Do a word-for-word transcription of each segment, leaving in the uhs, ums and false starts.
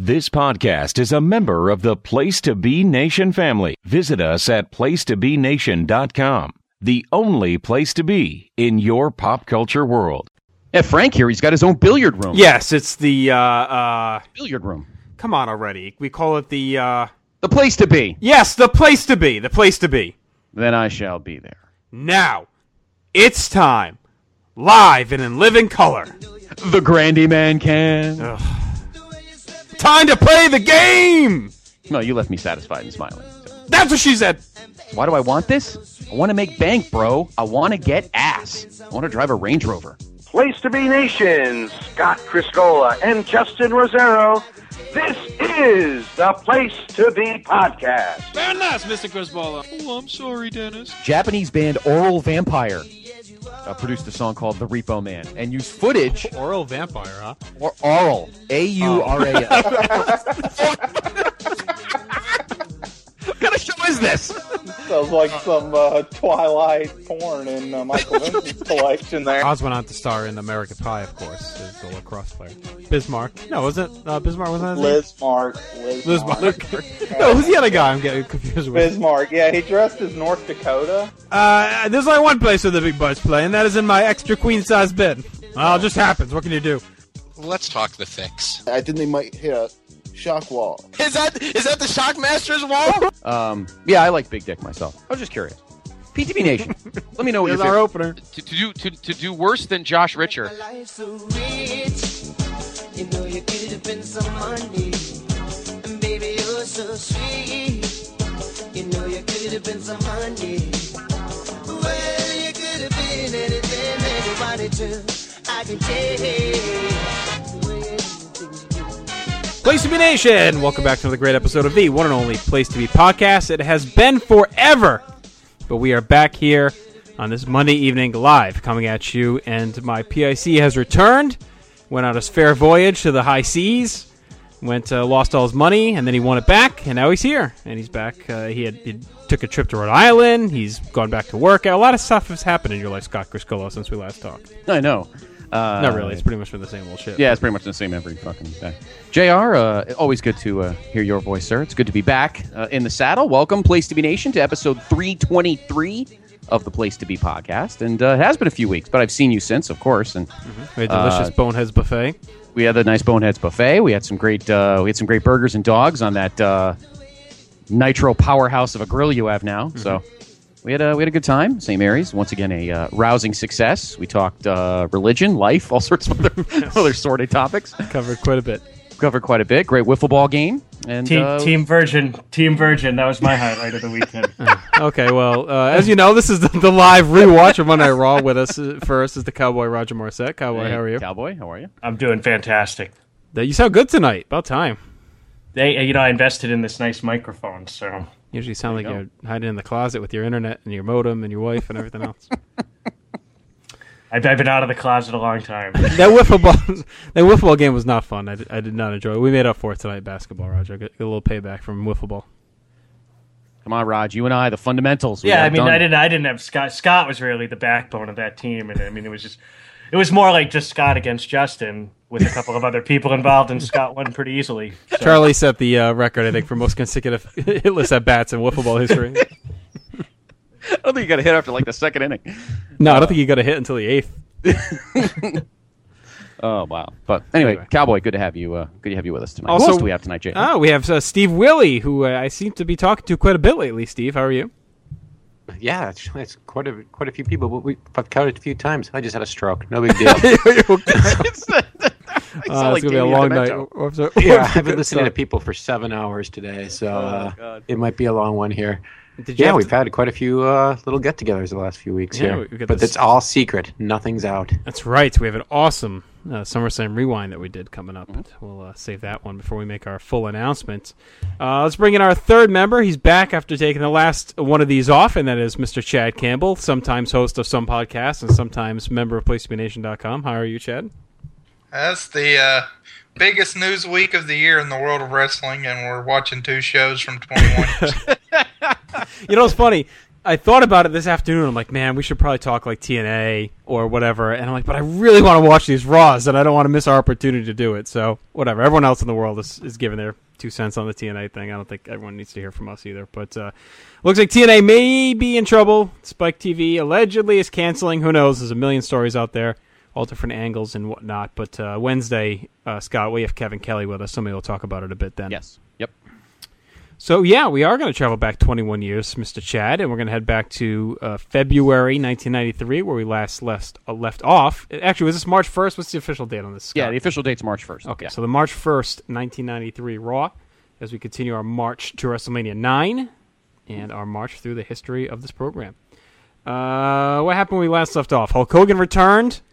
This podcast is a member of the Place to Be Nation family. Visit us at place to be nation dot com, the only place to be in your pop culture world. Yeah, Frank here, he's got his own billiard room. Yes, it's the, uh, uh... billiard room. Come on already. We call it the, uh... The place to be. Yes, the place to be. The place to be. Then I shall be there. Now, it's time. Live and in living color. The Grandy Man can. Ugh. Time to play the game! No, you left me satisfied and smiling. So. That's what she said. Why do I want this? I want to make bank, bro. I want to get ass. I want to drive a Range Rover. Place to Be Nation, Scott Criscola and Justin Rosero. This is the Place to Be podcast. Very nice, Mister Criscola. Oh, I'm sorry, Dennis. Japanese band Oral Vampire uh, produced a song called The Repo Man and used footage. Oral Vampire, huh? Or Oral. A U R A L. What kind of show is this? Sounds like some uh, Twilight porn in uh, Michael Vincent's collection there. Oz went on to star in American Pie, of course, as the lacrosse player. Bismarck. No, was it uh, Bismarck? Was that his name? Lismark. Lismarck. No, who's the other guy I'm getting confused with? Bismarck, yeah, he dressed as North Dakota. Uh, there's only one place where the big boys play, and that is in my extra queen-size bed. Well, it just happens. What can you do? Let's talk the fix. I think they might hit a shock wall. Is that is that the Shockmaster's wall? Um, yeah, I like Big Dick myself. I was just curious. P T B Nation, let me know what Here's your our favorite- opener. To, to do to, to do worse than Josh Richer. You know you could have been some money, and baby you're so sweet. You know you could have been some honey. Well, you could have been anything that you wanted to. I can tell. Place to Be Nation! Welcome back to another great episode of the one and only Place to Be podcast. It has been forever, but we are back here on this Monday evening live, coming at you, and my P I C has returned. Went on his fair voyage to the high seas, went uh, lost all his money, and then he won it back, and now he's here, and he's back. Uh, he had he took a trip to Rhode Island. He's gone back to work. A lot of stuff has happened in your life, Scott Criscola, since we last talked. I know. Uh, Not really. It's pretty much been the same old shit. Yeah, it's pretty much the same every fucking day. J R, uh, always good to uh, hear your voice, sir. It's good to be back uh, in the saddle. Welcome, Place to Be Nation, to episode three twenty-three of the Place to Be podcast. And uh, it has been a few weeks, but I've seen you since, of course. And mm-hmm. We had delicious uh, Boneheads buffet. We had the nice Boneheads buffet. We had some great, uh, we had some great burgers and dogs on that uh, nitro powerhouse of a grill you have now. Mm-hmm. So. We had a we had a good time. Saint Mary's, once again, a uh, rousing success. We talked uh, religion, life, all sorts of other other sordid topics. Covered quite a bit. Covered quite a bit. Great wiffle ball game. And Team, uh, Team Virgin, Team Virgin. That was my highlight of the weekend. Okay, well, uh, as you know, this is the, the live rewatch of Monday Night Raw. With us uh, first is the Cowboy Roger Morissette. Cowboy, hey, how are you? Cowboy, how are you? I'm doing fantastic. You sound good tonight. About time. They, you know, I invested in this nice microphone, so. You usually sound there like you you're hiding in the closet with your internet and your modem and your wife and everything else. I've, I've been out of the closet a long time. that wiffle ball, that wiffle ball game was not fun. I did, I did not enjoy it. We made up for it tonight, basketball, Roger. Get, get a little payback from wiffle ball. Come on, Raj. You and I, the fundamentals. Yeah, I mean, done. I didn't. I didn't have Scott. Scott was really the backbone of that team, and I mean, it was just. It was more like just Scott against Justin with a couple of other people involved, and Scott won pretty easily. So. Charlie set the uh, record, I think, for most consecutive hitless at-bats in wiffle ball history. I don't think you got a hit after like the second inning. No, uh, I don't think you got a hit until the eighth. Oh wow! But anyway, anyway, Cowboy, good to have you. Uh, good to have you with us tonight. Also, Who else do we have tonight, Jay? Oh, we have uh, Steve Willie, who uh, I seem to be talking to quite a bit lately. Steve, how are you? Yeah, it's, it's quite a quite a few people, but we, I've counted a few times. I just had a stroke. No big deal. it's uh, it's like going to be a long night. Yeah, I've been listening to people for seven hours today, so uh, oh, it might be a long one here. Did you yeah, we've to... had quite a few uh, little get-togethers the last few weeks yeah, here, but it's all secret. Nothing's out. That's right. We have an awesome uh, SummerSlam Rewind that we did coming up. Mm-hmm. We'll uh, save that one before we make our full announcement. Uh, let's bring in our third member. He's back after taking the last one of these off, and that is Mister Chad Campbell, sometimes host of some podcasts and sometimes member of place to be nation dot com. How are you, Chad? That's the uh, biggest news week of the year in the world of wrestling, and we're watching two shows from twenty-one years. You know, it's funny. I thought about it this afternoon. I'm like, man, we should probably talk like T N A or whatever. And I'm like, but I really want to watch these Raws, and I don't want to miss our opportunity to do it. So whatever. Everyone else in the world is, is giving their two cents on the T N A thing. I don't think everyone needs to hear from us either. But uh, looks like T N A may be in trouble. Spike T V allegedly is canceling. Who knows? There's a million stories out there, all different angles and whatnot. But uh, Wednesday, uh, Scott, we have Kevin Kelly with us. Somebody will talk about it a bit then. Yes. Yep. So, yeah, we are going to travel back twenty-one years, Mister Chad, and we're going to head back to uh, February nineteen ninety-three, where we last left, uh, left off. Actually, was this March first? What's the official date on this, Scott? Yeah, the official date's March first. Okay, yeah. so the March first, nineteen ninety-three Raw, as we continue our march to WrestleMania nine and our march through the history of this program. Uh, what happened when we last left off? Hulk Hogan returned,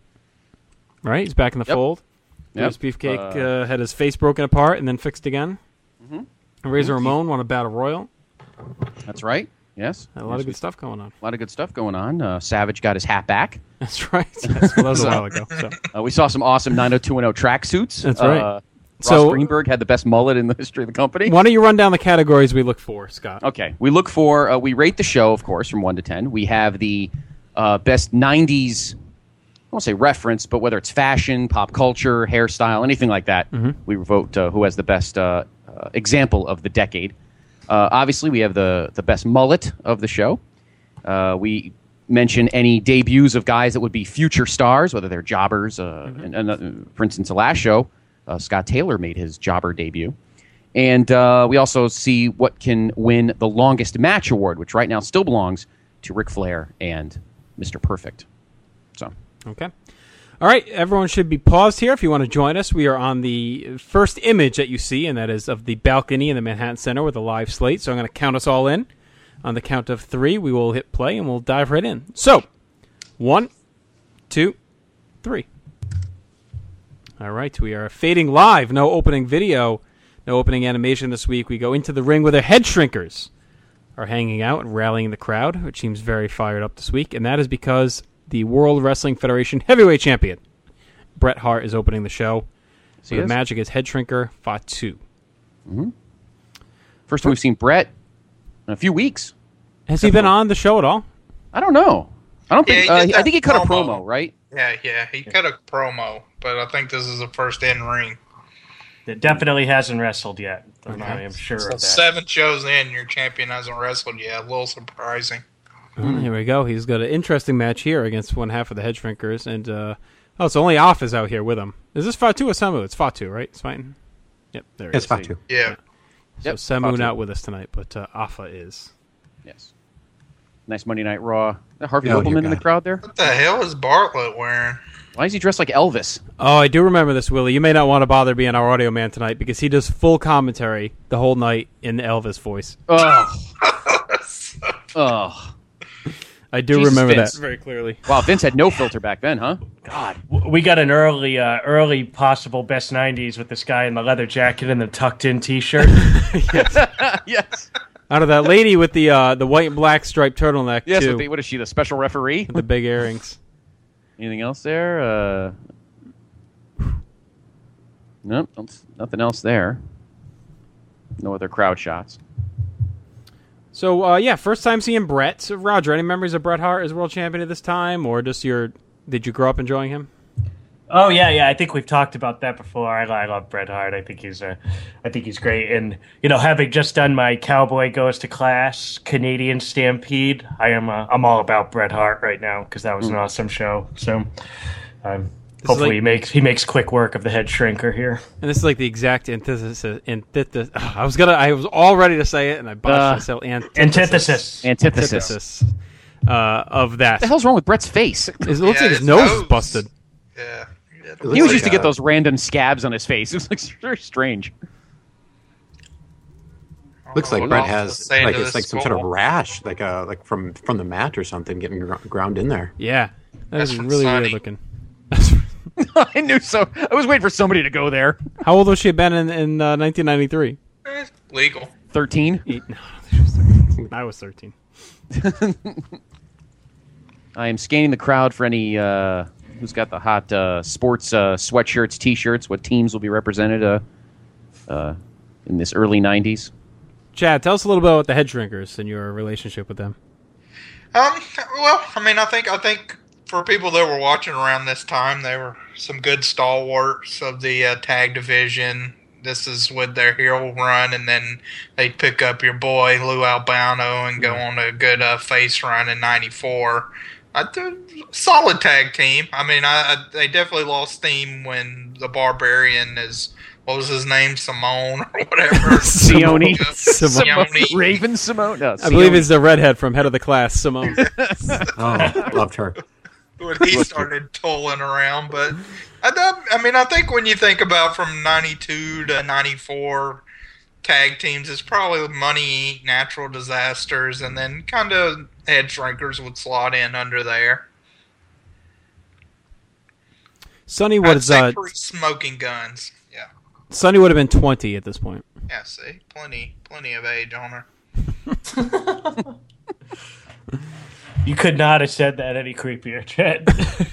right? He's back in the Yep. fold. Yep. Bruce Beefcake Uh, uh, had his face broken apart and then fixed again. Mm-hmm. Razor Ramon won a battle royal. That's right. Yes. A lot Yes, of we- good stuff going on. A lot of good stuff going on. Uh, Savage got his hat back. That's right. Yes, well, that was a while ago. So. Uh, we saw some awesome nine oh two one oh tracksuits. That's right. Uh, Ross So- Greenberg had the best mullet in the history of the company. Why don't you run down the categories we look for, Scott? Okay. We look for, uh, we rate the show, of course, from one to ten. We have the uh, best nineties, I won't say reference, but whether it's fashion, pop culture, hairstyle, anything like that, Mhm. we vote uh, who has the best uh, uh, example of the decade. Uh, obviously, we have the, the best mullet of the show. Uh, we mention any debuts of guys that would be future stars, whether they're jobbers. Uh, and, and uh, for instance, the last show, uh, Scott Taylor made his jobber debut. And uh, we also see what can win the longest match award, which right now still belongs to Ric Flair and Mister Perfect. So, Okay. All right, everyone should be paused here if you want to join us. We are on the first image that you see, and that is of the balcony in the Manhattan Center with a live slate. So I'm going to count us all in. On the count of three, we will hit play, and we'll dive right in. So, one, two, three. All right, we are fading live. No opening video, no opening animation this week. We go into the ring where the head shrinkers are hanging out and rallying the crowd, which seems very fired up this week, and that is because the World Wrestling Federation heavyweight champion, Bret Hart, is opening the show. Yes, So he the is. match against Head Shrinker Fatu. Mm-hmm. First time we've seen Bret in a few weeks. Has he been on the show at all? I don't know. I don't Yeah, think. he uh, did he- I that think he cut a promo. promo, right? Yeah, yeah, he cut a promo, but I think this is the first in ring. It definitely hasn't wrestled yet. I am sure So of that. seven shows in, your champion hasn't wrestled yet. A little surprising. Oh, here we go. He's got an interesting match here against one half of the Head Shrinkers. And, uh, oh, it's only Off is out here with him. Is this Fatu or Samu? It's Fatu, right? It's fighting. Yep, there he It's is. Fatu. Yeah. So Yep, Samu Fatu. not with us tonight, but uh, Afa is. Yes. Nice Monday Night Raw. Is that Harvey Oh, dear Nobleman in the God. crowd there? What the hell is Bartlett wearing? Why is he dressed like Elvis? Oh, I do remember this, Willie. You may not want to bother being our audio man tonight because he does full commentary the whole night in the Elvis voice. Oh. oh. I do Jesus, remember Vince. that very clearly. Wow, Vince had no filter back then, huh? God. We got an early, uh, early possible best nineties with this guy in the leather jacket and the tucked-in T-shirt. yes. yes. Out of that lady with the uh, the white and black striped turtleneck, Yes, too. with the, what is she, the special referee? With the big earrings. Anything else there? Uh, nope, nothing else there. No other crowd shots. So, uh, yeah, first time seeing Bret. So, Roger, any memories of Bret Hart as world champion at this time? Or just your, did you grow up enjoying him? Oh yeah, yeah. I think we've talked about that before. I, I love Bret Hart. I think he's a, I think he's great. And you know, having just done my Cowboy Goes to Class Canadian Stampede, I am uh, I'm all about Bret Hart right now because that was an Mm. awesome show. So, um, is hopefully like- he makes he makes quick work of the Head Shrinker here. And this is like the exact antithesis. antithesis I was gonna. I was all ready to say it, and I botched Uh, myself. antithesis. Antithesis. Antithesis. Uh, of that. What the hell's wrong with Bret's face? It looks like his his nose, is nose. busted. Yeah. He was used to get those random scabs on his face. It was like very strange. Looks like what Brett else to has say like to it's this like some sort of skull. rash, like uh like from from the mat or something, getting gr- ground in there. Yeah, that That's is from really Sonny. weird looking. I knew so. I was waiting for somebody to go there. How old was she been in, in uh, nineteen ninety-three? Eh, legal. thirteen. Eight, no, she was thirteen. I was thirteen. I am scanning the crowd for any uh, who's got the hot uh, sports uh, sweatshirts, T-shirts. What teams will be represented uh, uh, in this early nineties? Chad, tell us a little bit about the Head Shrinkers and your relationship with them. Um, well, I mean, I think I think for people that were watching around this time, they were some good stalwarts of the uh, tag division. This is with their heel run, and then they'd pick up your boy Lou Albano and go on a good uh, face run in ninety-four. A solid tag team. I mean, I, I they definitely lost steam when the Barbarian is, what was his name, Simone or whatever. Simone. Simone. Raven Simone. No, I believe it's the redhead from Head of the Class, Simone. Oh, loved her. When he started tolling around, but I, don't- I mean, I think when you think about from ninety-two to ninety-four tag teams, it's probably Money Incorporated, Natural Disasters, and then kind of Head Shrinkers would slot in under there. Sonny I'd was say uh, pre-Smoking Guns. Yeah, Sonny would have been twenty at this point. yeah. See, plenty, plenty of age on her. You could not have said that any creepier, Chad.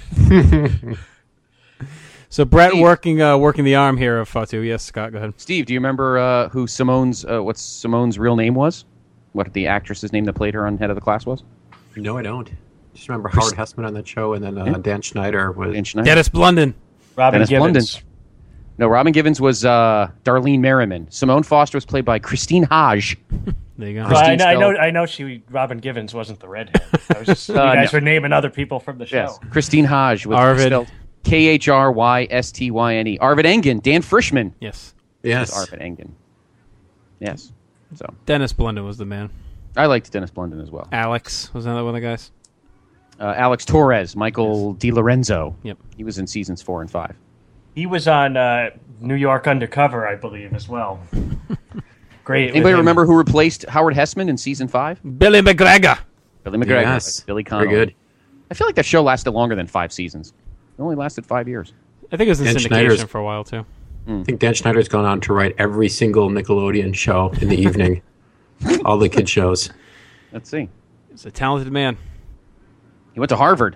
So Brett working uh, working the arm here of Fatu. Yes, Scott, go ahead. Steve, do you remember uh, who Simone's uh, what Simone's real name was? What the actress's name that played her on Head of the Class was? No, I don't. Just remember Howard Hessman on that show, and then uh, Yeah. Dan Schneider was. Dan Schneider. Dennis Blunden. Robin Dennis Gibbons. Blunden. No, Robin Givens was uh, Darlene Merriman. Simone Foster was played by Christine Hodge. There you go. Well, I, Christine know, I know. Stell- I know. She Robin Givens wasn't the redhead. I was just, you Uh, guys no. were naming other people from the show. Yes, Christine Hodge with Arvid. spelled K H R Y S T Y N E. Arvid Engen, Dan Frischman. Yes. Yes. Was Arvid Engen. Yes. So Dennis Blunden was the man. I liked Dennis Blunden as well. Alex was another one of the guys. Uh, Alex Torres, Michael DiLorenzo. Yep. He was in seasons four and five. He was on uh, New York Undercover, I believe, as well. Great. with Anybody him. remember who replaced Howard Hessman in season five? Billy McGregor. Billy McGregor. Yes. Billy Very Connolly. good. I feel like that show lasted longer than five seasons. It only lasted five years. I think it was in Dan syndication Schneider's- for a while too. I think Dan Schneider's gone on to write every single Nickelodeon show in the evening. All the kid shows. Let's see. He's a talented man. He went to Harvard.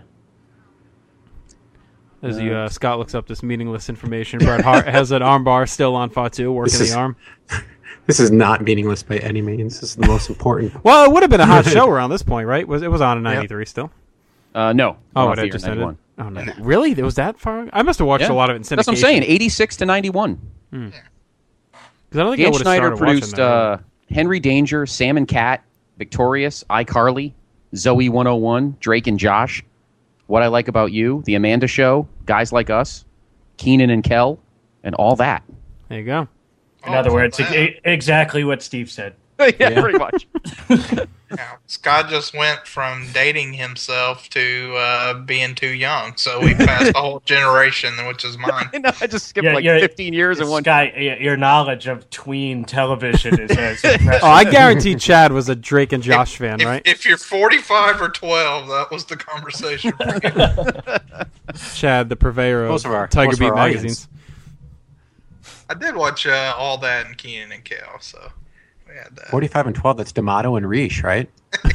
As you, uh, Scott looks up this meaningless information, Bret Hart has an armbar still on Fatu, working This is- the arm. This is not meaningless by any means. This is the most important. Well, it would have been a hot show around this point, right? Was it was on in ninety-three still? Uh, no. Oh, Off it the had air just in ended. ninety-one. Oh, no. Really? It was that far? I must have watched Yeah. a lot of it in syndication. That's what I'm saying. eighty-six to ninety-one. Because I don't think I Dan would have Schneider started watching produced that. uh, Henry Danger, Sam and Cat, Victorious, iCarly, Zoe one oh one, Drake and Josh, What I Like About You, The Amanda Show, Guys Like Us, Keenan and Kel, and all that. There you go. In other words, e- exactly what Steve said. yeah, pretty much. Now, Scott just went from dating himself to uh, being too young, so we passed a whole generation, which is mine. I know, I just skipped Yeah, like yeah, fifteen years in one. Guy, y- your knowledge of tween television is as impressive. Oh, I guarantee Chad was a Drake and Josh fan, If, right? if you're forty-five or twelve, that was the conversation for you. Chad, the purveyor of Most of our- Tiger most of Beat our audience. magazines. I did watch uh, all that in Keenan and Kel, so we had that. forty-five and twelve, that's D'Amato and Reish, right?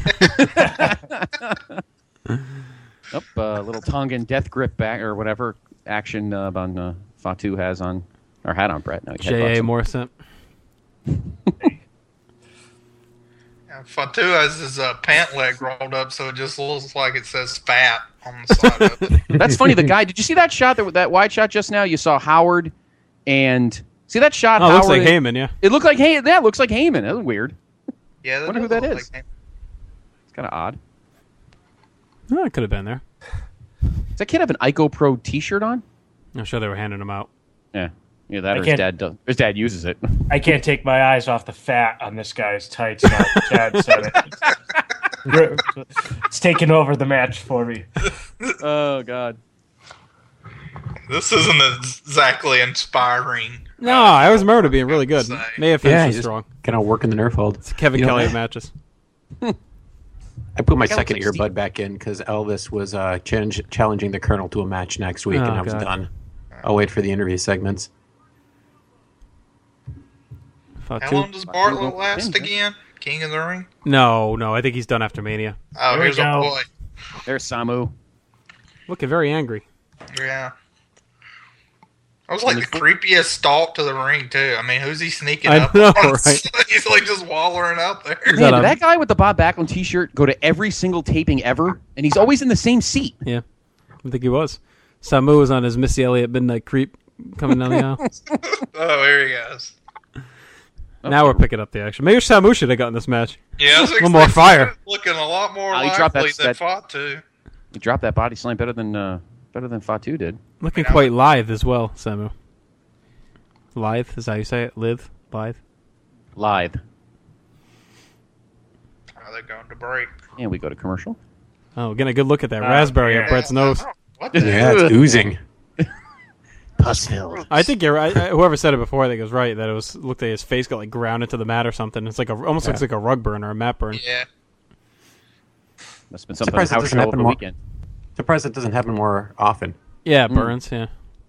Up, uh, little Tongan death grip back or whatever action uh, on uh, Fatu has on or had on Brett. No, he J headbutts A him. Morrison. Yeah, Fatu has his uh, pant leg rolled up, so it just looks like it says fat on the side of it. That's funny. The guy. Did you see that shot? That that wide shot just now. You saw Howard and see that shot. Oh, it Howard looks like and- Heyman, yeah. It looked like Hey. That looks like Heyman. That was weird. Yeah, Wonder who does that look is. like him. It's kind of odd. Oh, it could have been there. Does that kid have an Ico Pro T-shirt on? I'm sure they were handing them out. Yeah, yeah. That I or his can't- dad does. His dad uses it. I can't take my eyes off the fat on this guy's tights. Now Chad said it. It's taking over the match for me. Oh God. This isn't exactly inspiring. No, I always remember it being really good. Say. May have finished Yeah, it he's just strong. kind of working the nerf hold. It's Kevin You know, Kelly I- of matches. I put my That second looks like earbud back in because Elvis was uh, challenge, challenging the Colonel to a match next week, Oh, and I was God. done. I'll wait for the interview segments. Fatu. How long does Bartlett last again? King of the Ring? No, no, I think he's done after Mania. Oh, There we here's a go. boy. There's Samu. Looking very angry. Yeah. I was like the creepiest stalk to the ring too. I mean, who's he sneaking I up know, on? right? He's like just wallering out there. Man, did that guy with the Bob Backlund T-shirt go to every single taping ever? And he's always in the same seat. Yeah, I think he was. Samu was on his Missy Elliott Midnight Creep coming down the aisle. Oh, here he goes. Now we're picking up the action. Maybe Samu should have gotten this match. Yeah, I was a little more fire. Looking a lot more Oh, he dropped lively that- than that- Fatu. He dropped that body slam better than uh, better than Fatu did. Looking quite lithe as well, Samu. Lithe, is that how you say it? Lithe? Lithe? Lithe. Oh, they're going to break. And we go to commercial. Oh, getting a good look at that Uh, raspberry yeah. up Brett's nose. What the Yeah, it's oozing. Pus filled. I think you're right. I- Whoever said it before, I think was right. That it was looked like his face got like ground into the mat or something. It's like a almost Yeah. looks like a rug burn or a mat burn. Yeah. Must have been something Surprised it house doesn't show happen over the more. weekend. Surprised it doesn't happen more often. Yeah, Mm. burns. Yeah.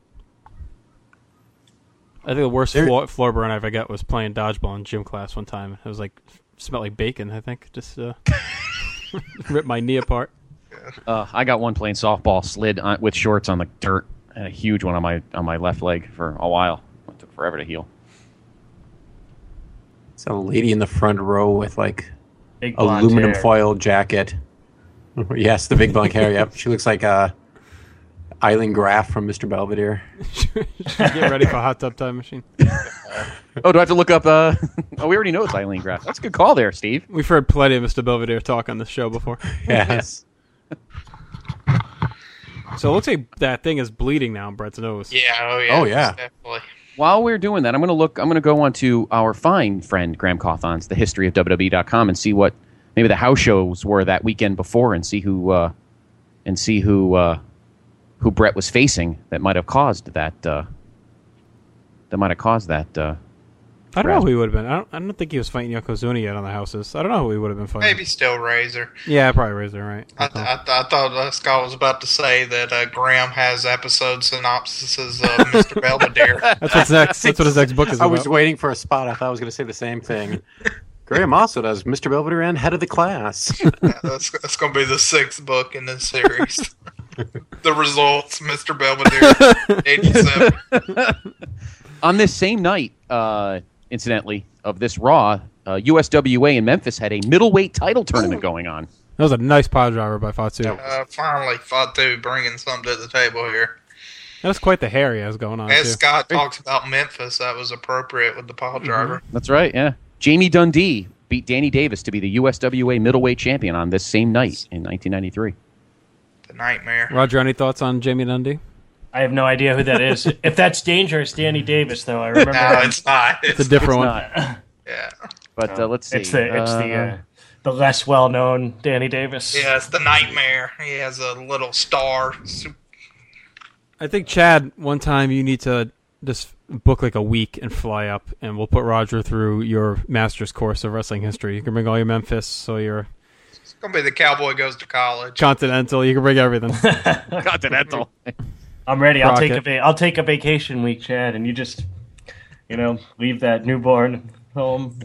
I think the worst There- floor, floor burn I ever got was playing dodgeball in gym class one time. It was like smelled like bacon. I think just uh, ripped my knee apart. Uh, I got one playing softball, slid on, with shorts on the dirt, and a huge one on my on my left leg for a while. It took forever to heal. It's a lady in the front row with like Big blonde aluminum hair. foil jacket. Yes, the big blonde hair. Yep, she looks like uh, Eileen Graff from Mister Belvedere. Get ready for hot tub time machine. Oh, do I have to look up? Uh... oh, we already know it's Eileen Graff. That's a good call there, Steve. We've heard plenty of Mister Belvedere talk on this show before. Yes. So it looks like that thing is bleeding now in Brett's nose. Yeah, oh yeah. Oh, yeah. Definitely. While we're doing that, I'm going to look. I'm going to go on to our fine friend Graham Cawthon's The History of W W E dot com and see what maybe the house shows were that weekend before, and see who uh, and see who uh, who Brett was facing that might have caused that uh, that might have caused that. Uh, I don't know who he would have been. I don't, I don't think he was fighting Yokozuna yet on the houses. I don't know who he would have been fighting. Maybe still Razor. Yeah, probably Razor, right? I, th- I, th- I thought uh, Scott was about to say that uh, Graham has episode synopsises of Mister Belvedere. That's what's next. That's what his next book is I about. was waiting for a spot. I thought I was going to say the same thing. Graham also does Mister Belvedere and Head of the Class. Yeah, that's that's going to be the sixth book in this series. The results, Mister Belvedere, eighty-seven. on this same night, uh, incidentally, of this Raw, uh, U S W A in Memphis had a middleweight title tournament going on. That was a nice pile driver by Fatu. Uh, finally, Fatu bringing something to the table here. That's quite the hair he has going on, As too. Scott talks about Memphis, that was appropriate with the pile driver. That's right, yeah. Jamie Dundee beat Danny Davis to be the U S W A middleweight champion on this same night in nineteen ninety-three. The nightmare. Roger, any thoughts on Jamie Dundee? I have no idea who that is. If that's Dangerous Danny Davis, though, I remember. No, it's not. It's a different one. not. Yeah. But uh, let's see. It's the it's the Uh, uh, the less well known Danny Davis. Yeah, it's the nightmare. He has a little star. Sup- I think, Chad, one time you need to just book like a week and fly up, and we'll put Roger through your master's course of wrestling history. You can bring all your Memphis, so your It's going to be the cowboy goes to college. Continental. You can bring everything. Continental. I'm ready. I'll take a Rocket. va- I'll take a vacation week, Chad, and you just you know leave that newborn home.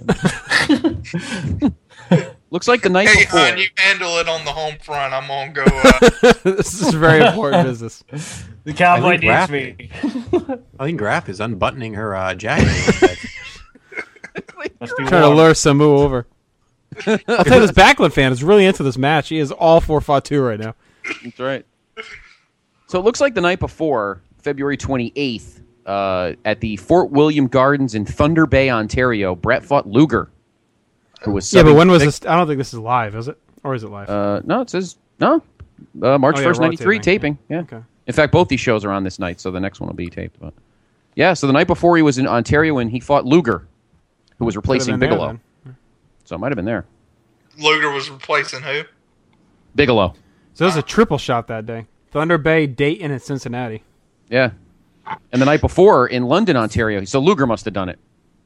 Looks like the night Hey, before. hon, you handle it on the home front. I'm going to go. Uh, This is very important business. The cowboy Eileen needs Graff. me. Eileen Graff is unbuttoning her uh, jacket a little bit. Must be Trying to warm. lure Samu over. I'll tell you, this Backlund fan is really into this match. He is all for Fatu right now. That's right. So it looks like the night before, February twenty-eighth, uh, at the Fort William Gardens in Thunder Bay, Ontario, Brett fought Luger, who was Yeah, but subbing when was Vic- this? I don't think this is live, is it? Or is it live? Uh, no, it says no. Uh, March Oh, yeah, first, Raw ninety-three taping. taping. Yeah. Okay. In fact, both these shows are on this night, so the next one will be taped. But yeah, so the night before he was in Ontario and he fought Luger, who was replacing been there, Bigelow. then. So it might have been there. Luger was replacing who? Bigelow. So this was a triple shot that day. Thunder Bay, Dayton, and Cincinnati. Yeah. And the night before in London, Ontario. So Luger must have done it.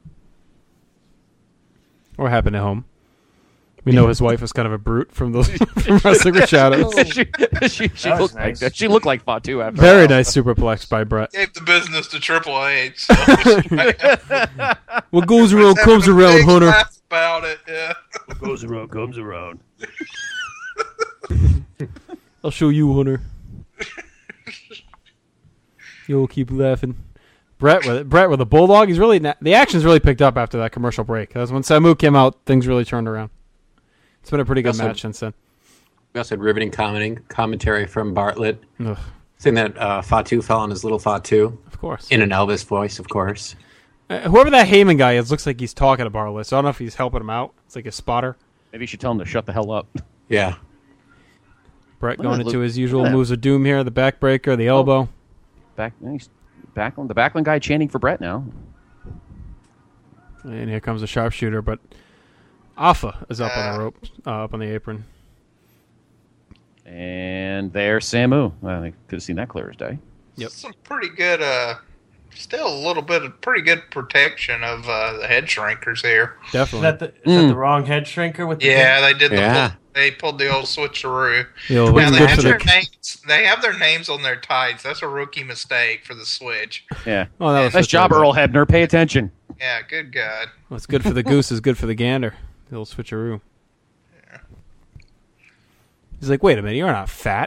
Or happened at home. We know his wife was kind of a brute from those from Wrestling with Shadows. she, she, she, That was looked nice. like, she looked like Fatu after Very all. nice superplex by Brett. Gave the business to Triple H. So What goes was around having comes a around, big Hunter. laugh about it, yeah. What goes around comes around. I'll show you, Hunter. You'll keep laughing. Brett with Brett with a bulldog. He's really na- the action's really picked up after that commercial break. That's when Samu came out. Things really turned around. It's been a pretty good Also- match since then. We also had riveting commenting, commentary from Bartlett, Ugh. saying that uh, Fatu fell on his little Fatu. Of course. In an Elvis voice, of course. Uh, whoever that Heyman guy is looks like he's talking to Bartlett. So I don't know if he's helping him out. It's like a spotter. Maybe you should tell him to shut the hell up. Yeah. Brett Look going at into Luke. his usual Look at that. moves of doom here. The backbreaker, the elbow. Back, he's Backlund, the Backlund guy chanting for Brett now. And here comes the sharpshooter, but Alpha is up on the rope, uh, up on the apron. And there's Samu. Well, I could have seen that clear as day. Yep. Some pretty good, uh, still a little bit of pretty good protection of uh, the head shrinkers here. Definitely. Is that the, is that the wrong head shrinker with the Yeah, they did the Yeah. pull, they pulled the old switcheroo. The old- Now, they good have for their the- names. They have their names on their tights. That's a rookie mistake for the switch. Yeah. Oh, that was nice such job, a- Earl Hebner. Pay attention. Yeah, good God. What's good for the goose is good for the gander. The old switcheroo. Yeah. He's like, wait a minute, you're not fat.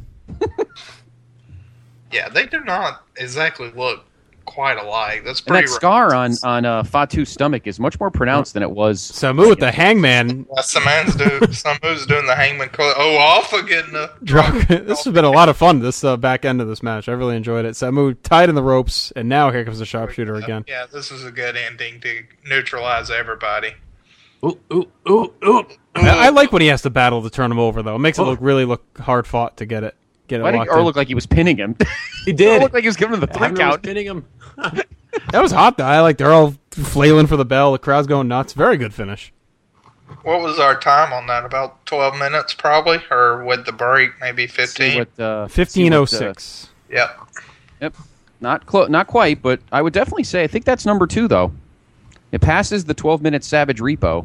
Yeah, they do not exactly look quite alike. That's And pretty. that scar on on uh, Fatu's stomach is much more pronounced than it was. Samu with the hangman. Yeah, Saman's do, Samu's doing the hangman. Call- oh, Alpha getting the. Drop. This has been a lot of fun, this uh, back end of this match. I really enjoyed it. Samu tied in the ropes, and now here comes the sharpshooter again. Yeah, this is a good ending to neutralize everybody. Ooh, ooh, ooh, ooh. I, I like when he has to battle to turn him over, though. It makes it look really look hard fought to get it. Get it Why did locked Earl in. look like he was pinning him? He did. It looked like he was giving him the three Hebner was count. pinning him. That was hot, though. I like they're all flailing for the bell. The crowd's going nuts. Very good finish. What was our time on that? About twelve minutes, probably, or with the break, maybe See fifteen. what, uh, fifteen oh see what, uh, six. Yep. Yep. Not clo- not quite, but I would definitely say I think that's number two though. It passes the twelve minute Savage Repo.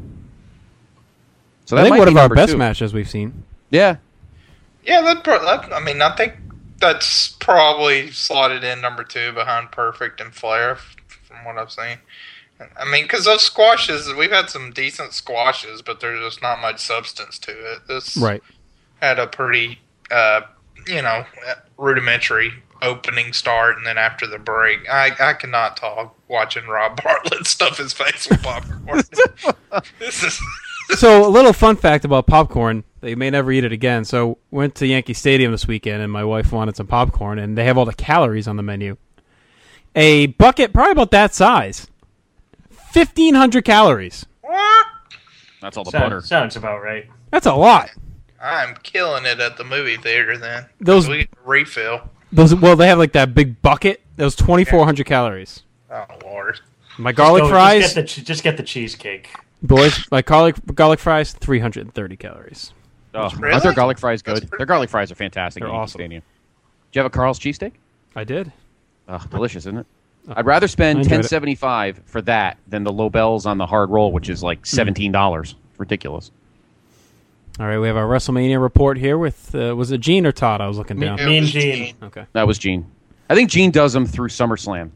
So that I think might one be of our number best two. matches we've seen. Yeah. Yeah, that, pro- that. I mean, I think that's probably slotted in number two behind Perfect and Flair, f- from what I've seen. I mean, because those squashes, we've had some decent squashes, but there's just not much substance to it. This Right. had a pretty, uh, you know, rudimentary opening start, and then after the break, I, I cannot talk watching Rob Bartlett stuff his face with popcorn. This is. So a little fun fact about popcorn, they may never eat it again. So went to Yankee Stadium this weekend, and my wife wanted some popcorn, and they have all the calories on the menu. A bucket, probably about that size, fifteen hundred calories. What? That's all the Sound- butter. Sounds about right. That's a lot. I'm killing it at the movie theater then. Those- we get a refill. Those well, they have like that big bucket. That was twenty four hundred calories. Oh Lord. My garlic Just go- fries, Just get, the, ch- just get the cheesecake. boys. My garlic garlic fries, three hundred and thirty calories. Oh, Really? aren't their garlic fries good? That's pretty Their garlic fries are fantastic. They're at Yankee awesome. Stadium. Do you have a Carl's cheesesteak? I did. Oh, delicious, isn't it? I'd rather spend I enjoyed ten it. seventy five for that than the Lobels on the hard roll, which is like seventeen dollars. Ridiculous. All right, we have our WrestleMania report here with uh, was it Gene or Todd? I was looking down. It Mean was Gene. Okay. That was Gene. I think Gene does them through SummerSlam,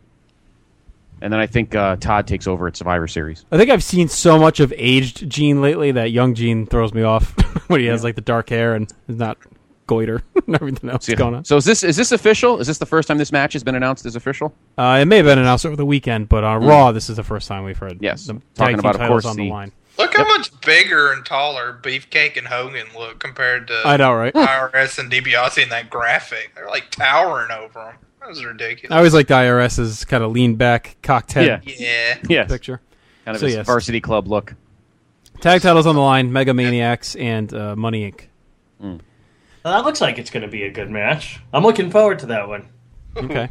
and then I think uh, Todd takes over at Survivor Series. I think I've seen so much of aged Gene lately that young Gene throws me off when he has like the dark hair and is not goiter and everything else See, going on. So is this is this official? Is this the first time this match has been announced as official? Uh, it may have been announced over the weekend, but on Raw, this is the first time we've heard. Yes. the Talking tag team about, of titles course, on the, the- line. Look how much bigger and taller Beefcake and Hogan look compared to I know, right? I R S and DiBiase in that graphic. They're like towering over them. That was ridiculous. I always liked IRS's kind of lean back, cocked head Yeah. yeah. Yes. picture. Kind of So, his yes. varsity club look. Tag titles on the line: Mega Maniacs and uh, Money Incorporated. Well, that looks like it's going to be a good match. I'm looking forward to that one. Okay.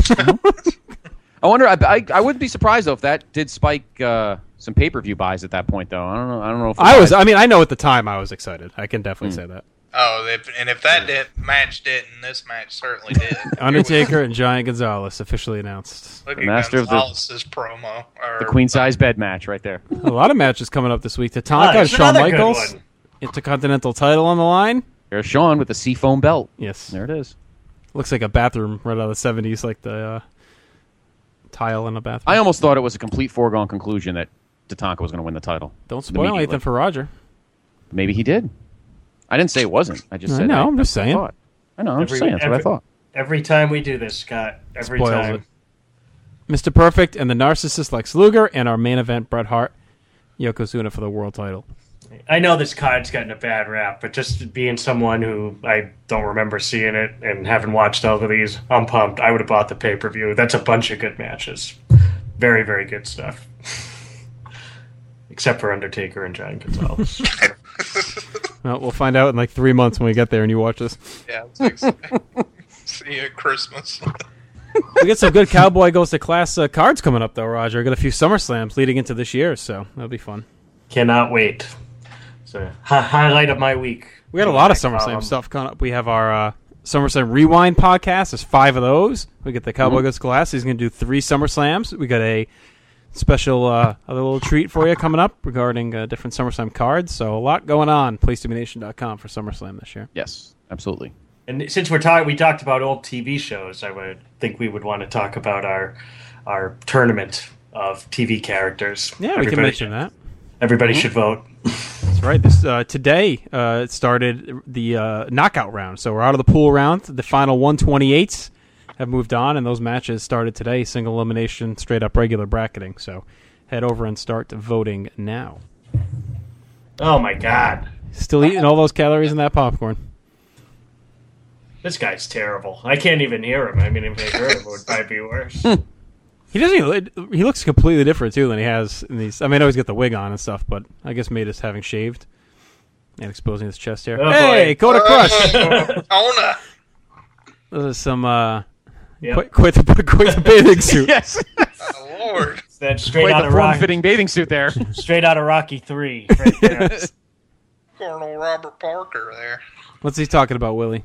I wonder. I, I I wouldn't be surprised though if that did spike uh, some pay per view buys at that point though. I don't know. I don't know if I was. I mean, I know at the time I was excited. I can definitely Hmm. say that. Oh, if, and if that did, match didn't, this match certainly did. Undertaker and Giant Gonzalez officially announced. Look The at master of the- Gonzalez's promo. Or, the queen size bed match right there. A lot of matches coming up this week. Ah, Tatanka and there's Shawn another good Michaels. one. Intercontinental title on the line. There's Sean with the seafoam belt. Yes. There it is. Looks like a bathroom right out of the seventies, like the uh, tile in a bathroom. I almost thought it was a complete foregone conclusion that Tatanka was going to win the title. Don't spoil Immediately. anything for Roger. Maybe he did. I didn't say it wasn't. I just I said know, I, I'm just that's what I saying. thought. I know. I'm just Every- saying. That's what I every- thought. Every time we do this, Scott. Every Spoils time. it. Mister Perfect and the narcissist Lex Luger, and our main event, Bret Hart, Yokozuna for the world title. I know this card's gotten a bad rap, but just being someone who I don't remember seeing it and haven't watched all of these, I'm pumped. I would have bought the pay-per-view. That's a bunch of good matches. Very, very good stuff. Except for Undertaker and Giant Gonzalez. Well, we'll find out in like three months when we get there and you watch this. Yeah, it's like, see you at Christmas. We get some good Cowboy Goes to Class uh, cards coming up, though, Roger. We got a few SummerSlams leading into this year, so that'll be fun. Cannot wait. It's a hi- highlight of my week. We got a lot of SummerSlam um, stuff coming up. We have our uh, SummerSlam Rewind podcast. There's five of those. We get the Cowboy mm-hmm. Goes to Class. He's going to do three SummerSlams. We got a special uh, a little treat for you coming up regarding uh, different SummerSlam cards. So a lot going on. place to be nation dot com for SummerSlam this year. Yes, absolutely. And since we're talking, we talked about old T V shows, I would think we would want to talk about our our tournament of T V characters. Yeah, everybody we can mention that. Everybody mm-hmm. should vote. That's right. This uh, today uh, it started the uh, knockout round. So we're out of the pool round. The final one twenty-eights have moved on, and those matches started today. Single elimination, straight up regular bracketing. So head over and start voting now. Oh my God! Still eating all those calories in that popcorn. This guy's terrible. I can't even hear him. I mean, if I heard him, it would probably be worse. He doesn't. He looks completely different too than he has in these. I mean, I always get the wig on and stuff, but I guess made us having shaved and exposing his chest hair. Oh, hey, Kota Crush! Ona. Those are some. Uh, yep. quite, quite the quite the bathing suit. Yes. Oh, Lord. That's straight quite out the of Rocky. Fitting bathing suit there. Straight out of Rocky Three. Right there. Colonel Robert Parker there. What's he talking about, Willie?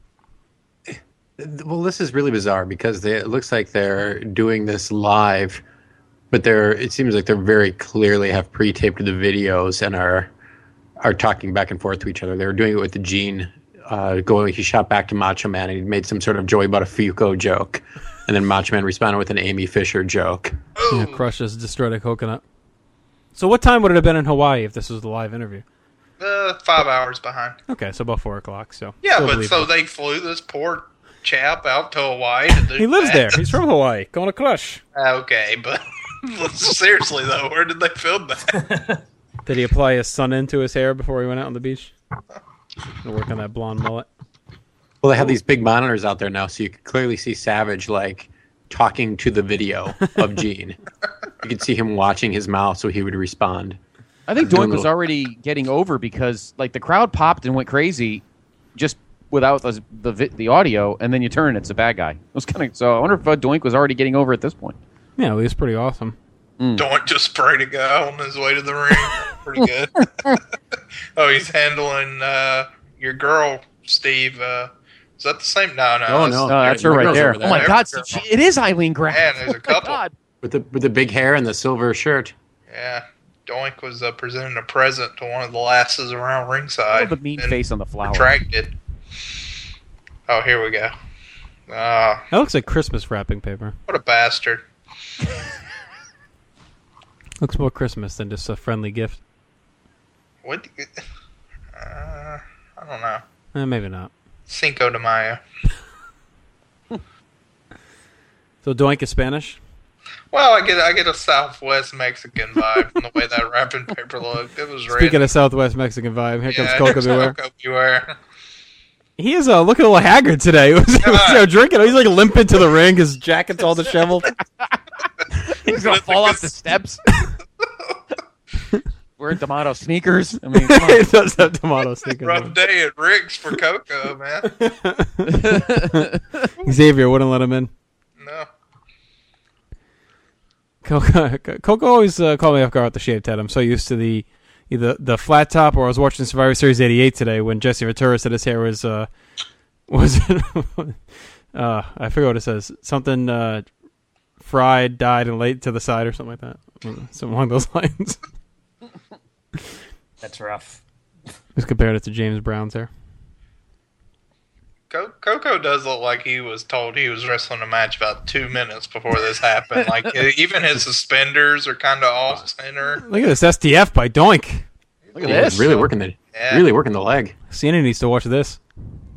Well, this is really bizarre because they, it looks like they're doing this live, but they're it seems like they're very clearly have pre-taped the videos and are are talking back and forth to each other. They were doing it with the Gene uh, going. He shot back to Macho Man and he made some sort of Joey Buttafuoco joke, and then Macho Man responded with an Amy Fisher joke. Yeah, Crush has destroyed a coconut. So, what time would it have been in Hawaii if this was the live interview? Uh, five hours behind. Okay, so about four o'clock. So yeah, but so they flew this poor chap out to Hawaii to do He lives that. there. He's from Hawaii. Going to Crush. Okay, but seriously though, where did they film that? Did he apply his sun into his hair before he went out on the beach? To work on that blonde mullet. Well, they have these big monitors out there now, so you can clearly see Savage like talking to the video of Gene. You could see him watching his mouth, so he would respond. I think Doink was already getting over because like the crowd popped and went crazy, just without the the, the audio, and then you turn, it's a bad guy. It was kind of so. I wonder if uh, Doink was already getting over at this point. Yeah, well, he's pretty awesome. Mm. Doink just sprayed a guy on his way to the ring. Pretty good. Oh, he's handling uh, your girl, Steve. Uh, is that the same? No, no. Oh no, no, that's her right there. there. Oh my God, she, it is Eileen Graff. Man, there's a couple God. with the with the big hair and the silver shirt. Yeah. Doink was uh, presenting a present to one of the lasses around ringside. Oh, the mean face on the flower. Attracted. Oh, here we go. Ah, That looks like Christmas wrapping paper. what a bastard. Looks more Christmas than just a friendly gift. What? do you- Uh, I don't know. Eh, maybe not. Cinco de Mayo. So Doink is Spanish? Well, I get I get a Southwest Mexican vibe from the way that wrapping paper looked. It was red. Speaking of Southwest Mexican vibe, here comes Yeah, Coco here's Beware. Coco Beware. He is uh, looking a little haggard today. He was, he was you know, drinking. He's like limping to the ring. His jacket's all disheveled. He's gonna fall off the steps. Wearing D'Amato sneakers. I mean, come on. He does have D'Amato sneakers. Rough on. day at Rick's for Coco, man. Xavier wouldn't let him in. No. Coco, Coco always uh, called me off guard with the shaved head. I'm so used to the either the flat top, or I was watching Survivor Series eighty-eight today when Jesse Ventura said his hair was uh, was uh, I forget what it says, something uh, fried, dyed, and laid to the side or something like that, something along those lines. That's rough. Just compared it to James Brown's hair. Co- Coco does look like he was told he was wrestling a match about two minutes before this happened. Like, even his suspenders are kind of off center. Look at this S T F by Doink. Look at Yeah, this. really working the Yeah. really working the leg. Sienna needs to watch this.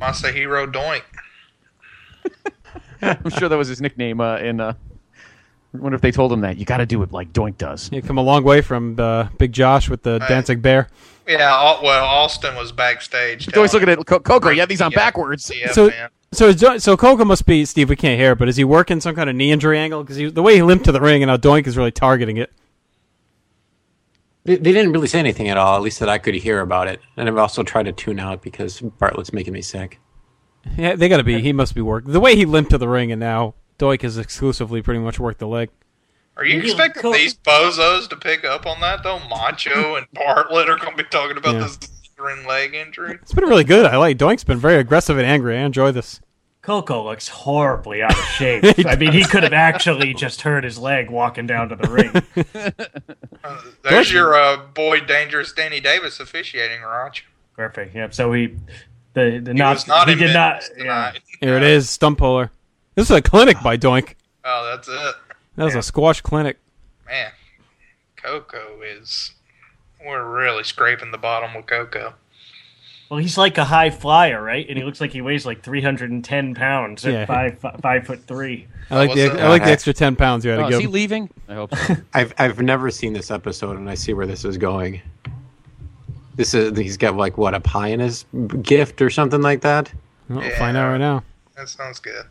Masahiro Doink. I'm sure that was his nickname uh, in uh, I wonder if they told him that. You got to do it like Doink does. You come a long way from uh, Big Josh with the Right. dancing bear. Yeah, al- well, Austin was backstage. Doink's looking at Co- Coco. You have these on Yeah. backwards. Yeah, So, man. so, is Jo- so Coco must be, Steve, we can't hear it, but is he working some kind of knee injury angle? Because the way he limped to the ring and how Doink is really targeting it. They, they didn't really say anything at all, at least that I could hear about it. And I've also tried to tune out because Bartlett's making me sick. Yeah, they got to be. He must be working. The way he limped to the ring and now Doink has exclusively pretty much worked the leg. Are you expecting these bozos to pick up on that, though? Macho and Bartlett are going to be talking about Yeah. this lingering leg injury. It's been really good. I like Doink's been very aggressive and angry. I enjoy this. Coco looks horribly out of shape. I mean, he could have actually just hurt his leg walking down to the ring. Uh, there's your uh, boy, Dangerous Danny Davis, officiating, Raj. Perfect. Yep. So he, the the He not, was not he in did not. Memphis Yeah. tonight. Here it is, stump puller. This is a clinic by Doink. Oh, that's it. That was a squash clinic. Man, Coco is... We're really scraping the bottom with Coco. Well, he's like a high flyer, right? And he looks like he weighs like three hundred and ten pounds at Yeah. five fi- five foot three. I like the I like the extra ten pounds you had to Oh, give is he him. leaving? I hope so. I've I've never seen this episode, and I see where this is going. This is he's got like what, a pie in his gift or something like that. We'll Yeah. find out right now. That sounds good.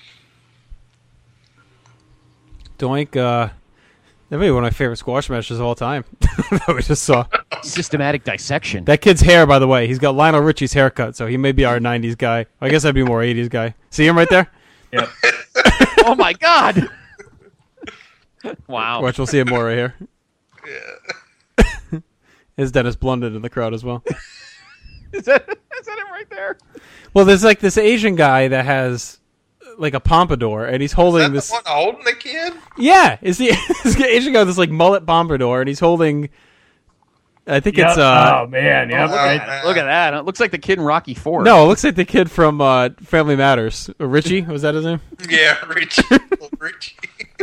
Doink, uh, that may be one of my favorite squash matches of all time that we just saw. Systematic dissection. That kid's hair, by the way, he's got Lionel Richie's haircut, so he may be our nineties guy. I guess I'd be more eighties guy. See him right there? Yep. Oh my God! Wow. Watch, we'll see him more right here. Yeah. Is Dennis Blunden in the crowd as well? Is that is that him right there? Well, there's like this Asian guy that has like a pompadour, and he's holding Is that this. the one holding the kid? Yeah, is the this Asian guy with this like mullet pompadour, and he's holding. I think Yep. it's. Uh, oh man, yeah. Look at, look at that. It looks like the kid in Rocky Four. No, it looks like the kid from uh, Family Matters. Uh, Richie, was that his name? Yeah, Richie. Richie.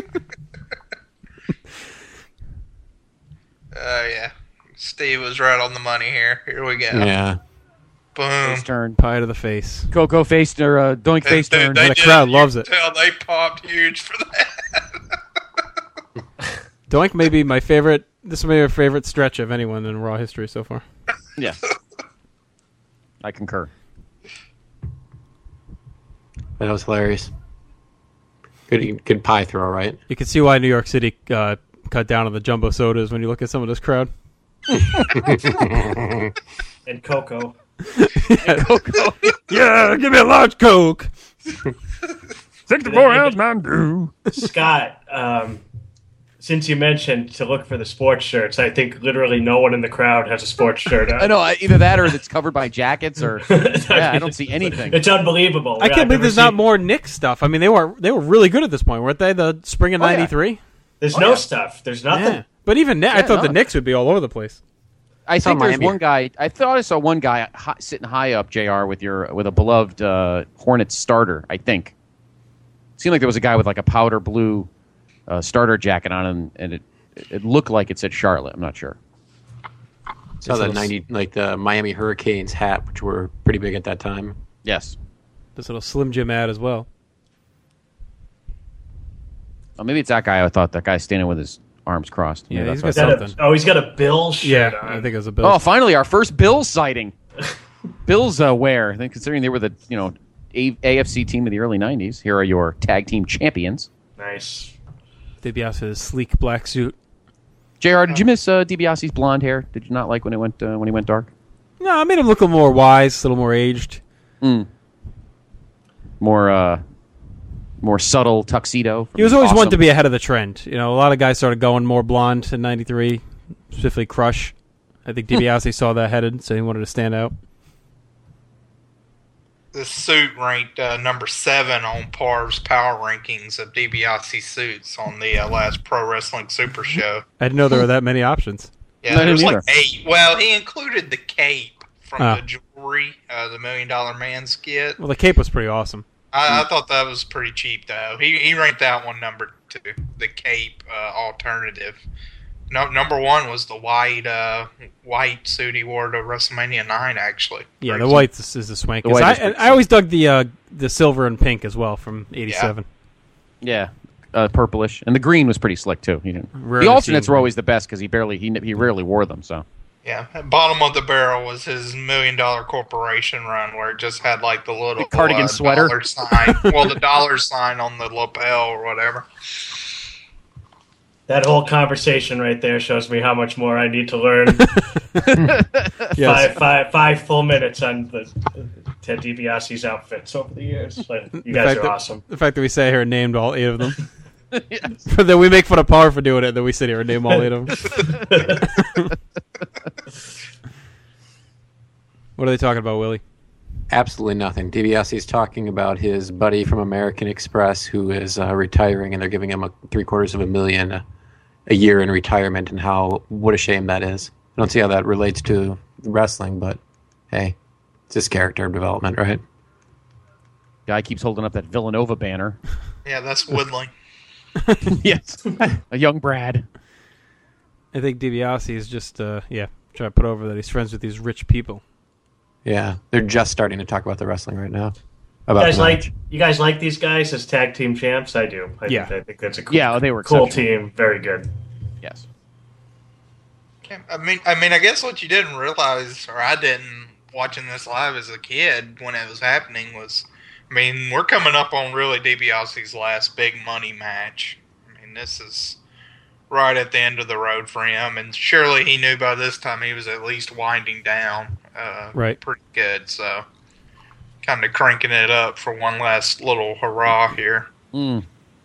Oh, yeah. Steve was right on the money here. Here we go. Yeah. Boom. Face turn. Pie to the face. Coco face or uh, Doink They- face they- turn. they The did- crowd you loves can it. Tell they popped huge for that. Doink may be my favorite. This may be my favorite stretch of anyone in Raw history so far. Yeah. I concur. That was hilarious. Good good pie throw, right? You can see why New York City uh, cut down on the jumbo sodas when you look at some of this crowd. And Coco. Coco. Yeah, give me a large Coke. sixty-four ounce Mountain Dew. Scott, um, since you mentioned to look for the sports shirts, I think literally no one in the crowd has a sports shirt on. I know, either that or it's covered by jackets or... yeah, I don't see anything. It's unbelievable. I Yeah, can't I've believe never there's not seen- more Knicks stuff. I mean, they were they were really good at this point, weren't they? The spring of Oh, yeah. ninety-three. There's Oh, no yeah. stuff. There's nothing. Yeah. But even Knick- I Yeah, thought the no. Knicks would be all over the place. I saw think there's Miami. one guy. I thought I saw one guy hi, sitting high up, J R, with your with a beloved uh, Hornets starter. I think it seemed like there was a guy with like a powder blue uh, starter jacket on, and, and it it looked like it said Charlotte. I'm not sure. Saw This the little- ninety like the Miami Hurricanes hat, which were pretty big at that time. Yes. This little Slim Jim ad as well. Oh, maybe it's that guy. I thought that guy standing with his arms crossed. Yeah, Maybe he's that's got what I Is thought. that a- oh, he's got a Bill shirt Yeah, on. I think it was a bill. Oh, finally, our first Bills sighting. Bills uh, wear. I think considering they were the you know A- AFC team of the early nineties. Here are your tag team champions. Nice. DiBiase's sleek black suit. J R, did you miss uh, DiBiase's blonde hair? Did you not like when it went uh, when he went dark? No, I made him look a little more wise, a little more aged. Mm. More uh, more subtle tuxedo. from He was always one Awesome. to be ahead of the trend. You know, a lot of guys started going more blonde in ninety-three, specifically Crush. I think DiBiase saw that headed, so he wanted to stand out. This suit ranked uh, number seven on Parv's power rankings of DiBiase suits on the uh, last Pro Wrestling Super Show. I didn't know there were that many options. Yeah, I didn't there's like either. eight. Well, he included the cape from Ah. the jewelry, uh, the Million Dollar Man skit. Well, the cape was pretty awesome. I, I thought that was pretty cheap, though. He he ranked that one number two, the cape uh, alternative. No, number one was the white uh, white suit he wore to WrestleMania nine, actually. Yeah, Pretty the white is, is the swankiest. The white I, is pretty and I always dug the uh, the silver and pink as well from eighty-seven. Yeah, uh, purplish, and the green was pretty slick too. He didn't. Rarely The alternates seen were always the best because he barely he he rarely wore them. So Yeah, at bottom of the barrel was his million dollar corporation run, where it just had like the little The cardigan uh, sweater. dollar sign. Well, the dollar sign on the lapel or whatever. That whole conversation right there shows me how much more I need to learn. Yes. five, five, five full minutes on the Ted DiBiase's outfits over the years. But you The guys fact are that- awesome. The fact that we sat here and named all eight of them. Then we make fun of Power for doing it, and then we sit here and name all eight of them. What are they talking about, Willie? Absolutely nothing. DiBiase's talking about his buddy from American Express who is uh, retiring, and they're giving him a three quarters of a million a, a year in retirement, and how what a shame that is. I don't see how that relates to wrestling, but hey, it's just character development, right? guy keeps holding up that Villanova banner. Yeah, that's Woodley. Yes, a young Brad. I think DiBiase is just, uh, yeah, trying to put over that he's friends with these rich people. Yeah, they're just starting to talk about the wrestling right now. You About guys the match. like you guys like these guys as tag team champs? I do. I Yeah. think, I think that's a cool, Yeah, they were cool exceptional. team. Very good. Yes. Yeah, I mean, I mean, I guess what you didn't realize, or I didn't, watching this live as a kid when it was happening was, I mean, we're coming up on really DiBiase's last big money match. I mean, this is right at the end of the road for him, and surely he knew by this time he was at least winding down, uh, Right. pretty good. So, kind of cranking it up for one last little hurrah here. Mm.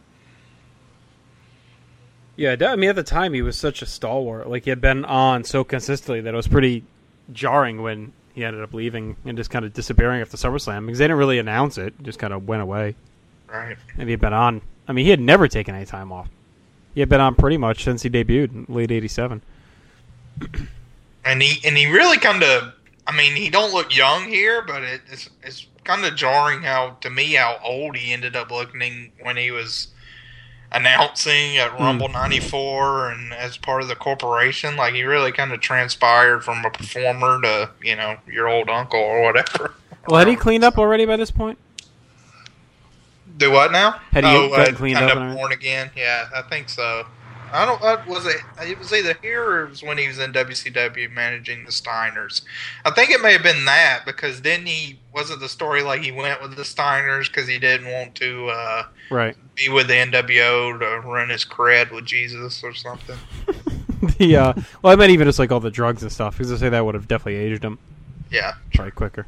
Yeah, I mean, at the time, he was such a stalwart. Like, he had been on so consistently that it was pretty jarring when he ended up leaving and just kind of disappearing after SummerSlam, because they didn't really announce it. It just kind of went away. Right. And he had been on... I mean, he had never taken any time off. He had been on pretty much since he debuted in late eighty-seven. And he and he really kind of, I mean, he don't look young here, but it, it's it's kind of jarring how, to me, how old he ended up looking when he was announcing at Rumble ninety-four and as part of the corporation. Like, he really kind of transpired from a performer to, you know, your old uncle or whatever. Well, had he cleaned up already by this point? Do what now? Had he oh, gotten uh, cleaned kind up of and born again? Yeah, I think so. I don't. Uh, was it? It was either here or it was when he was in W C W managing the Steiners. I think it may have been that, because then he wasn't the story like he went with the Steiners because he didn't want to uh, Right. be with the N W O to run his cred with Jesus or something. the uh, Well, I meant even just like all the drugs and stuff, because I say that would have definitely aged him. Yeah. Probably quicker.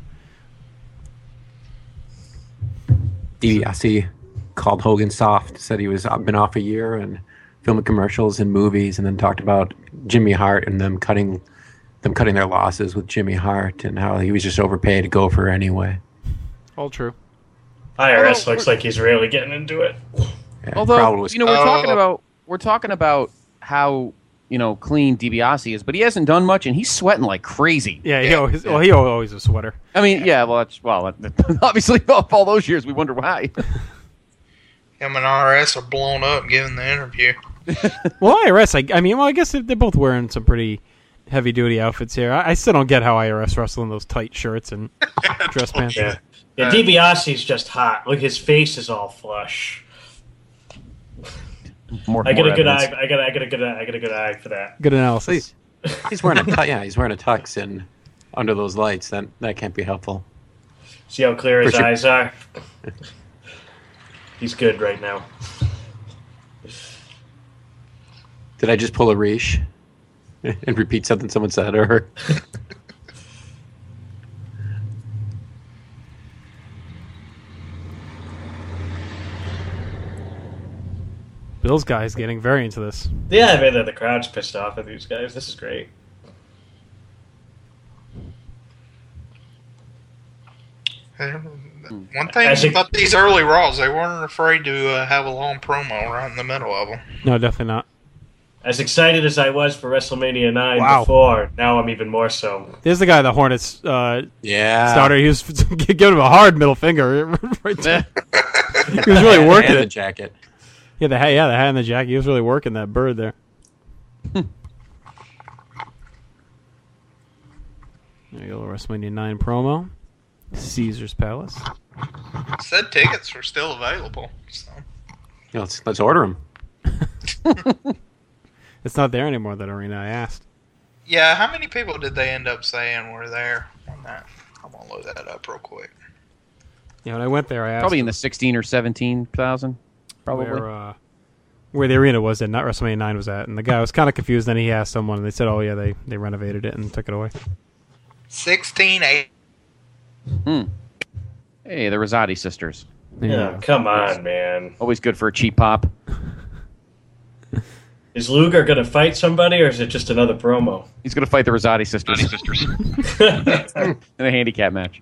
DiBiase called Hogan soft, said he was been off a year and filming commercials and movies, and then talked about Jimmy Hart and them cutting them cutting their losses with Jimmy Hart and how he was just overpaid to go for anyway. All true. I R S looks like he's really getting into it. Yeah, Although, crowd was- you know, we're Oh. talking about we're talking about how you know clean DiBiase is, but he hasn't done much, and he's sweating like crazy. Yeah, he Yeah. always, well, he always a sweater. I mean, yeah, well, that's, well, obviously, all those years, we wonder why. Him and R S are blown up giving the interview. Well, I R S, I, I mean, well, I guess they're they're both wearing some pretty heavy-duty outfits here. I, I still don't get how I R S wrestle in those tight shirts and dress pants. Yeah, yeah. DiBiase's just hot. Look, his face is all flush. More, I get more a good evidence. eye. I got. I got a good. eye. I got a good eye for that. Good analysis. He's wearing a tu- yeah, he's wearing a tux and under those lights. That that can't be helpful. See how clear his For sure. eyes are. He's good right now. Did I just pull a Reish and repeat something someone said? Or Bill's guy's getting very into this. Yeah, I mean, the crowd's pissed off at these guys. This is great. One thing As a- about these early Raws, they weren't afraid to uh, have a long promo right in the middle of them. No, definitely not. As excited as I was for WrestleMania nine Wow. before, now I'm even more so. There's the guy, the Hornets uh, yeah, starter. He was giving him a hard middle finger right there. He was really working and the it. jacket. Yeah, the hat, yeah, the hat and the jacket. He was really working that bird there. There you go, WrestleMania nine promo. Caesar's Palace. Said tickets were still available. So. Yeah, let's let's order them. It's not there anymore, that arena, I asked. Yeah, how many people did they end up saying were there on that? I'm going to load that up real quick. Yeah, when I went there, I asked... Probably in the sixteen or seventeen thousand, probably. Where, uh, where the arena was at, not WrestleMania nine was at. And the guy was kind of confused. Then he asked someone, and they said, oh, yeah, they, they renovated it and took it away. sixteen eight. Hmm. Hey, the Rosati sisters. Yeah, come on, man. Always good for a cheap pop. Is Luger going to fight somebody, or is it just another promo? He's going to fight the Rosati sisters. sisters. In a handicap match.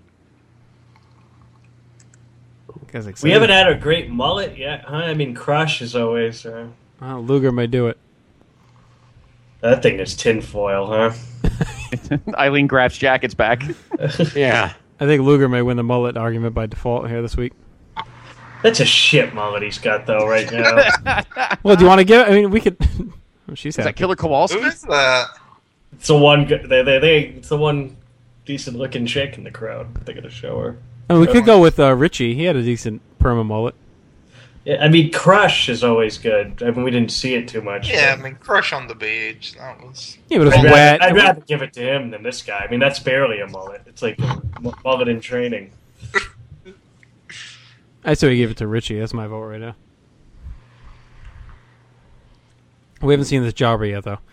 We haven't had a great mullet yet, huh? I mean, Crush is always... Uh... Well, Luger may do it. That thing is tinfoil, huh? Eileen Graf's jacket's back. Yeah. I think Luger may win the mullet argument by default here this week. That's a shit mullet he's got, though, right now. Well, do you want to give... I mean, we could... Oh, she's Is that happy. Killer Kowalski? Who is that? It's the one... They, they, they, it's the one decent-looking chick in the crowd. They're going to show her. I mean, we could go with uh, Richie. He had a decent perma mullet. Yeah, I mean, Crush is always good. I mean, we didn't see it too much. Yeah, I mean, Crush on the Beach. That was. Yeah, but it was I'd wet. Rather, I'd rather give it to him than this guy. I mean, that's barely a mullet. It's like a mullet in training. I say we give it to Richie. That's my vote right now. We haven't seen this jobber yet, though.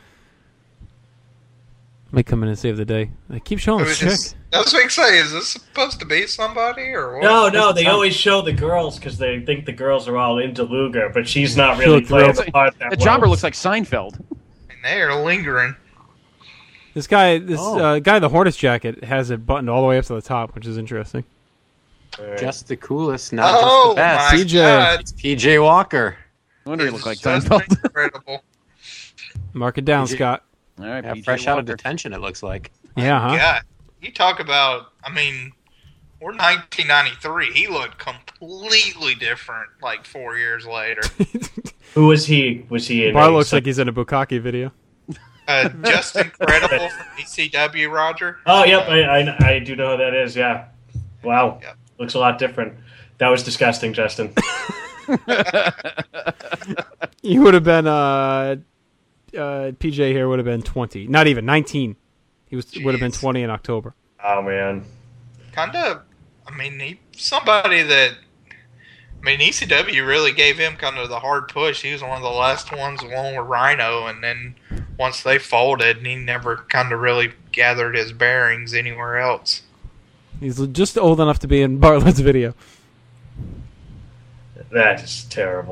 Might come in and save the day. They keep showing this chick. Is, I was going to say, is this supposed to be somebody or what? No, no, they always show the girls because they think the girls are all into Luger, but she's not really She'll playing throw- the part that The well. jobber looks like Seinfeld. And they are lingering. This guy, this Oh. uh, guy, in the Hornets jacket has it buttoned all the way up to the top, which is interesting. Just the coolest, not Oh, just the best. my P J. God. It's P J Walker. I wonder he looked like Just Seinfeld. incredible. Mark it down, P J Scott. All right, Yeah, P J fresh out of Walker. detention, it looks like. Yeah, huh? God, you talk about, I mean, we're nineteen ninety-three. He looked completely different like four years later. Who was he? Was he in? Bar a- looks like he's in a Bukkake video. Uh, just incredible from E C W, Roger. Oh, yep, I, I, I do know who that is. Yeah, wow, Yep. looks a lot different. That was disgusting, Justin. He would have been, uh, uh, P J here would have been twenty. Not even, nineteen. He was would have been Jeez. twenty in October. Oh man, Kind of, I mean, he, somebody that, I mean, E C W really gave him kind of the hard push. He was one of the last ones along with Rhino, and then once they folded, he never kind of really gathered his bearings anywhere else. He's just old enough to be in Bartlett's video. that is terrible.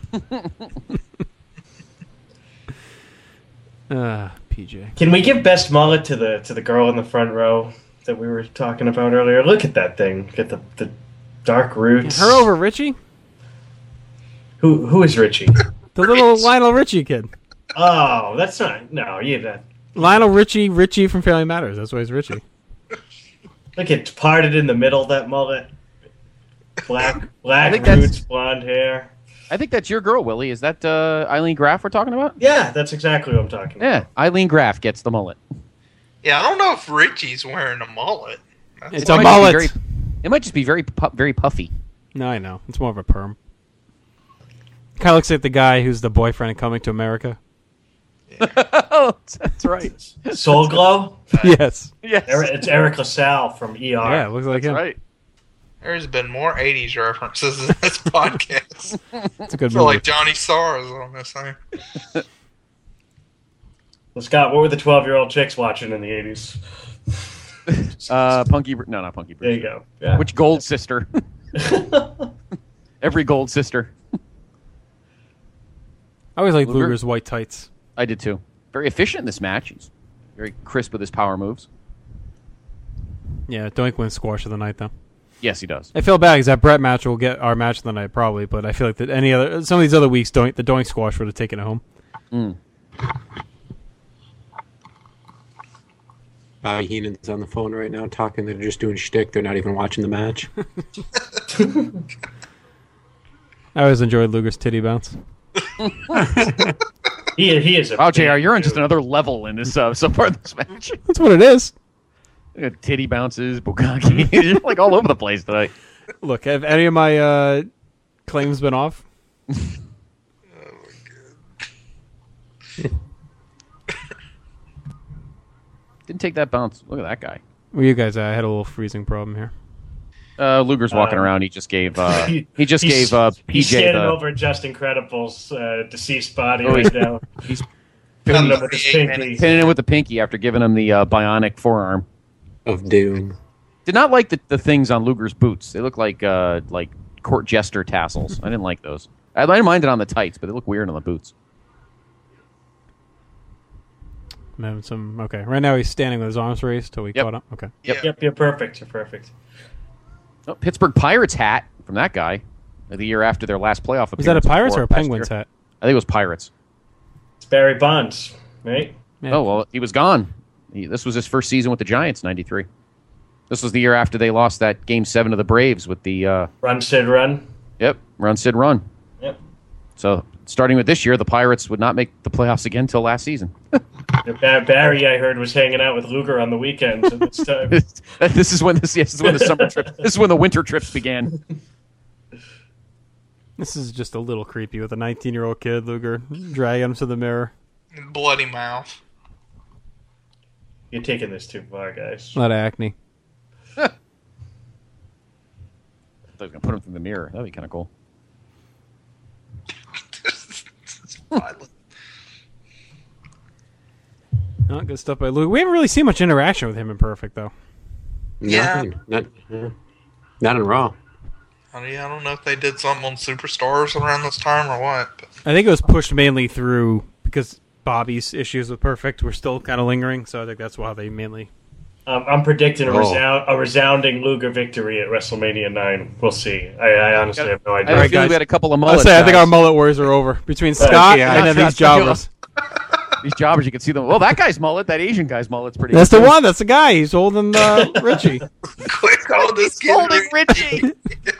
Ah, P J. Can we give best mullet to the to the girl in the front row that we were talking about earlier? Look at that thing. Look at the the dark roots. Her over Richie? Who who is Richie? The little Lionel Richie kid. Oh, that's not. No, you that. Lionel Richie, Richie from Family Matters. That's why he's Richie. Look, it's parted in the middle. That mullet. Black black think that's- roots, blonde hair. I think that's your girl, Willie. Is that uh, Eileen Graf we're talking about? Yeah, that's exactly what I'm talking about. Yeah, Eileen Graf gets the mullet. Yeah, I don't know if Richie's wearing a mullet. That's It's It a might just be mullet. very- it might just be very pu- very puffy. No, I know. It's more of a perm. Kind of looks like the guy who's the boyfriend in Coming to America. Oh, that's right. Soul Glow. Yes. Yes, Eric, it's Eric LaSalle from E R. Yeah, it looks like that's him. right. There's been more eighties references in this podcast. It's a good I feel movie. like Johnny Starr is on this thing. Well, Scott, what were the twelve-year-old chicks watching in the eighties? Uh, Punky. Br- No, not Punky. There you go. Yeah. Which Gold Sister? Every Gold Sister. I always liked Luger? Luger's white tights. I did too. Very efficient in this match. He's very crisp with his power moves. Yeah, Doink wins squash of the night, though. Yes, he does. I feel bad because that Brett match will get our match of the night probably, but I feel like that any other some of these other weeks, Doink, the Doink squash would have taken it home. Mm. Bobby Heenan's on the phone right now talking. They're just doing shtick. They're not even watching the match. I always enjoyed Luger's titty bounce. He he is a Wow, J R, big you're on just dude. another level in this uh, so far in this match. That's what it is. You got titty bounces, bukkake, you're like all over the place tonight. Look, have any of my uh, claims been off? Didn't take that bounce. Look at that guy. Well, you guys, uh, I had a little freezing problem here. Uh, Luger's walking Um, around. He just gave. Uh, he just He's- gave uh, P He's J standing the. over Just Incredible's uh, deceased body Oh, right he- now. He's pinning him with his pinky. pinning him with the pinky after giving him the uh, bionic forearm of doom. Did not like the, the things on Luger's boots. They look like uh, like court jester tassels. I didn't like those. I didn't mind it on the tights, but they look weird on the boots. I'm having some. Okay, right now he's standing with his arms raised till we Yep. caught up. Okay. Yep, yep, you're perfect. You're perfect. Oh, Pittsburgh Pirates hat from that guy. The year after their last playoff appearance. Was that a Pirates before or a last Penguins year. hat? I think it was Pirates. It's Barry Bonds, right? Yeah. Oh, well, he was gone. He, this was his first season with the Giants, ninety-three. This was the year after they lost that Game seven of the Braves with the... Uh, Run, Sid, run. Yep, run, Sid, run. Yep. So, starting with this year, the Pirates would not make the playoffs again until last season. Bar- Barry, I heard, was hanging out with Luger on the weekends at this time. This is when this, yes, this is when the summer trip, this is when the winter trips began. This is just a little creepy with a nineteen-year-old kid, Luger, dragging him to the mirror. Bloody mouth. You're taking this too far, guys. A lot of acne. I thought he was going to put him through the mirror. That'd be kind of cool. Oh, good stuff by Luger. We haven't really seen much interaction with him in Perfect, though. Yeah. Nothing. Not, yeah. Not in Raw. I mean, I don't know if they did something on Superstars around this time or what. But I think it was pushed mainly through because Bobby's issues with Perfect were still kind of lingering, so I think that's why they mainly... Um, I'm predicting a, Oh. resound, a resounding Luger victory at WrestleMania nine. We'll see. I, I honestly have no I idea. have a feeling we had a couple of I'll mullet say, I think guys. our mullet wars are over. Between Right. Scott Yeah, and I then these trust you. jobbers. These jobbers, you can see them. Well, that guy's mullet, that Asian guy's mullet's pretty That's good. the one. That's the guy. He's holding uh, Richie. quick on this kid. Holding Richie.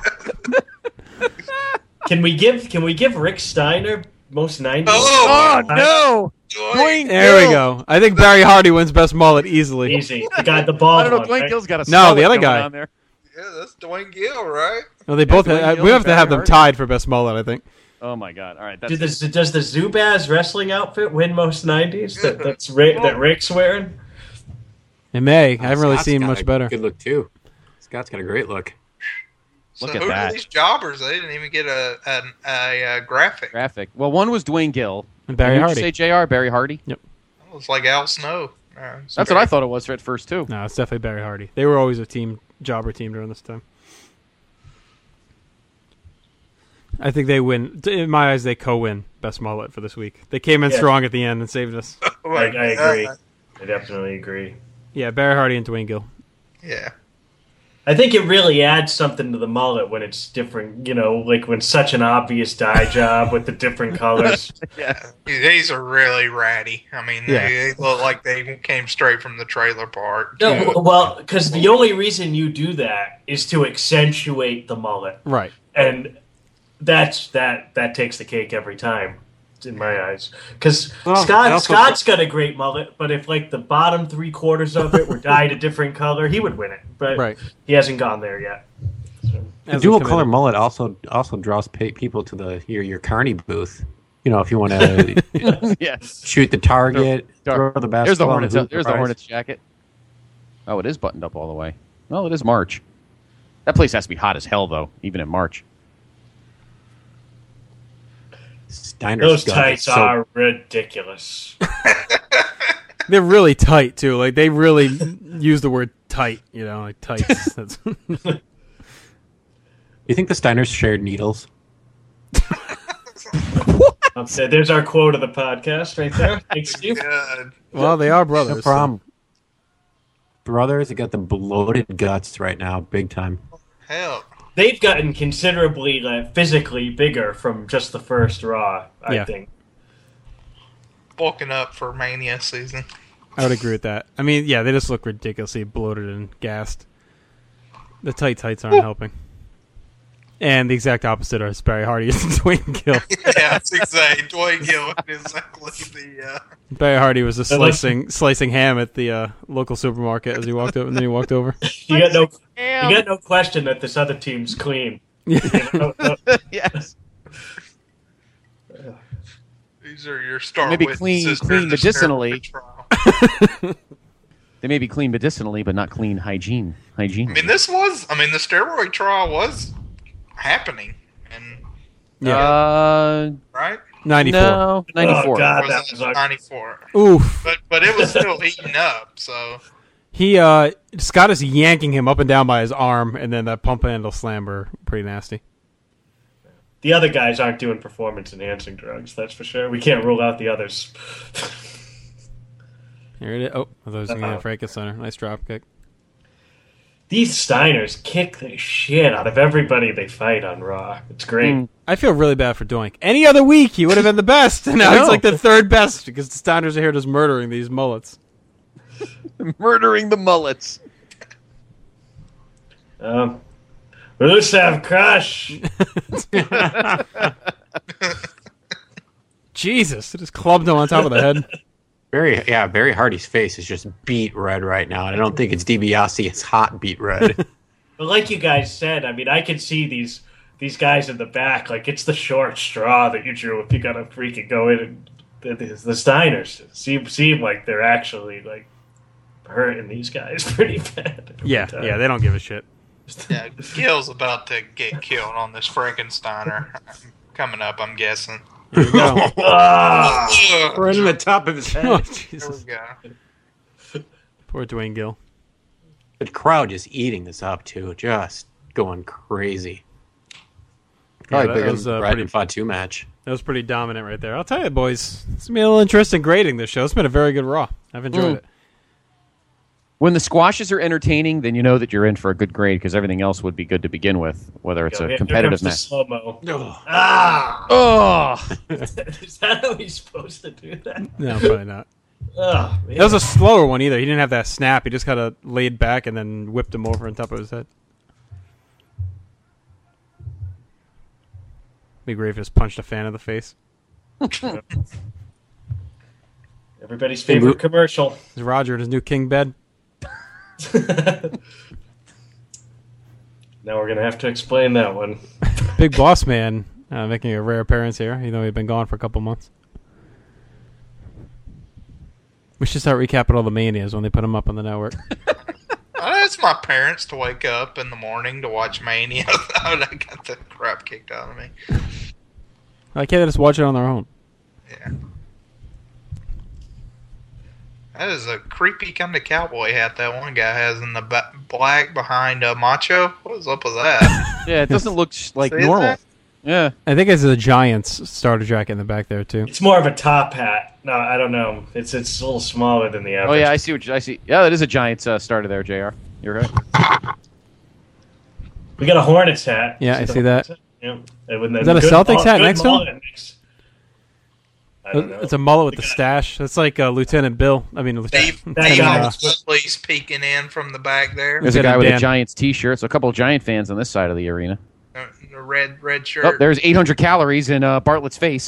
Can we give Can we give Rick Steiner most nineties? Oh, Oh, no. Dwayne. There we go. I think Barry Hardy wins best mullet easily. Easy. The guy, the bald I don't know. one, Dwayne right? Gill's got a No, mullet the other going guy. on there. Yeah, that's Dwayne Gill, right? No, they both. Dwayne Have, Gill we and have to have Barry them Hardy. tied for best mullet. I think. Oh my God! All right, Do that's the, does the Zubaz wrestling outfit win most nineties that that's Rick, that Rick's wearing? It may. I haven't really Scott's seen got much a better. Good look too. Scott's got a great look. Look so at who that. are these jobbers? They didn't even get a a, a, a graphic. graphic. Well, one was Dwayne Gill. And Barry Who'd you Hardy. say J R Barry Hardy. Yep. It was like Al Snow. Uh, it's That's what I thought it was at first too. No, it's definitely Barry Hardy. They were always a team jobber team during this time. I think they win. In my eyes, they co-win best mullet for this week. They came in Yeah. strong at the end and saved us. Oh I, my I agree. God. I definitely agree. Yeah, Barry Hardy and Dwayne Gill. Yeah. I think it really adds something to the mullet when it's different. You know, like when such an obvious dye job with the different colors. Yeah. These are really ratty. I mean, Yeah. they, they look like they came straight from the trailer park. No, w- well, because the only reason you do that is to accentuate the mullet, Right. and that's that that takes the cake every time, in my eyes. Because Well, I Scott also- Scott's got a great mullet, but if like the bottom three quarters of it were dyed a different color, he would win it. But Right. he hasn't gone there yet. The As dual a color committee. mullet also also draws pay, people to the your your Carney booth. You know, if you want to Yes. shoot the target, Throw- throw the basketball. There's the and Hornets. hoop There's the prize. Hornets jacket. Oh, it is buttoned up all the way. Well, it is March. That place has to be hot as hell, though, even in March. Steiner's Those gun tights is so- are ridiculous. They're really tight too. Like they really use the word tight. You know, like tights. That's You think the Steiners shared needles? Um, so there's our quote of the podcast right there. Thanks, Steve. God. well, they are brothers. No problem. Brothers, they got the bloated guts right now, big time. Hell. They've gotten considerably like, physically bigger from just the first Raw, I Yeah. think. Bulking up for Mania season. I would agree with that. I mean, yeah, they just look ridiculously bloated and gassed. The tight tights aren't helping. And the exact opposite are Barry Hardy and Dwayne Gill. Yeah, that's exactly. Dwayne Gill is exactly the. Uh, Barry Hardy was just They're like- slicing slicing ham at the uh, local supermarket as he walked over, and then he walked over. You got no, you got no question that this other team's clean. You know, no- Yes. These are your star Maybe witnesses clean, during clean the medicinally. steroid trial. They may be clean medicinally, but not clean hygiene. Hygiene. I mean, this was. I mean, the steroid trial was happening, and Uh, right? ninety-four. No, ninety-four. Oh, God, Was that it was ugly. ninety-four. Oof. But but it was still heating up. So He uh, Scott is yanking him up and down by his arm, and then that pump handle slam were pretty nasty. The other guys aren't doing performance-enhancing drugs, that's for sure. We can't rule out the others. Here it is. Oh, I thought I was going to Uh-oh. get Frankensteiner. Nice drop kick. These Steiners kick the shit out of everybody they fight on Raw. It's great. Mm. I feel really bad for Doink. Any other week, he would have been the best, and now I he's know. like the third best because the Steiners are here just murdering these mullets. Murdering the mullets. Um, Rusev Crush. Jesus, it just clubbed him on top of the head. Very, yeah, Barry Hardy's face is just beat red right now, and I don't think it's DiBiase, it's hot beat red. But like you guys said, I mean, I can see these these guys in the back. Like, it's the short straw that you drew if you got to freaking go in. And the, the, the Steiners seem, seem like they're actually, like, hurting these guys pretty bad. every Yeah, time. yeah, they don't give a shit. yeah, Gil's about to get killed on this Frankensteiner coming up. I'm guessing. Here we go. Ah! Right in the top of his head. Oh, There Jesus. we go. Poor Dwayne Gill. The crowd just eating this up, too. Just going crazy. Probably that bigger was, than uh, the Brad pretty- and Fatu match. That was pretty dominant right there. I'll tell you, boys, it's going to be a little interesting grading this show. It's been a very good Raw. I've enjoyed Mm. it. When the squashes are entertaining, then you know that you're in for a good grade because everything else would be good to begin with, whether it's Here- a here competitive comes the match. slow-mo. Ah! Oh, Is that how he's supposed to do that? No, probably not. Oh, man. That was a slower one either. He didn't have that snap. He just kind of laid back and then whipped him over on top of his head. Big Ray just punched a fan in the face. Everybody's favorite commercial. Is Roger in his new king bed? Now we're going to have to explain that one. Big Boss Man uh, making a rare appearance here, even though he'd been gone for a couple months. We should start recapping all the Manias when they put them up on the network. Uh, it's my parents to wake up in the morning to watch Mania. I got the crap kicked out of me. Why can't they just watch it on their own? Yeah. That is a creepy kind of cowboy hat that one guy has in the ba- black behind uh, Macho. What is up with that? yeah, it doesn't look sh- like See normal. that? Yeah, I think it's the Giants starter jacket in the back there, too. It's more of a top hat. No, I don't know. It's it's a little smaller than the average. Oh yeah, I see what you, I see. Yeah, that is a Giants uh, starter there, J R. You're right. We got a Hornets hat. Yeah, I the see that. Hornets hat? Yeah. And with the Is that a good Celtics mul- hat good next to him? mullet mix. I don't know. It's a mullet with the stash. It's like uh, Lieutenant Bill. I mean, Lieutenant, Steve, That Steve guy uh, was- Woodley's peeking in from the back there. There's a guy with Dan. a Giants T-shirt. So a couple of Giant fans on this side of the arena. Uh, the red red shirt. Oh, there's eight hundred calories in uh, Bartlett's face.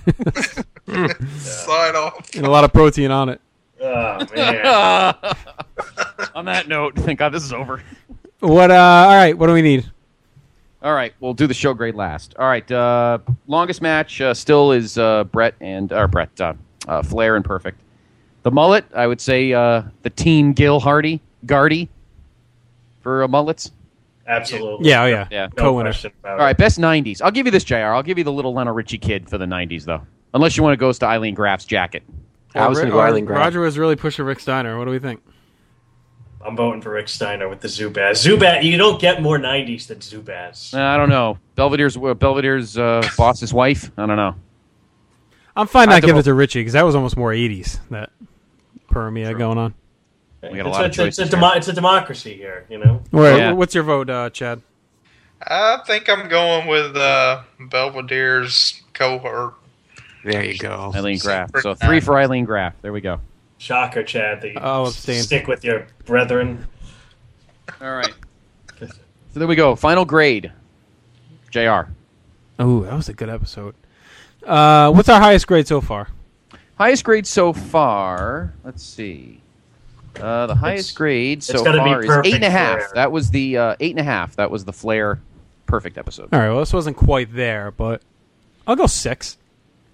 Slide off. and a lot of protein on it. Oh, man. On that note, thank God this is over. What? Uh, all right, what do we need? All right, we'll do the show grade last. All right, uh, longest match uh, still is uh, Brett and or Brett uh, uh, Flair and Perfect. The mullet, I would say uh, the Team Gil Hardy Gardy for uh, mullets. Absolutely. Yeah, oh yeah. Yeah. No Co-winner. question about All right, best nineties. I'll give you this, J R. I'll give you the little Lionel Richie kid for the nineties, though. Unless you want to go to Eileen Graff's jacket. I was Or- going to go or Eileen Graf. Roger was really pushing Rick Steiner. What do we think? I'm voting for Rick Steiner with the Zubaz. Zubaz, you don't get more nineties than Zubaz. Uh, I don't know. Belvedere's uh, Belvedere's uh, boss's wife. I don't know. I'm fine I not have to giving it vote- to Richie because that was almost more eighties. That Permia going on. We got a it's, lot of it's, it's, choices a demo- it's a democracy here, you know? Where, Yeah. What's your vote, uh, Chad? I think I'm going with uh, Belvedere's cohort. There you go. Eileen Graff. So three for Eileen Graff. There we go. Shocker, Chad, that you I'll abstain. stick with your brethren. All right. So there we go. Final grade. J R. Oh, that was a good episode. Uh, what's our highest grade so far? Highest grade so far. Let's see. Uh, the highest grade so gotta be far is perfect eight and a half. Flair. That was the uh, eight and a half. That was the Flair perfect episode. All right, well, this wasn't quite there, but I'll go six.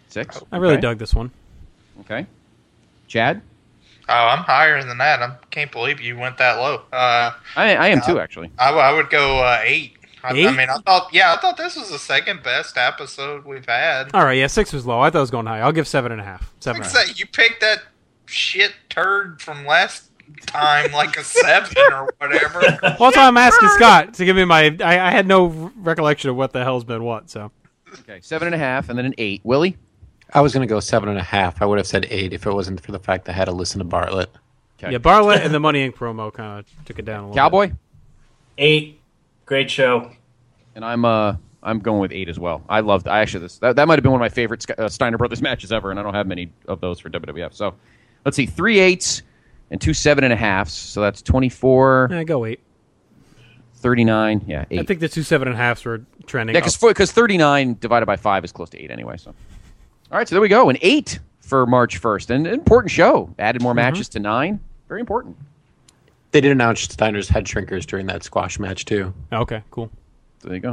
Six. I really Okay. dug this one. Okay. Chad? Oh, I'm higher than that. I can't believe you went that low. Uh, I, I am too, actually. I, I would go uh, eight. I, Eight? I mean, I thought, yeah, I thought this was the second best episode we've had. All right, yeah, six was low. I thought it was going high. I'll give seven and a half. Seven Like and a I half. said, you picked that shit turd from last time like a seven or whatever. Well, that's why I'm asking Scott to give me my. I, I had no recollection of what the hell's been what. So. Okay, seven and a half, and then an eight. Willie? I was going to go seven and a half. I would have said eight if it wasn't for the fact that I had to listen to Bartlett. Yeah, Bartlett and the Money Incorporated promo kind of took it down a little. Cowboy? Bit. Eight. Great show. And I'm uh I'm going with eight as well. I loved. I actually this that, that might have been one of my favorite uh, Steiner Brothers matches ever, and I don't have many of those for W W F. So let's see, three eights and two seven and a halves. So that's twenty-four. Yeah, go eight. thirty-nine. Yeah, eight. I think the two seven and a halves were trending. Yeah, up. because thirty-nine divided by five is close to eight anyway. So all right, so there we go. An eight for March first, and an important show. Added more Mm-hmm. matches to nine. Very important. They did announce Steiner's head shrinkers during that squash match too. Okay, cool. There you go.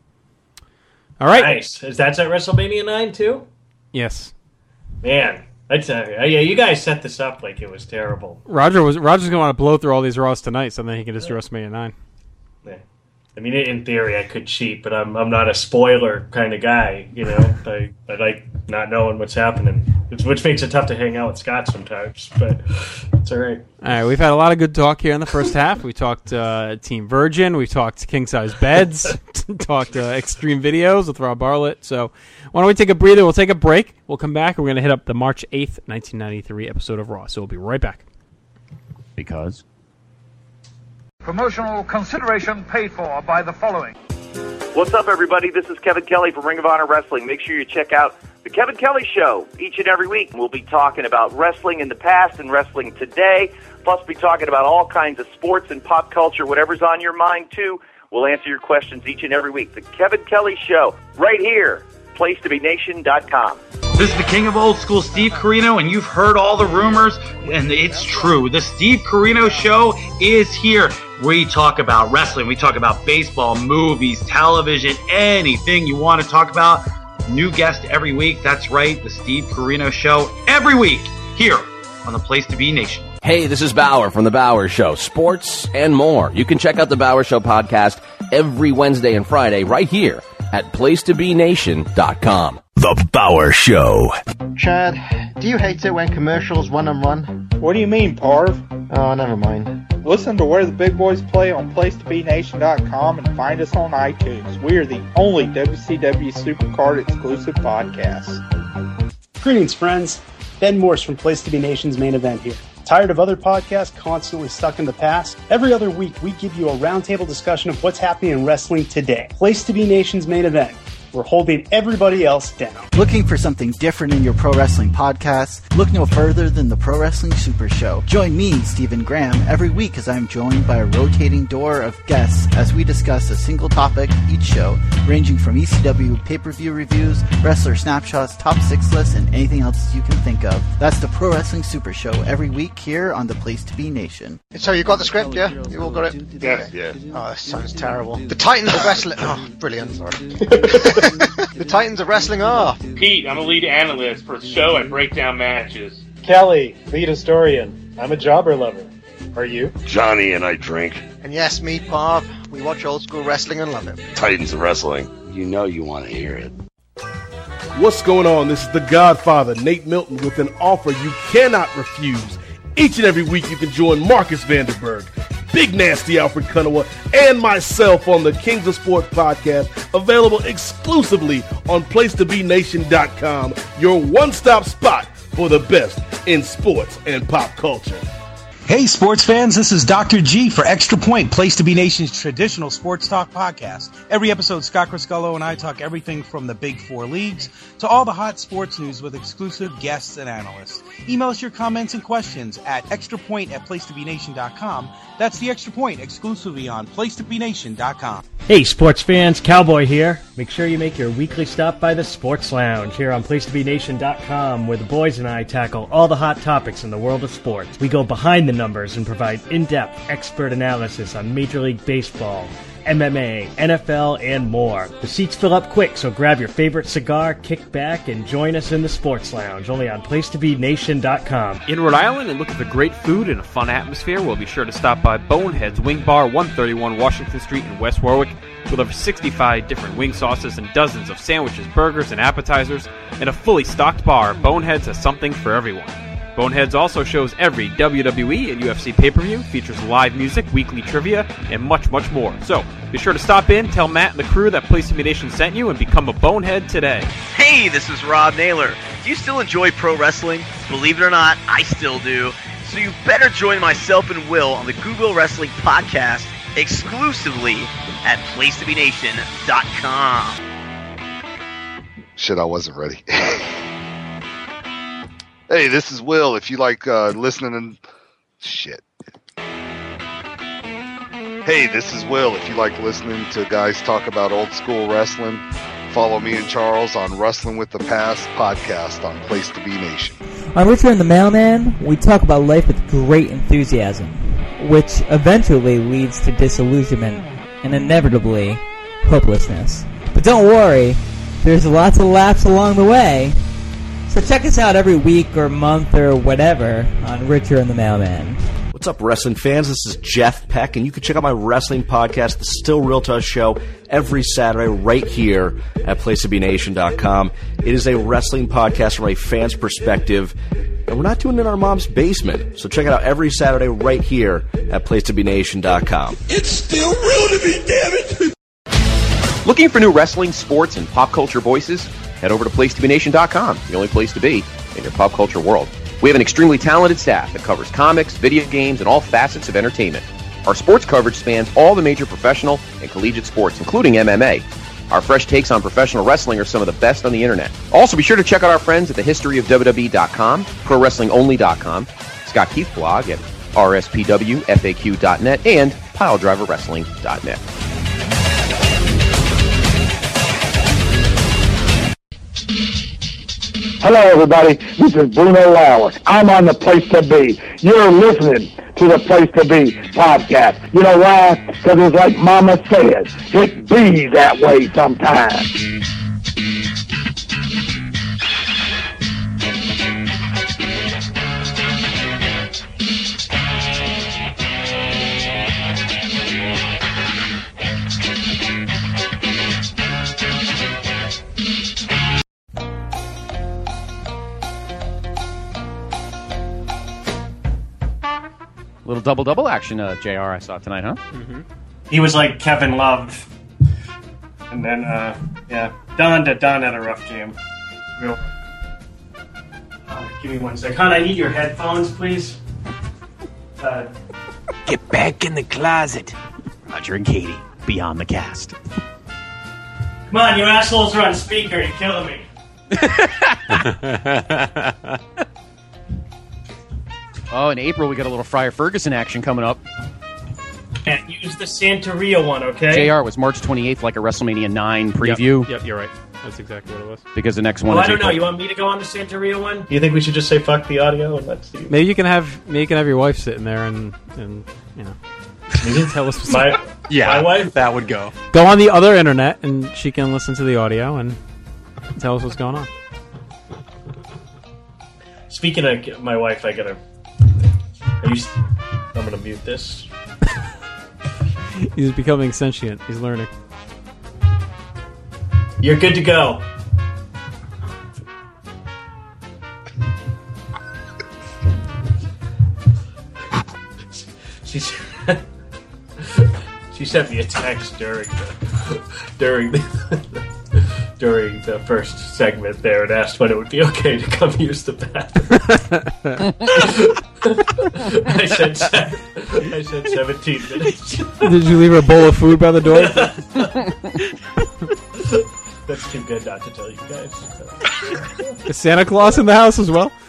All right. Nice. Is that at WrestleMania nine too? Yes. Man, I tell you, yeah, you guys set this up like it was terrible. Roger was Roger's gonna want to blow through all these Raws tonight, so then he can just do WrestleMania nine. Yeah. I mean, in theory, I could cheat, but I'm I'm not a spoiler kind of guy. You know, I I like not knowing what's happening, which, which makes it tough to hang out with Scott sometimes. But it's all right. All right, we've had a lot of good talk here in the first half. We talked uh, Team Virgin, we talked king size beds, talked uh, extreme videos with Rob Bartlett. So why don't we take a breather? We'll take a break. We'll come back. And we're going to hit up the March eighth, nineteen ninety-three episode of Raw. So we'll be right back. Because promotional consideration paid for by the following. What's up, everybody? This is Kevin Kelly from Ring of Honor Wrestling. Make sure you check out The Kevin Kelly Show each and every week. We'll be talking about wrestling in the past and wrestling today, plus be talking about all kinds of sports and pop culture, whatever's on your mind, too. We'll answer your questions each and every week. The Kevin Kelly Show, right here, place to be nation dot com. This is the king of old school, Steve Corino, and you've heard all the rumors, and it's true. The Steve Corino Show is here. We talk about wrestling, we talk about baseball, movies, television, anything you want to talk about. New guest every week. That's right, the Steve Corino Show every week here on the Place to Be Nation. Hey, this is Bauer from The Bauer Show, sports and more. You can check out The Bauer Show podcast every Wednesday and Friday right here at place to be nation dot com. The Bauer Show. Chad, do you hate it when commercials run and run? What do you mean, Parv? Oh, never mind. Listen to Where the Big Boys Play on place to be nation dot com and find us on iTunes. We are the only W C W Supercard exclusive podcast. Greetings, friends. Ben Morse from Place to Be Nation's Main Event here. Tired of other podcasts constantly stuck in the past? Every other week, we give you a roundtable discussion of what's happening in wrestling today. Place to Be Nation's Main Event. We're holding everybody else down. Looking for something different in your pro wrestling podcast? Look no further than the Pro Wrestling Super Show. Join me, Stephen Graham, every week as I'm joined by a rotating door of guests as we discuss a single topic each show, ranging from E C W pay-per-view reviews, wrestler snapshots, top six lists, and anything else you can think of. That's the Pro Wrestling Super Show every week here on the Place to Be Nation. So you got the script, yeah? You all got it? Yeah, yeah. Oh, this sounds terrible. The Titans of Wrestling... Oh, brilliant. The Titans of Wrestling are... Pete, I'm a lead analyst for the show. I break down matches. Kelly, lead historian. I'm a jobber lover. Are you? Johnny and I drink. And yes, me, Parv. We watch old school wrestling and love it. Titans of Wrestling. You know you want to hear it. What's going on? This is the Godfather, Nate Milton, with an offer you cannot refuse. Each and every week you can join Marcus Vanderberg, Big Nasty Alfred Kunawa, and myself on the Kings of Sports podcast, available exclusively on place to be nation dot com, your one-stop spot for the best in sports and pop culture. Hey, sports fans, this is Doctor G for Extra Point, Place to Be Nation's traditional sports talk podcast. Every episode, Scott Criscullo and I talk everything from the big four leagues to all the hot sports news with exclusive guests and analysts. Email us your comments and questions at extrapoint at place to be nation dot com. That's the Extra Point, exclusively on place to be nation dot com. Hey, sports fans, Cowboy here. Make sure you make your weekly stop by the Sports Lounge here on place to be nation dot com, where the boys and I tackle all the hot topics in the world of sports. We go behind the numbers and provide in-depth expert analysis on Major League Baseball, M M A, N F L, and more. The seats fill up quick, so grab your favorite cigar, kick back, and join us in the Sports Lounge, only on place to be nation dot com. In Rhode Island and looking for great food and a fun atmosphere, we'll be sure to stop by Bonehead's Wing Bar, one thirty-one Washington Street in West Warwick, with over sixty-five different wing sauces and dozens of sandwiches, burgers, and appetizers. In a fully stocked bar, Bonehead's has something for everyone. Boneheads also shows every W W E and U F C pay-per-view, features live music, weekly trivia, and much, much more. So, be sure to stop in, tell Matt and the crew that Place to Be Nation sent you, and become a Bonehead today. Hey, this is Rob Naylor. Do you still enjoy pro wrestling? Believe it or not, I still do. So you better join myself and Will on the Google Wrestling Podcast exclusively at place to be nation dot com. Shit, I wasn't ready. Hey, this is Will. If you like uh, listening and... Shit. Hey, this is Will. If you like listening to guys talk about old school wrestling, follow me and Charles on Wrestling with the Past podcast on Place to Be Nation. On Richard and the Mailman, we talk about life with great enthusiasm, which eventually leads to disillusionment and inevitably hopelessness. But don't worry, there's lots of laughs along the way. So check us out every week or month or whatever on Richard and the Mailman. What's up, wrestling fans? This is Jeff Peck, and you can check out my wrestling podcast, The Still Real to Us Show, every Saturday right here at place to be nation dot com. It is a wrestling podcast from a fan's perspective, and we're not doing it in our mom's basement. So check it out every Saturday right here at place to be nation dot com. It's still real to me, damn it! Looking for new wrestling, sports, and pop culture voices? Head over to place to be nation dot com, the only place to be in your pop culture world. We have an extremely talented staff that covers comics, video games, and all facets of entertainment. Our sports coverage spans all the major professional and collegiate sports, including M M A. Our fresh takes on professional wrestling are some of the best on the internet. Also, be sure to check out our friends at the history of W W E dot com, pro wrestling only dot com, Scott Keith blog at R S P W F A Q dot net, and pile driver wrestling dot net. Hello, everybody. This is Bruno Lauer. I'm on the Place to Be. You're listening to the Place to Be podcast. You know why? Because it's like Mama said, it be that way sometimes. Little double-double action, uh, J R, I saw tonight, huh? Mm-hmm. He was like Kevin Love. And then, uh, yeah, Don, Don had a rough game. Real. Uh, give me one sec. Hon, I need your headphones, please. Uh, Get back in the closet. Roger and Katie, beyond the cast. Come on, you assholes are on speaker. You're killing me. Oh, in April, we got a little Friar Ferguson action coming up. And use the Santeria one, okay? J R was March twenty-eighth, like a WrestleMania nine preview. Yep, yep, you're right. That's exactly what it was. Because the next one oh, is I don't April. know. You want me to go on the Santeria one? Do you think we should just say fuck the audio and let's see? Maybe you can have maybe you can have your wife sitting there and, and you know, maybe tell us what's my, yeah, my wife? That would go. Go on the other internet and she can listen to the audio and tell us what's going on. Speaking of my wife, I gotta. Are you st- I'm gonna mute this. He's becoming sentient. He's learning. You're good to go. She's she sent me a text during the during the during the first segment there and asked when it would be okay to come use the bathroom. I said se- I said seventeen minutes. Did you leave her a bowl of food by the door? That's too good not to tell you guys. Is Santa Claus in the house as well?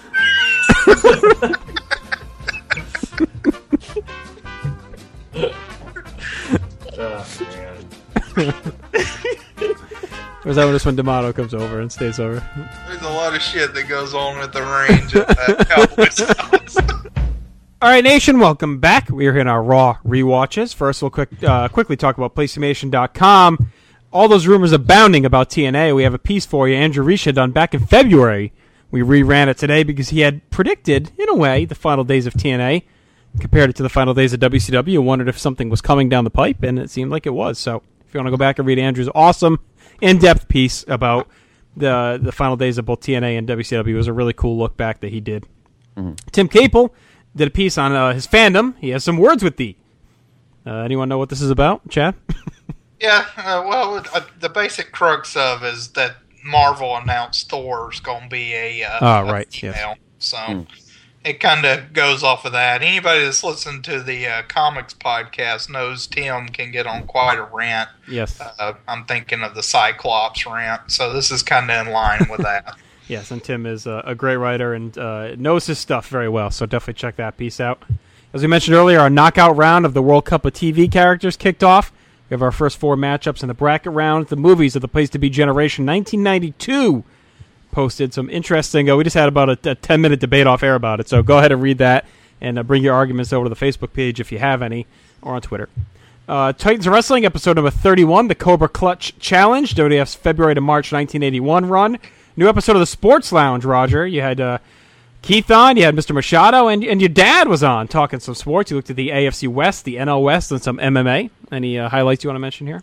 Oh, man. Or is that just when D'Amato comes over and stays over? There's a lot of shit that goes on at the range at that Cowboys house. All right, Nation, welcome back. We are in our Raw rewatches. First, we'll quick, uh, quickly talk about PlayStation dot com. All those rumors abounding about T N A. We have a piece for you. Andrew Reich had done back in February. We reran it today because he had predicted, in a way, the final days of T N A, compared it to the final days of W C W, and wondered if something was coming down the pipe, and it seemed like it was. So if you want to go back and read Andrew's awesome, in-depth piece about the the final days of both T N A and W C W, it was a really cool look back that he did. Mm-hmm. Tim Capel did a piece on uh, his fandom. He has some words with thee. Uh, anyone know what this is about, Chad? Yeah, uh, well, uh, the basic crux of is that Marvel announced Thor's going to be a, uh, oh, a right. female, yes. so mm. it kind of goes off of that. Anybody that's listened to the uh, comics podcast knows Tim can get on quite a rant. Yes. Uh, I'm thinking of the Cyclops rant, so this is kind of in line with that. Yes, and Tim is uh, a great writer and uh, knows his stuff very well, so definitely check that piece out. As we mentioned earlier, our knockout round of the World Cup of T V characters kicked off. We have our first four matchups in the bracket round. The movies of the Place to Be generation nineteen ninety-two posted some interesting. Uh, we just had about a, a ten-minute debate off air about it, so go ahead and read that and uh, bring your arguments over to the Facebook page if you have any, or on Twitter. Uh, Titans Wrestling, episode number thirty-one, the Cobra Clutch Challenge, W W F's February to March nineteen eighty-one run. New episode of the Sports Lounge, Roger. You had uh, Keith on, you had Mister Machado, and and your dad was on talking some sports. You looked at the A F C West, the N L West, and some M M A. Any uh, highlights you want to mention here?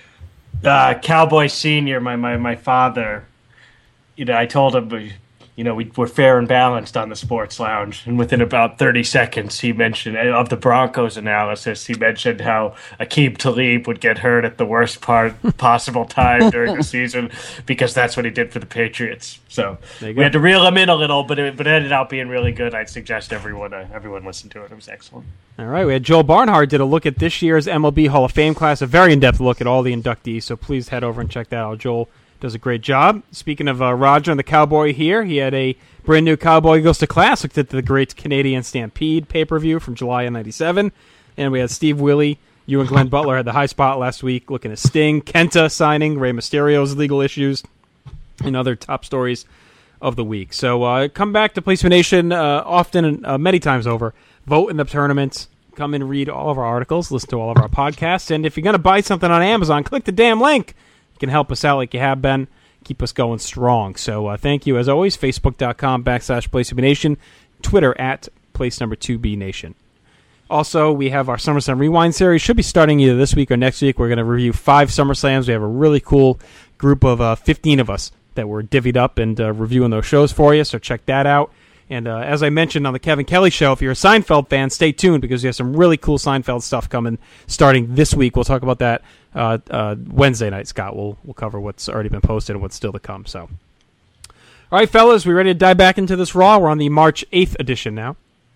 Uh, Cowboy Senior, my, my, my father, you know, I told him, you know, we, we're fair and balanced on the Sports Lounge. And within about thirty seconds, he mentioned, of the Broncos analysis, he mentioned how Aqib Talib would get hurt at the worst part possible time during the season because that's what he did for the Patriots. So we had to reel him in a little, but it, but it ended up being really good. I'd suggest everyone uh, everyone listen to it. It was excellent. All right, we had Joel Barnhart did a look at this year's M L B Hall of Fame class, a very in-depth look at all the inductees, so please head over and check that out. Joel does a great job. Speaking of uh, Roger and the Cowboy here, he had a brand new Cowboy Goes to Class, looked at the Great Canadian Stampede pay-per-view from July of ninety-seven, and we had Steve Willie. You and Glenn Butler had the high spot last week looking at Sting, Kenta signing, Rey Mysterio's legal issues, and other top stories of the week. So uh, come back to Placement Nation uh, often, uh, many times over. Vote in the tournaments. Come and read all of our articles, listen to all of our podcasts, and if you're going to buy something on Amazon, click the damn link. You can help us out like you have been. Keep us going strong. So uh, thank you, as always. Facebook.com backslash Place to Be Nation. Twitter at Place Number two B Nation. Also, we have our SummerSlam Rewind series. Should be starting either this week or next week. We're going to review five SummerSlams. We have a really cool group of uh, fifteen of us that were divvied up and uh, reviewing those shows for you, so check that out. And uh, as I mentioned on the Kevin Kelly Show, if you're a Seinfeld fan, stay tuned because we have some really cool Seinfeld stuff coming starting this week. We'll talk about that uh, uh, Wednesday night, Scott. We'll we'll cover what's already been posted and what's still to come. So, all right, fellas, we ready to dive back into this Raw? We're on the March eighth edition now.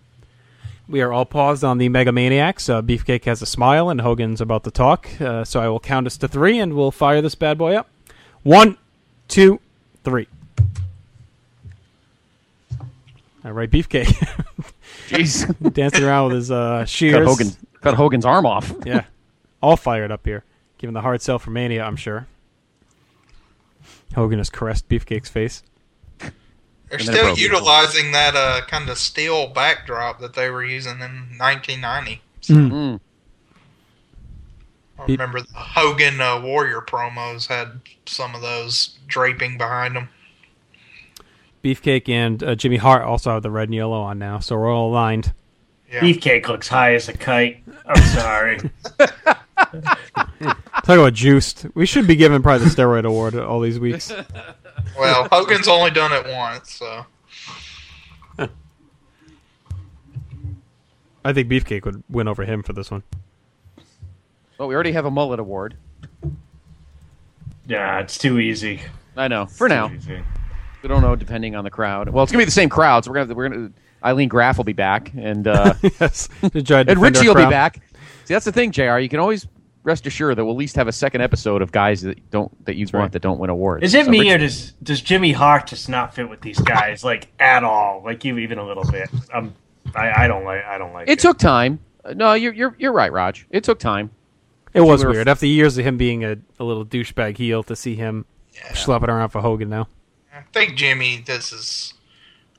We are all paused on the Mega Maniacs. Uh, Beefcake has a smile, and Hogan's about to talk. Uh, so I will count us to three, and we'll fire this bad boy up. One, two, three. All right, Beefcake. Jeez. Dancing around with his uh, shears. Cut, Hogan, cut Hogan's arm off. Yeah. All fired up here. Giving the hard sell for Mania, I'm sure. Hogan has caressed Beefcake's face. They're still utilizing that uh, kind of steel backdrop that they were using in nineteen ninety. So Mm. I remember the Hogan uh, Warrior promos had some of those draping behind them. Beefcake and uh, Jimmy Hart also have the red and yellow on now, so we're all aligned. Yeah. Beefcake looks high as a kite. I'm sorry. Talk about juiced. We should be giving probably the steroid award all these weeks. Well, Hogan's only done it once, so. I think Beefcake would win over him for this one. Well, we already have a mullet award. Yeah, it's too easy. I know. For It's now. too easy. We don't know, depending on the crowd. Well, it's gonna be the same crowd, so we're gonna we're gonna Eileen Graff will be back, and uh, yes, to try to and defend Richie our will be crown. back. See, that's the thing, J R. You can always rest assured that we'll at least have a second episode of guys that don't that you want right. that don't win awards. Is it So me Richie- or does does Jimmy Hart just not fit with these guys like at all? Like even even a little bit. Um, I, I don't like I don't like it. It took time. Uh, No, you're you're you're right, Raj. It took time. It was We were- weird. After years of him being a, a little douchebag heel, to see him schlepping around for Hogan now. I think Jimmy, this is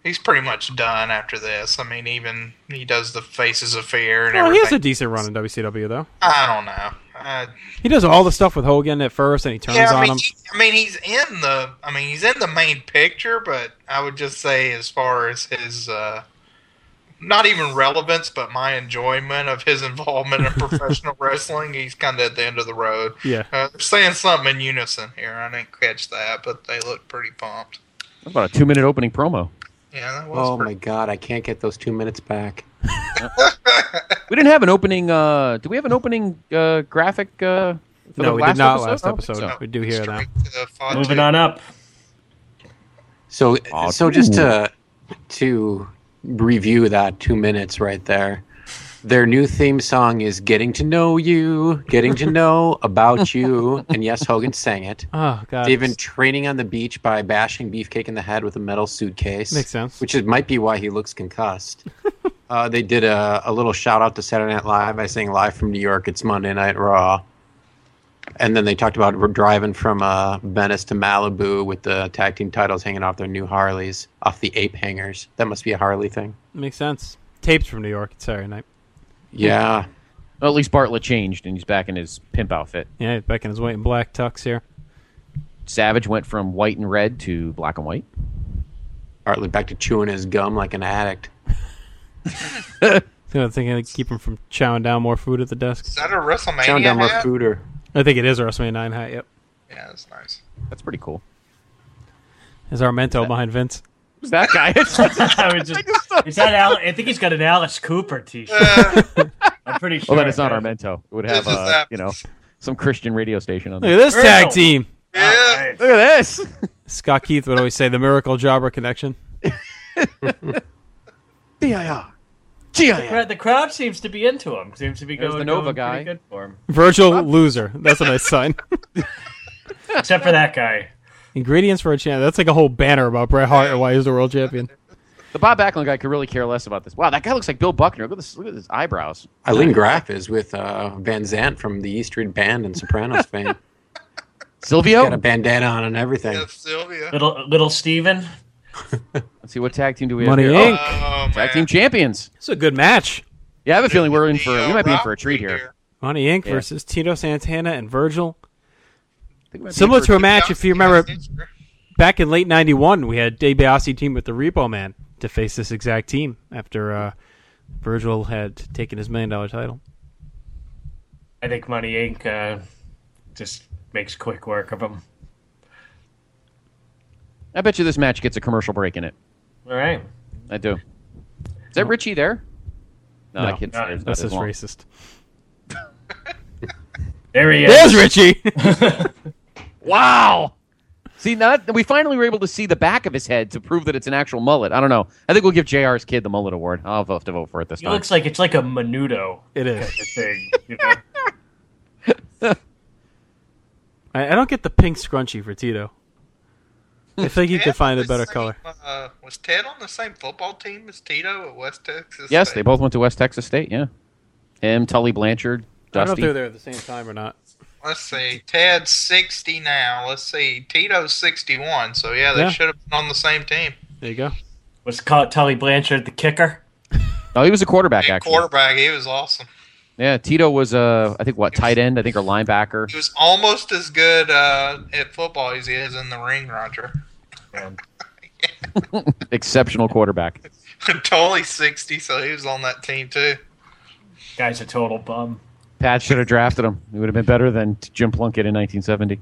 he's pretty much done after this. I mean, even he does the Faces of Fear and Well, he everything. has a decent run in W C W, though. I don't know. Uh, He does all the stuff with Hogan at first, and he turns yeah, I on mean, him. he, I mean, he's in the. I mean, he's in the main picture, but I would just say, as far as his, uh, not even relevance, but my enjoyment of his involvement in professional wrestling, he's kind of at the end of the road. Yeah. uh, they're saying something in unison here. I didn't catch that, but they look pretty pumped. That's about a two-minute opening promo. Yeah, that was. Oh pretty- my god, I can't get those two minutes back. We didn't have an opening. Uh, do we have an opening uh, graphic? Uh, for No, the we last did not episode? last I don't think episode. so. We do hear that. Moving on up. So, Oh, so just ooh. to to review that two minutes right there. Their new theme song is "Getting to Know You, Getting to Know About You," and yes, Hogan sang it. Oh god, They've been training on the beach by bashing Beefcake in the head with a metal suitcase. Makes sense. Which is, might be why he looks concussed. uh, they did a, a little shout out to Saturday Night Live by saying "Live from New York, it's Monday Night Raw." And then they talked about we're driving from uh, Venice to Malibu with the tag team titles hanging off their new Harleys, off the ape hangers. That must be a Harley thing. Makes sense. Tapes from New York. It's Saturday night. Yeah. Well, at least Bartlett changed, and he's back in his pimp outfit. Yeah, he's back in his white and black tux here. Savage went from white and red to black and white. Bartlett back to chewing his gum like an addict. So I think I keep him from chowing down more food at the desk. Is that a WrestleMania Chowing down more hat? food or... I think it is a WrestleMania nine hat, yep. Yeah, that's nice. That's pretty cool. Is Armento behind Vince? Who's that guy? I was just, is that Al, I think he's got an Alice Cooper T-shirt. I'm pretty sure. Well, then it's not it does. Armento. It would have, This is uh, that- you know, some Christian radio station on Look there. at this tag team. Yeah. Look at this. Scott Keith would always say the Miracle Jobber connection. B I R. The, crowd, the crowd seems to be into him. Seems to be There's going, the Nova going guy. pretty good for him. Virgil Loser. That's a nice sign. Except for that guy. Ingredients for a champ. That's like a whole banner about Bret Hart and why he's the world champion. The Bob Backlund guy could really care less about this. Wow, that guy looks like Bill Buckner. Look at this. Look at his eyebrows. Eileen Graff is with uh, Van Zant from the E Street Band and Sopranos fame. Silvio? Got a bandana on and everything. Yeah, Sylvia. Little little Steven. Let's see, what tag team do we Money have here? Incorporated. Oh, Tag man. team champions. It's a good match. Yeah, I have a feeling we're in for. The, We uh, might be in for a rivalry treat here. Money Incorporated Yeah. versus Tito Santana and Virgil. I think we might be Similar in for to a treat. match, if you remember, back in late ninety-one, we had DiBiase team with the Repo Man to face this exact team after uh, Virgil had taken his million dollar title. I think Money Incorporated uh, just makes quick work of him. I bet you this match gets a commercial break in it. All right. I do. Is that Richie there? No, No, I can't say. no, It's not That's as just long. racist. There he is. There's Richie! Wow. See, not we finally were able to see the back of his head to prove that it's an actual mullet. I don't know. I think we'll give J R's kid the mullet award. I'll have to vote for it this He time. looks like it's like a Menudo It is. kind of thing. You know? I, I don't get the pink scrunchie for Tito. I think he Ted could find a was better the color. same, Uh, was Ted on the same football team as Tito at West Texas? Yes, State? they both went to West Texas State. Yeah, him, Tully Blanchard, I don't know if Dusty. they're there at the same time or not. Let's see. Ted's sixty now. Let's see. Tito's sixty-one. So yeah, they Yeah. should have been on the same team. There you go. Was called Tully Blanchard the kicker? Oh, he was a quarterback Big actually. quarterback. He was awesome. Yeah, Tito was uh, I think what tight end, I think, or linebacker. He was almost as good uh, at football as he is in the ring, Roger. Exceptional quarterback. Totally sixty, so he was on that team too. Guy's a total bum. Pat should have drafted him. He would have been better than Jim Plunkett in nineteen seventy.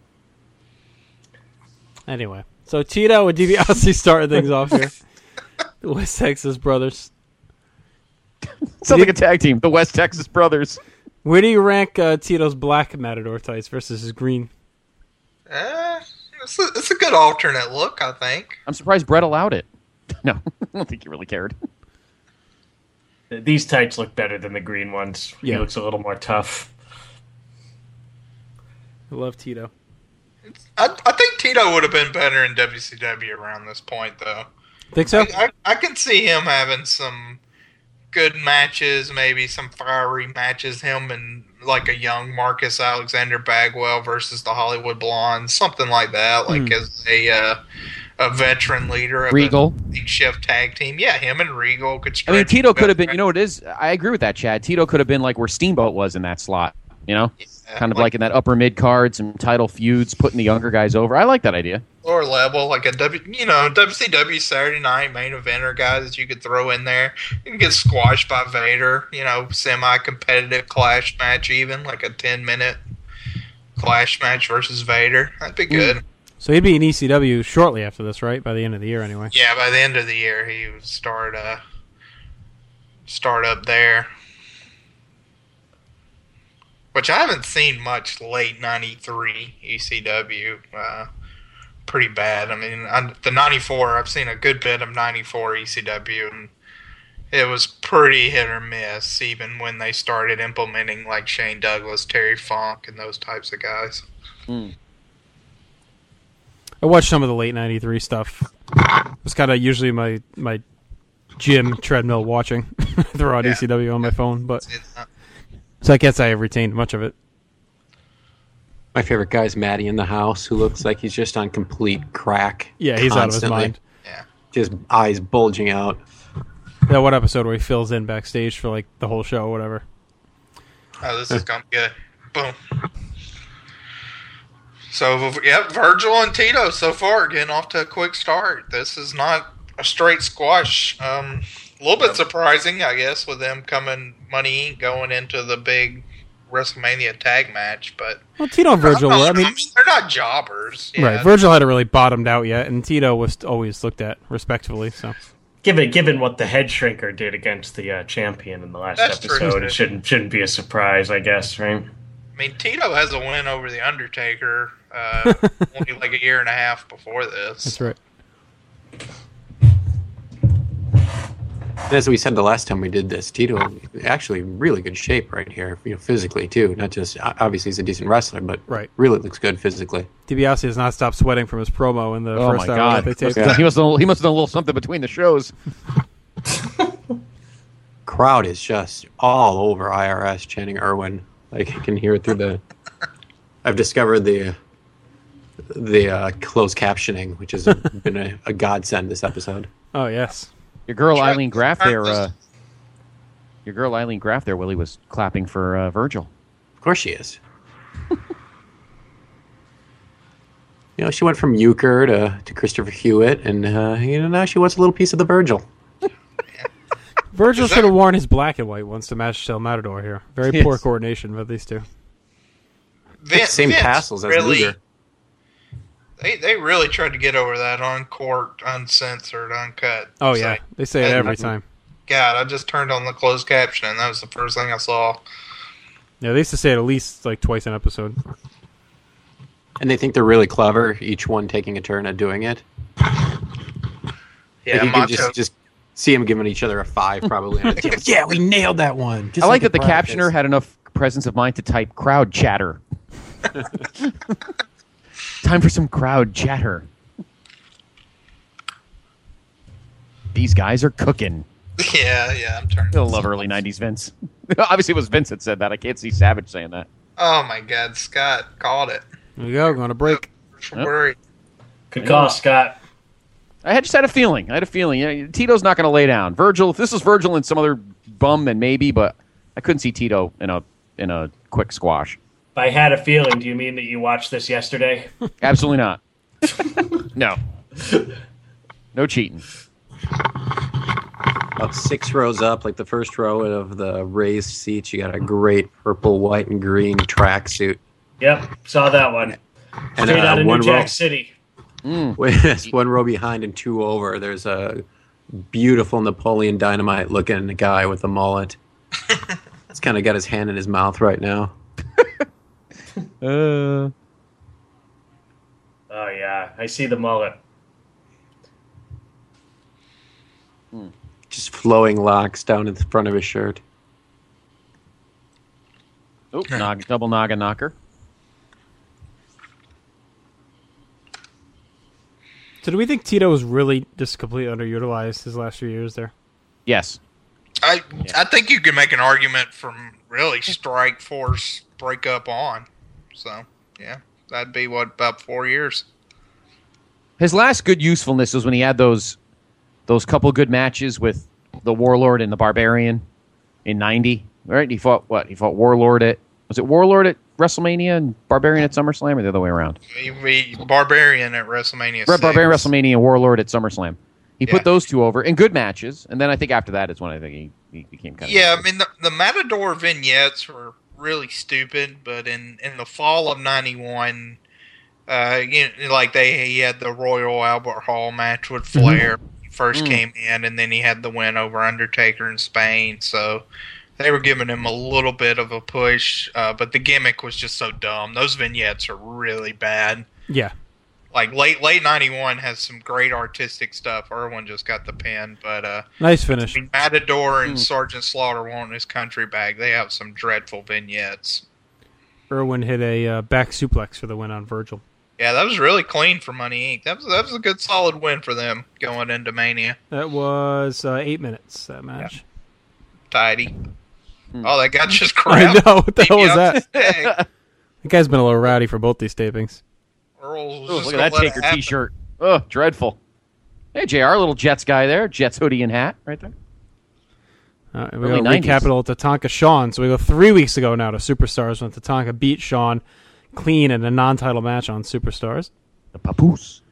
Anyway, so Tito and DiBiase starting things off here. The West Texas Brothers. Sounds like a tag team, the West Texas Brothers. Where do you rank uh, Tito's black Matador tights versus his green? Uh, it's, a, it's a good alternate look, I think. I'm surprised Brett allowed it. No, I don't think he really cared. These tights look better than the green ones. He Yeah. looks a little more tough. I love Tito. I, I think Tito would have been better in W C W around this point, though. Think so? I, I, I can see him having some good matches, maybe some fiery matches. Him and like a young Marcus Alexander Bagwell versus the Hollywood Blondes, something like that. Like Mm. as a uh, a veteran leader of Regal. a makeshift tag team. Yeah, him and Regal could I stretch. mean, Tito could have been. You know what it is? I agree with that, Chad. Tito could have been like where Steamboat was in that slot. You know, yeah, kind of like, like in that upper mid card, some title feuds, putting the younger guys over. I like that idea. Lower level, like a W, you know, W C W Saturday Night main eventer guys that you could throw in there. You can get squashed by Vader. You know, semi-competitive clash match, even like a ten-minute clash match versus Vader. That'd be good. Mm. So he'd be in E C W shortly after this, right? By the end of the year, anyway. Yeah, by the end of the year, he would start uh, start up there. Which I haven't seen much late ninety-three E C W. Uh, pretty bad. I mean, I, the ninety-four, I've seen a good bit of ninety-four E C W, and it was pretty hit or miss, even when they started implementing like Shane Douglas, Terry Funk, and those types of guys. Mm. I watched some of the late ninety-three stuff. It was kind of usually my, my gym treadmill watching. Throw out yeah. E C W on my phone, but... So I guess I retained much of it. My favorite guy is Matty in the House, who looks like he's just on complete crack. Yeah, he's constantly. out of his mind. Yeah, just eyes bulging out. That one episode where he fills in backstage for like the whole show or whatever. Oh, this is gonna be good. Boom. So yeah, Virgil and Tito so far getting off to a quick start. This is not a straight squash. Um, A little bit surprising, I guess, with them coming Money Incorporated going into the big WrestleMania tag match, but well, Tito and Virgil, I, I mean, I mean, they're not jobbers, yeah. Right? Virgil hadn't really bottomed out yet, and Tito was always looked at respectfully. So, given given what the head shrinker did against the uh, champion in the last That's episode, true. it shouldn't shouldn't be a surprise, I guess, right? I mean, Tito has a win over the Undertaker uh, only like a year and a half before this. That's right. As we said the last time we did this, Tito actually in really good shape right here, you know, physically too. Not just obviously he's a decent wrestler, but right. really looks good physically. DiBiase has not stopped sweating from his promo in the oh first my hour God. that they taped. Yeah. He must have, he must have done a little something between the shows. Crowd is just all over I R S chanting Irwin. Like I can hear it through the. I've discovered the the uh, closed captioning, which has been a, a godsend this episode. Oh yes. Your girl Eileen Graff there, uh, your girl Eileen Graff there, Willie, was clapping for uh, Virgil. Of course she is. You know, she went from Euchre to, to Christopher Hewitt, and uh, you know now she wants a little piece of the Virgil. Virgil should have worn his black and white ones to match El Matador here. Very Yes. poor coordination with these two. Vince, Same Vince tassels as really, Luger. They they really tried to get over that on court, uncensored, uncut. Oh It's yeah, like, they say it every time. God, I just turned on the closed caption, and that was the first thing I saw. Yeah, they used to say it at least like twice an episode. And they think they're really clever, each one taking a turn at doing it. Yeah, like you can Macho. just, just see them giving each other a five, probably. And it's, yeah, we nailed that one. Just I like that at the practice. captioner had enough presence of mind to type crowd chatter. Time for some crowd chatter. These guys are cooking. Yeah, yeah, I'm turning. You'll love early nineties Vince. Obviously, it was Vince that said that. I can't see Savage saying that. Oh my God, Scott called it. There you go, going to break. Yep. Worried. Good call, Scott. I had just had a feeling. I had a feeling. You know, Tito's not going to lay down. Virgil, if this was Virgil and some other bum, then maybe, but I couldn't see Tito in a in a quick squash. If I had a feeling, do you mean that you watched this yesterday? Absolutely not. No. No cheating. About six rows up, like the first row of the raised seats, you got a great purple, white, and green tracksuit. Yep, saw that one. And, Straight uh, out of New one Jack row- City. Mm. Wait, one row behind and two over, there's a beautiful Napoleon Dynamite looking guy with a mullet. He's kind of got his hand in his mouth right now. Uh, Oh yeah, I see the mullet. Just flowing locks down in the front of his shirt. oh, nog, double Naga knocker. So do we think Tito was really just completely underutilized his last few years there? Yes. I I think you can make an argument from really Strike Force breakup on. So yeah, that'd be what about four years. His last good usefulness was when he had those those couple good matches with the Warlord and the Barbarian in ninety. Right? He fought what? He fought Warlord at was it Warlord at WrestleMania and Barbarian at SummerSlam, or the other way around? He, he, Barbarian at WrestleMania. Red Barbarian at WrestleMania and Warlord at SummerSlam. He Yeah. put those two over in good matches, and then I think after that is when I think he, he became kind of Yeah, I mean the, the Matador vignettes were really stupid, but in, in the fall of ninety-one, uh, you know, like they he had the Royal Albert Hall match with Flair when he first Mm. came in, and then he had the win over Undertaker in Spain. So they were giving him a little bit of a push, uh, but the gimmick was just so dumb. Those vignettes are really bad. Yeah. Like late late ninety-one has some great artistic stuff. Irwin just got the pin, but uh, Nice finish. between Matador and Mm. Sergeant Slaughter wanting his country back, they have some dreadful vignettes. Irwin hit a uh, back suplex for the win on Virgil. Yeah, that was really clean for Money Incorporated. That was that was a good solid win for them going into Mania. That was uh, eight minutes, that match. Tidy. Oh, that guy just Hmm. I grabbed. know. What the hell beat was me up that? his neck. The guy's been a little rowdy for both these tapings. Earl was Oh, just look at gonna that let it Taker happen. T-shirt. Oh, dreadful. Hey, J R, little Jets guy there. Jets hoodie and hat right there. All right, we Early go nineties. recapital Tatanka Sean. So we go three weeks ago now to Superstars when Tatanka beat Sean clean in a non-title match on Superstars. The Papoose.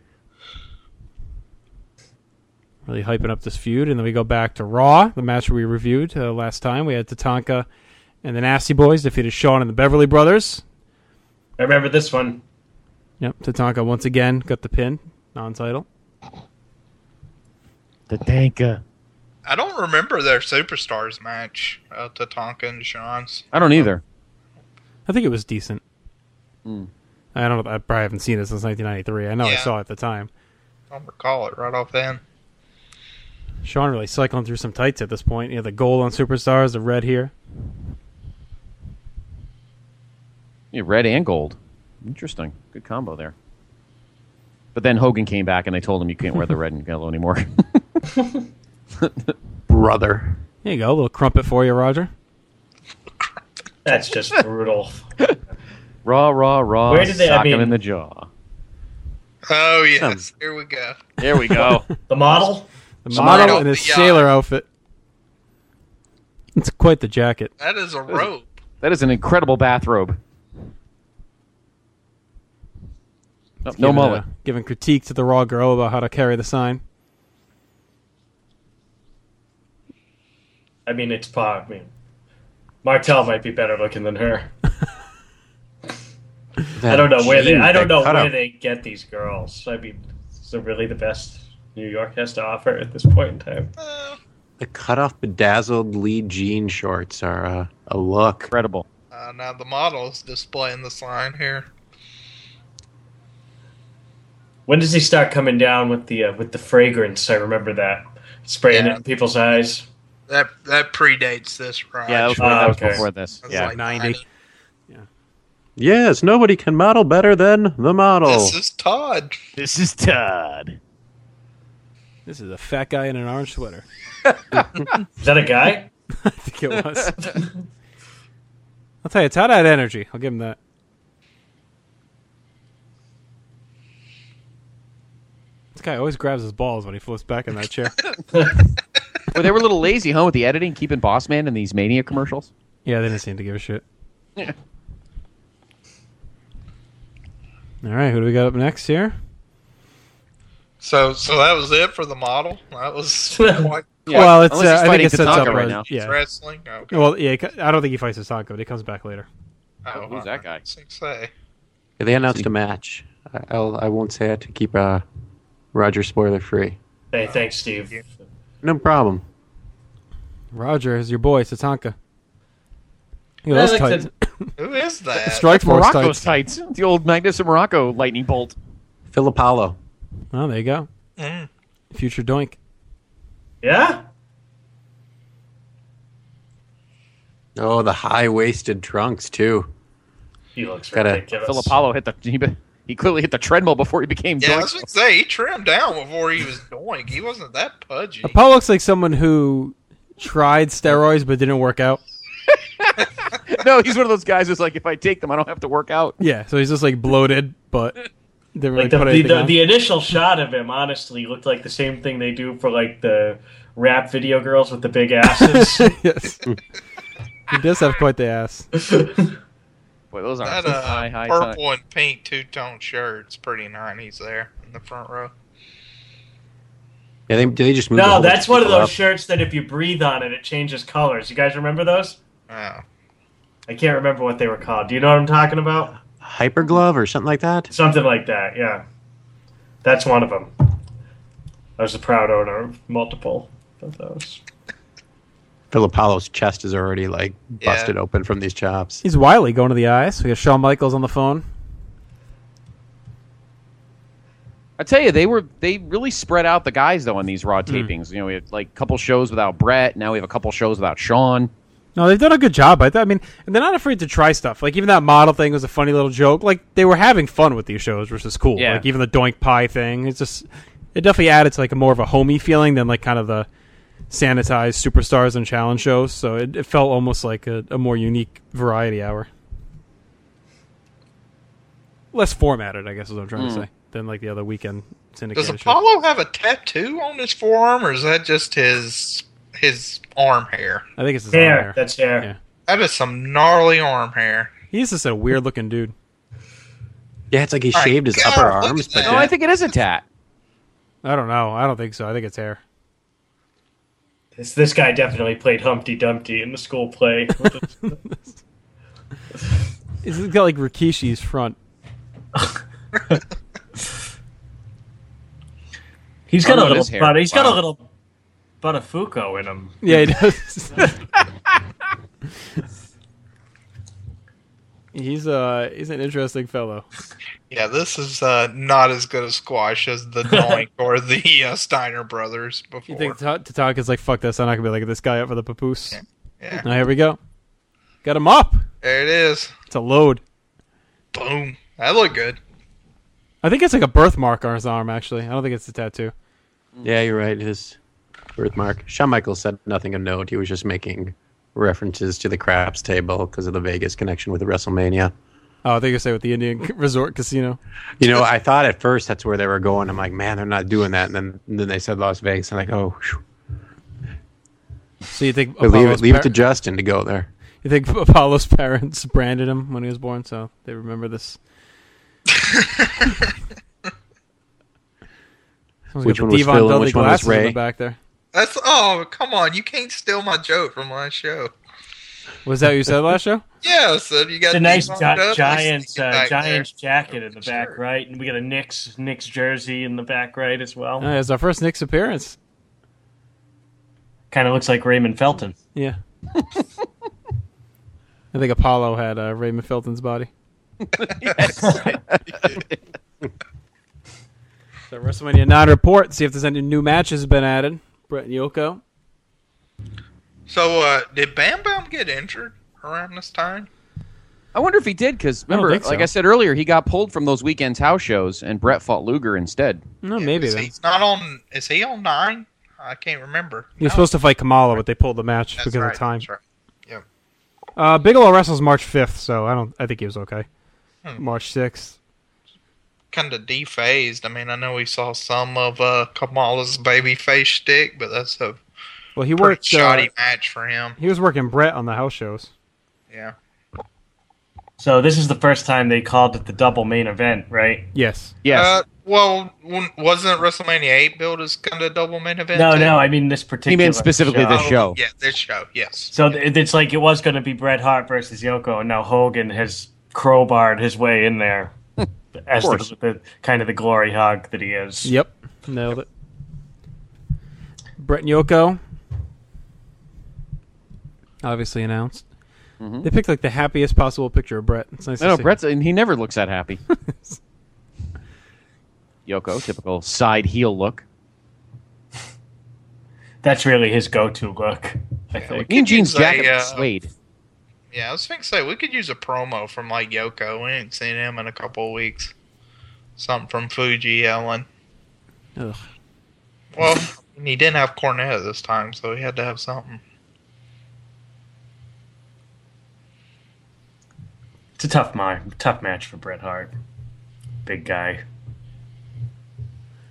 Really hyping up this feud. And then we go back to Raw, the match we reviewed uh, last time. We had Tatanka and the Nasty Boys defeated Sean and the Beverly Brothers. I remember this one. Yep, Tatanka once again got the pin, non-title. Tatanka. I don't remember their Superstars match, uh, Tatanka and Sean's. I don't either. I think it was decent. Hmm. I don't know. I probably haven't seen it since nineteen ninety-three. I know I Yeah. saw it at the time. I don't recall it right off then. Sean really cycling through some tights at this point. You know, the gold on Superstars, the red here. Yeah, red and gold. Interesting. Good combo there. But then Hogan came back and they told him you can't wear the red and yellow anymore. Brother. Here you go. A little crumpet for you, Roger. That's just brutal. Raw, raw, raw. Where did they- I sock him mean- in the jaw. Oh, yes. Here we go. There we go. The model? The Smart model off in his the yacht. sailor outfit. It's quite the jacket. That is a rope. That is an incredible bathrobe. Oh, no Giving, mullet. uh, giving critique to the Raw girl about how to carry the sign. I mean, it's pop. I mean, Martel might be better looking than her. I don't know where they. I don't know where they get these girls. I mean, is it really the best New York has to offer at this point in time? The cut-off bedazzled lead jean shorts are uh, a look. Incredible. Uh, now the model is displaying the sign here. When does he start coming down with the uh, with the fragrance? I remember that spraying Yeah. it in people's eyes. That that predates this, right? Yeah, that was, Ah, that was okay. before this. That's Yeah. like ninety. Yes, nobody can model better than the model. This is Todd. This is Todd. This is a fat guy in an orange sweater. Is that a guy? I think it was. I'll tell you, Todd had energy. I'll give him that. This guy always grabs his balls when he flips back in that chair. Well, they were a little lazy, huh, with the editing, keeping Boss Man in these Mania commercials. Yeah, they didn't seem to give a shit. Yeah. All right, who do we got up next here? So so that was it for the model. That was quite Yeah, well, it's uh, unless he's I think fighting it sets Tatanka up right uh, now. Yeah. wrestling. Okay. Well, yeah, I don't think he fights Tatanka, but he comes back later. Oh, Who's that guy? Say. They announced a match. I- I'll, I won't say it to keep uh, Roger spoiler free. Hey, thanks, Steve. No problem. Roger is your boy, Tatanka. Look I at those like tights. the- Who is that? Strike Force Morocco's tights. tights. The old Magnus and Morocco lightning bolt. Phil Apollo. Oh, there you go. Mm. Future Doink. Yeah? Oh, the high-waisted trunks, too. He looks Gotta- ridiculous. Phil Apollo hit the. He, he clearly hit the treadmill before he became Yeah, I Doink. was going to say, he trimmed down before he was doink. He wasn't that pudgy. Apollo looks like someone who tried steroids but didn't work out. No, he's one of those guys who's like, if I take them, I don't have to work out. Yeah, so he's just like bloated, but They Like the the, the, the initial shot of him, honestly, looked like the same thing they do for like the rap video girls with the big asses. Yes, he does have quite the ass. Boy, those That aren't uh, high, high. purple and pink two-tone shirt's pretty nineties there in the front row. Yeah, they, do they just move? the No, whole that's one of people those up? shirts that if you breathe on it, it changes colors. You guys remember those? Yeah. I can't remember what they were called. Do you know what I'm talking about? Hyper glove or something like that. Something like that, yeah. That's one of them. I was a proud owner of multiple of those. Phil Apollo's chest is already like busted Yeah. open from these chops. He's wily going to the ice. We got Shawn Michaels on the phone. I tell you, they were they really spread out the guys though on these Raw Hmm. tapings. You know, we had like a couple shows without Brett. Now we have a couple shows without Sean. No, they've done a good job. I, th- I mean, and they're not afraid to try stuff. Like even that model thing was a funny little joke. Like they were having fun with these shows, which is cool. Yeah. Like even the Doink Pie thing. It's just it definitely added to like a more of a homey feeling than like kind of the sanitized superstars and challenge shows. So it, it felt almost like a, a more unique variety hour. Less formatted, I guess is what I'm trying Mm. to say, than like the other weekend syndicated Does shows. Apollo have a tattoo on his forearm, or is that just his his arm hair? I think it's his Hair. arm hair. That's hair. Yeah. That is some gnarly arm hair. He's just a weird looking dude. Yeah, it's like he My shaved his God, upper look arms, at but that. No, I think it is a tat. I don't know. I don't think so. I think it's hair. This, this guy definitely played Humpty Dumpty in the school play. He's got like Rikishi's front. He's got Oh, a no, it little, is hair. but he's got a Wow. little Buttafuoco in him. Yeah, he does. he's uh he's an interesting fellow. Yeah, this is uh, not as good a squash as the Doink or the uh, Steiner brothers before. You think Ta- Tatanka's like, fuck this, I'm not gonna be like this guy up for the papoose. Yeah. Yeah. Now here we go. Got him up. There it is. It's a load. Boom. That looked good. I think it's like a birthmark on his arm. Actually, I don't think it's a tattoo. yeah, you're right. His birthmark. Shawn Michaels said nothing of note. He was just making references to the craps table because of the Vegas connection with the WrestleMania. Oh, I think you say with the Indian Resort Casino. You know, I thought at first that's where they were going. I'm like, man, they're not doing that. And then, and then they said Las Vegas. I'm like, oh, whew. So you think But leave it, Apollo's leave it par- to Justin to go there. You think Apollo's parents branded him when he was born, so they remember this? Which The one was Devon Phil and Dudley which one was glasses in the Ray? back there. That's oh come on! You can't steal my joke from last show. Was that what you said last show? Yeah, I said you got It's a nice Devon gi- Dudley Giants sneaking uh, back Giants jacket in the back right, and we got a Knicks Knicks jersey in the back right as well. Oh, it's our first Knicks appearance. Kind of looks like Raymond Felton. Yeah. I think Apollo had uh, Raymond Felton's body. So WrestleMania nine report. See if there's any new matches been added. Brett and Yoko. So, uh, did Bam Bam get injured around this time? I wonder if he did because I don't remember, think so. like I said earlier, he got pulled from those weekends house shows, and Brett fought Luger instead. No, maybe Is then. he's not on. Is he on nine? I can't remember. He was supposed to fight Kamala, but they pulled the match That's because right, of time. That's right. Yep. Uh, Bigelow wrestles March fifth, so I don't. I think he was okay. Hmm. March sixth. Kind of dephased. I mean, I know we saw some of uh, Kamala's baby face stick, but that's a Well, he pretty worked. shoddy Uh, match for him. he was working Brett on the house shows. Yeah. So this is the first time they called it the double main event, right? Yes. Uh, well, when- wasn't WrestleMania eight billed as kind of double main event? No, too? no, I mean this particular. Oh, Yeah, this show. Yes. So th- it's like it was going to be Bret Hart versus Yoko, and now Hogan has crowbarred his way in there as the, course. the kind of the glory hog that he is. Yep, nailed it. Brett and Yoko, obviously announced. Mhm. They picked like the happiest possible picture of Brett. It's nice I to know see. Brett's, and he never looks that happy. Yoko, typical side heel look. That's really his go-to look, I think. Mean Gene's use a, jacket uh, was suede. Yeah, I was thinking, say we could use a promo from like Yoko. We ain't seen him in a couple of weeks. Something from Fuji Ellen. Ugh. Well, he didn't have Cornette this time, so he had to have something. It's a tough, ma- tough match for Bret Hart. Big guy.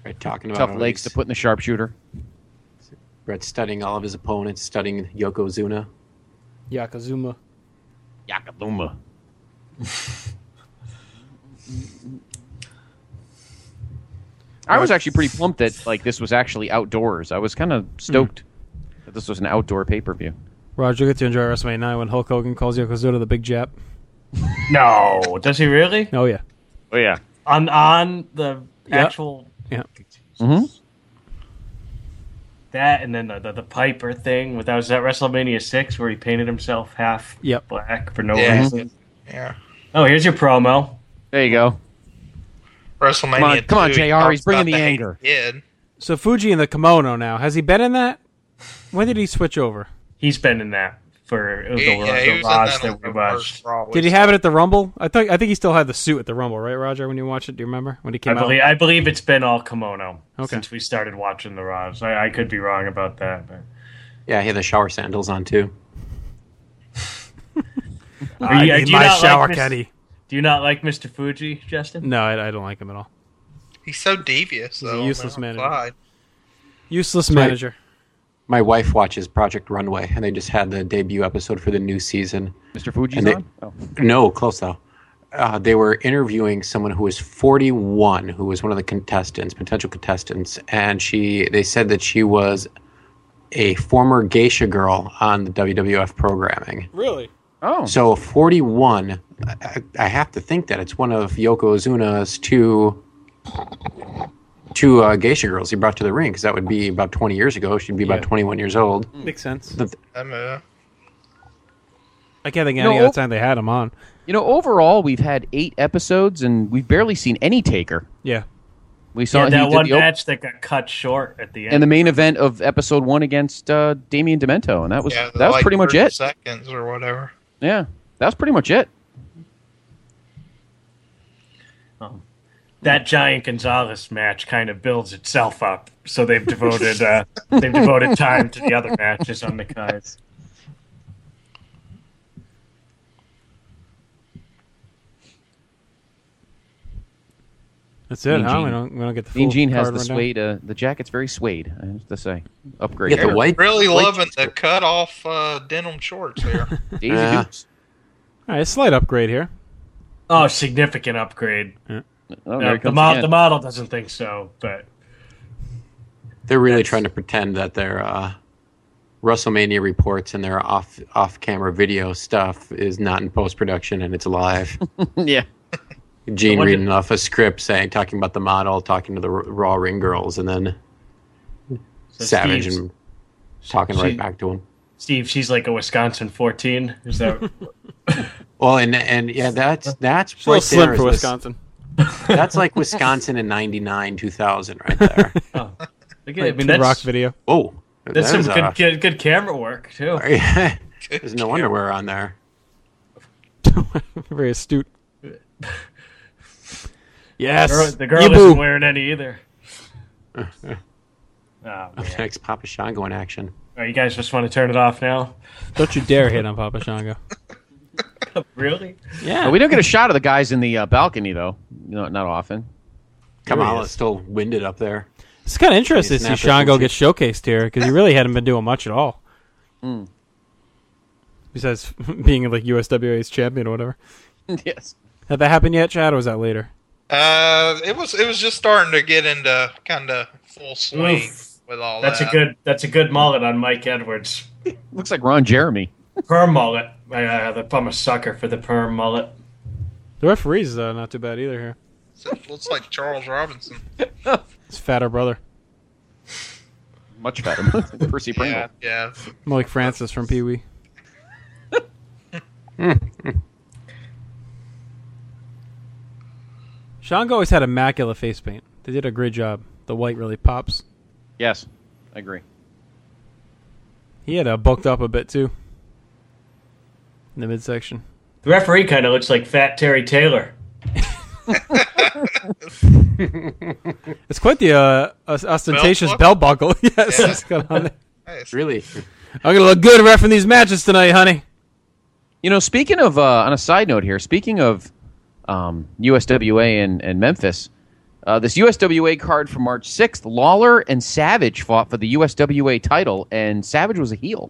Right, talking about Tough how legs he's- to put in the sharpshooter. Brett studying all of his opponents, studying Yokozuna. Yakazuma. Yakazuma. I was actually pretty pumped that like this was actually outdoors. I was kind of stoked that this was an outdoor pay per view. Roger, you get to enjoy WrestleMania nine when Hulk Hogan calls Yokozuna the Big Jap. No, does he really? Oh yeah. Oh yeah. On on the Yeah. actual Yeah. Mm-hmm. that, and then the, the the Piper thing. With that was that WrestleMania six where he painted himself half Yep. black for no Yeah. reason. Yeah. Oh, here's your promo. There you go. WrestleMania. Come on, come on, two, J R, he he's talks bringing about the hate anger. he did. So Fuji in the kimono now. Has he been in that? When did he switch over? He's been in that for the, He- yeah, he the was in Raws that that on we the watched. first Raw. Did he have it at the Rumble? I thought I think he still had the suit at the Rumble, right, Roger? When you watched it, do you remember when he I came believe, out? I believe it's been all kimono Okay. since we started watching the Raws. I, I could be wrong about that. But. Yeah, he had the shower sandals on too. Are I you- need do you my not shower like Mis- caddy. Do you not like Mister Fuji, Justin? No, I, I don't like him at all. He's so devious, He's a though. useless on the manager. outside. Useless Right. manager. My wife watches Project Runway, and they just had the debut episode for the new season. Mister Fuji's And they- on? Oh. No, close though. Uh, they were interviewing someone who was forty-one, who was one of the contestants, potential contestants, and she. They said that she was a former geisha girl on the W W F programming. Really? Oh. So forty-one, I, I have to think that it's one of Yokozuna's two two uh, geisha girls he brought to the ring, because that would be about twenty years ago. She'd be about Yeah. twenty-one years old. Makes sense. The- I'm, uh, I can't think of You any know, other time they had him on. You know, overall, we've had eight episodes, and we've barely seen any Taker. Yeah. We saw Yeah, he that did one the op- match that got cut short at the end. and the main event of episode one against uh, Damian Demento, and that was yeah, that was like pretty much thirty it. Seconds or whatever. Yeah, that was pretty much it. That Giant Gonzalez match kind of builds itself up, so they've devoted uh, they've devoted time to the other matches on the cards. That's it, Mean huh? Gene. We don't, we don't get the full Mean Gene has card the rundown? suede. Uh, the jacket's very suede. I have to say, upgrade. Yeah, the white- Really white loving the cut off uh, denim shorts here. Daisy Yeah. Dukes. All right, a slight upgrade here. Oh, significant upgrade. Oh, No, there it the, comes mo- again. the model doesn't think so, but They're really trying to pretend that their uh, WrestleMania reports and their off off camera video stuff is not in post production and it's live. yeah. Gene what reading did- off a script, saying talking about the model, talking to the R- Raw ring girls, and then So Savage Steve's- and talking she- right back to him. Steve, she's like a Wisconsin fourteen. Is that? Well, and and yeah, that's that's It's a little right slim there for is Wis- Wisconsin. That's like Wisconsin in ninety-nine, two thousand, right there. oh, look at, I Like mean, Kid Rock that's video. Whoa, that's that some is, good, uh, good good camera work too. There's no underwear on there. Very astute. Yes. The girl, the girl Yibu. isn't wearing any either. Oh, man. Next, Papa Shango in action. Oh, you guys just want to turn it off now? Don't you dare hit on Papa Shango. Really? Yeah. Well, we don't get a shot of the guys in the uh, balcony though. No, not often. Kamala's still winded up there. It's kind of interesting to see Snap it Shango from get showcased here because he really hadn't been doing much at all. Mm. Besides being like U S W A's champion or whatever. Yes. Had that happened yet, Chad, or was that later? Uh, it was it was just starting to get into kind of full swing Oof. with all That's that. a good. That's a good mullet on Mike Edwards. Looks like Ron Jeremy. Perm mullet. I, uh, I'm a sucker for the perm mullet. The referee's uh, not too bad either here. It looks like Charles Robinson. His fatter brother. Much better. Percy Pringle. Yeah, yeah. More like Francis from Pee Wee. Shango always had immaculate face paint. They did a great job. The white really pops. Yes, I agree. He had uh, bulked up a bit too. In the midsection. The referee kind of looks like Fat Terry Taylor. It's quite the uh, os- ostentatious belt buckle. Yes, it's got on there. Nice. Really? I'm gonna look good reffing these matches tonight, honey. You know, speaking of, uh, on a side note here, speaking of um, U S W A and, and Memphis, Uh, this U S W A card from March sixth, Lawler and Savage fought for the U S W A title, and Savage was a heel.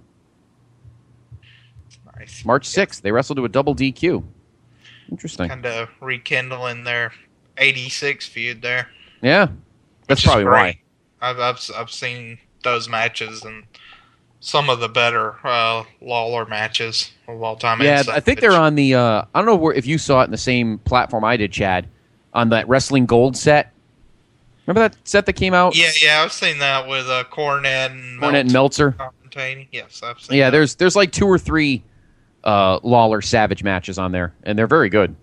Nice. March sixth, they wrestled to a double D Q. Interesting. Kind of rekindling their eighty-six feud there. Yeah, that's probably why. I've, I've I've seen those matches and some of the better uh, Lawler matches of all time. Yeah, I think they're on the. Uh, I don't know where, if you saw it in the same platform I did, Chad, on that Wrestling Gold set. Remember that set that came out? Yeah, yeah, I've seen that with uh, Cornette and Cornette and Meltzer. commentating. Yes, I've seen. Yeah, that. there's there's like two or three uh, Lawler Savage matches on there, and they're very good.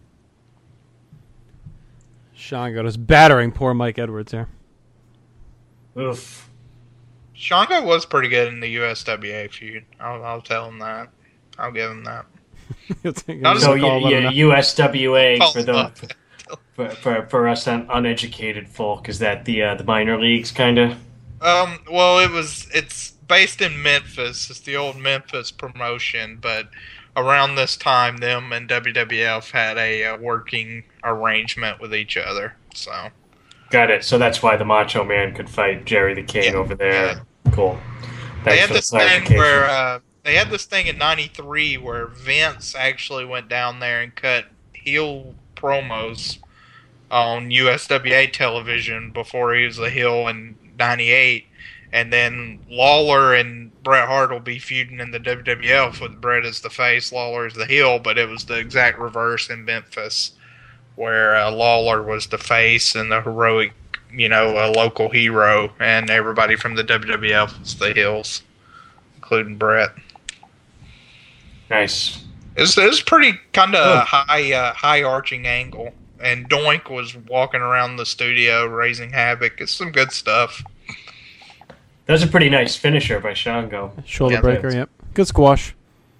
Shango just battering poor Mike Edwards here. Oof. Shango was pretty good in the U S W A feud. I'll, I'll tell him that. I'll give him that. So yeah, yeah, U S W A for the for, for for us un- uneducated folk, is that the uh, the minor leagues kind of? Um. Well, it was. It's based in Memphis. It's the old Memphis promotion, but around this time, them and W W F had a uh, working arrangement with each other. So. Got it. So that's why the Macho Man could fight Jerry the King yeah, over there. Yeah. Cool. Thanks they had for this the thing where uh, they had this thing in ninety-three where Vince actually went down there and cut heel promos on U S W A television before he was a heel in ninety-eight, and then Lawler and Bret Hart will be feuding in the W W F with Bret as the face, Lawler as the heel, but it was the exact reverse in Memphis, where uh, Lawler was the face and the heroic, you know, a local hero, and everybody from the W W F was the heels, including Bret. Nice. It was, it was pretty kind of oh. high, uh, high arching angle, and Doink was walking around the studio raising havoc. It's some good stuff. That was a pretty nice finisher by Shango. Shoulder yeah, breaker, yep. Good squash.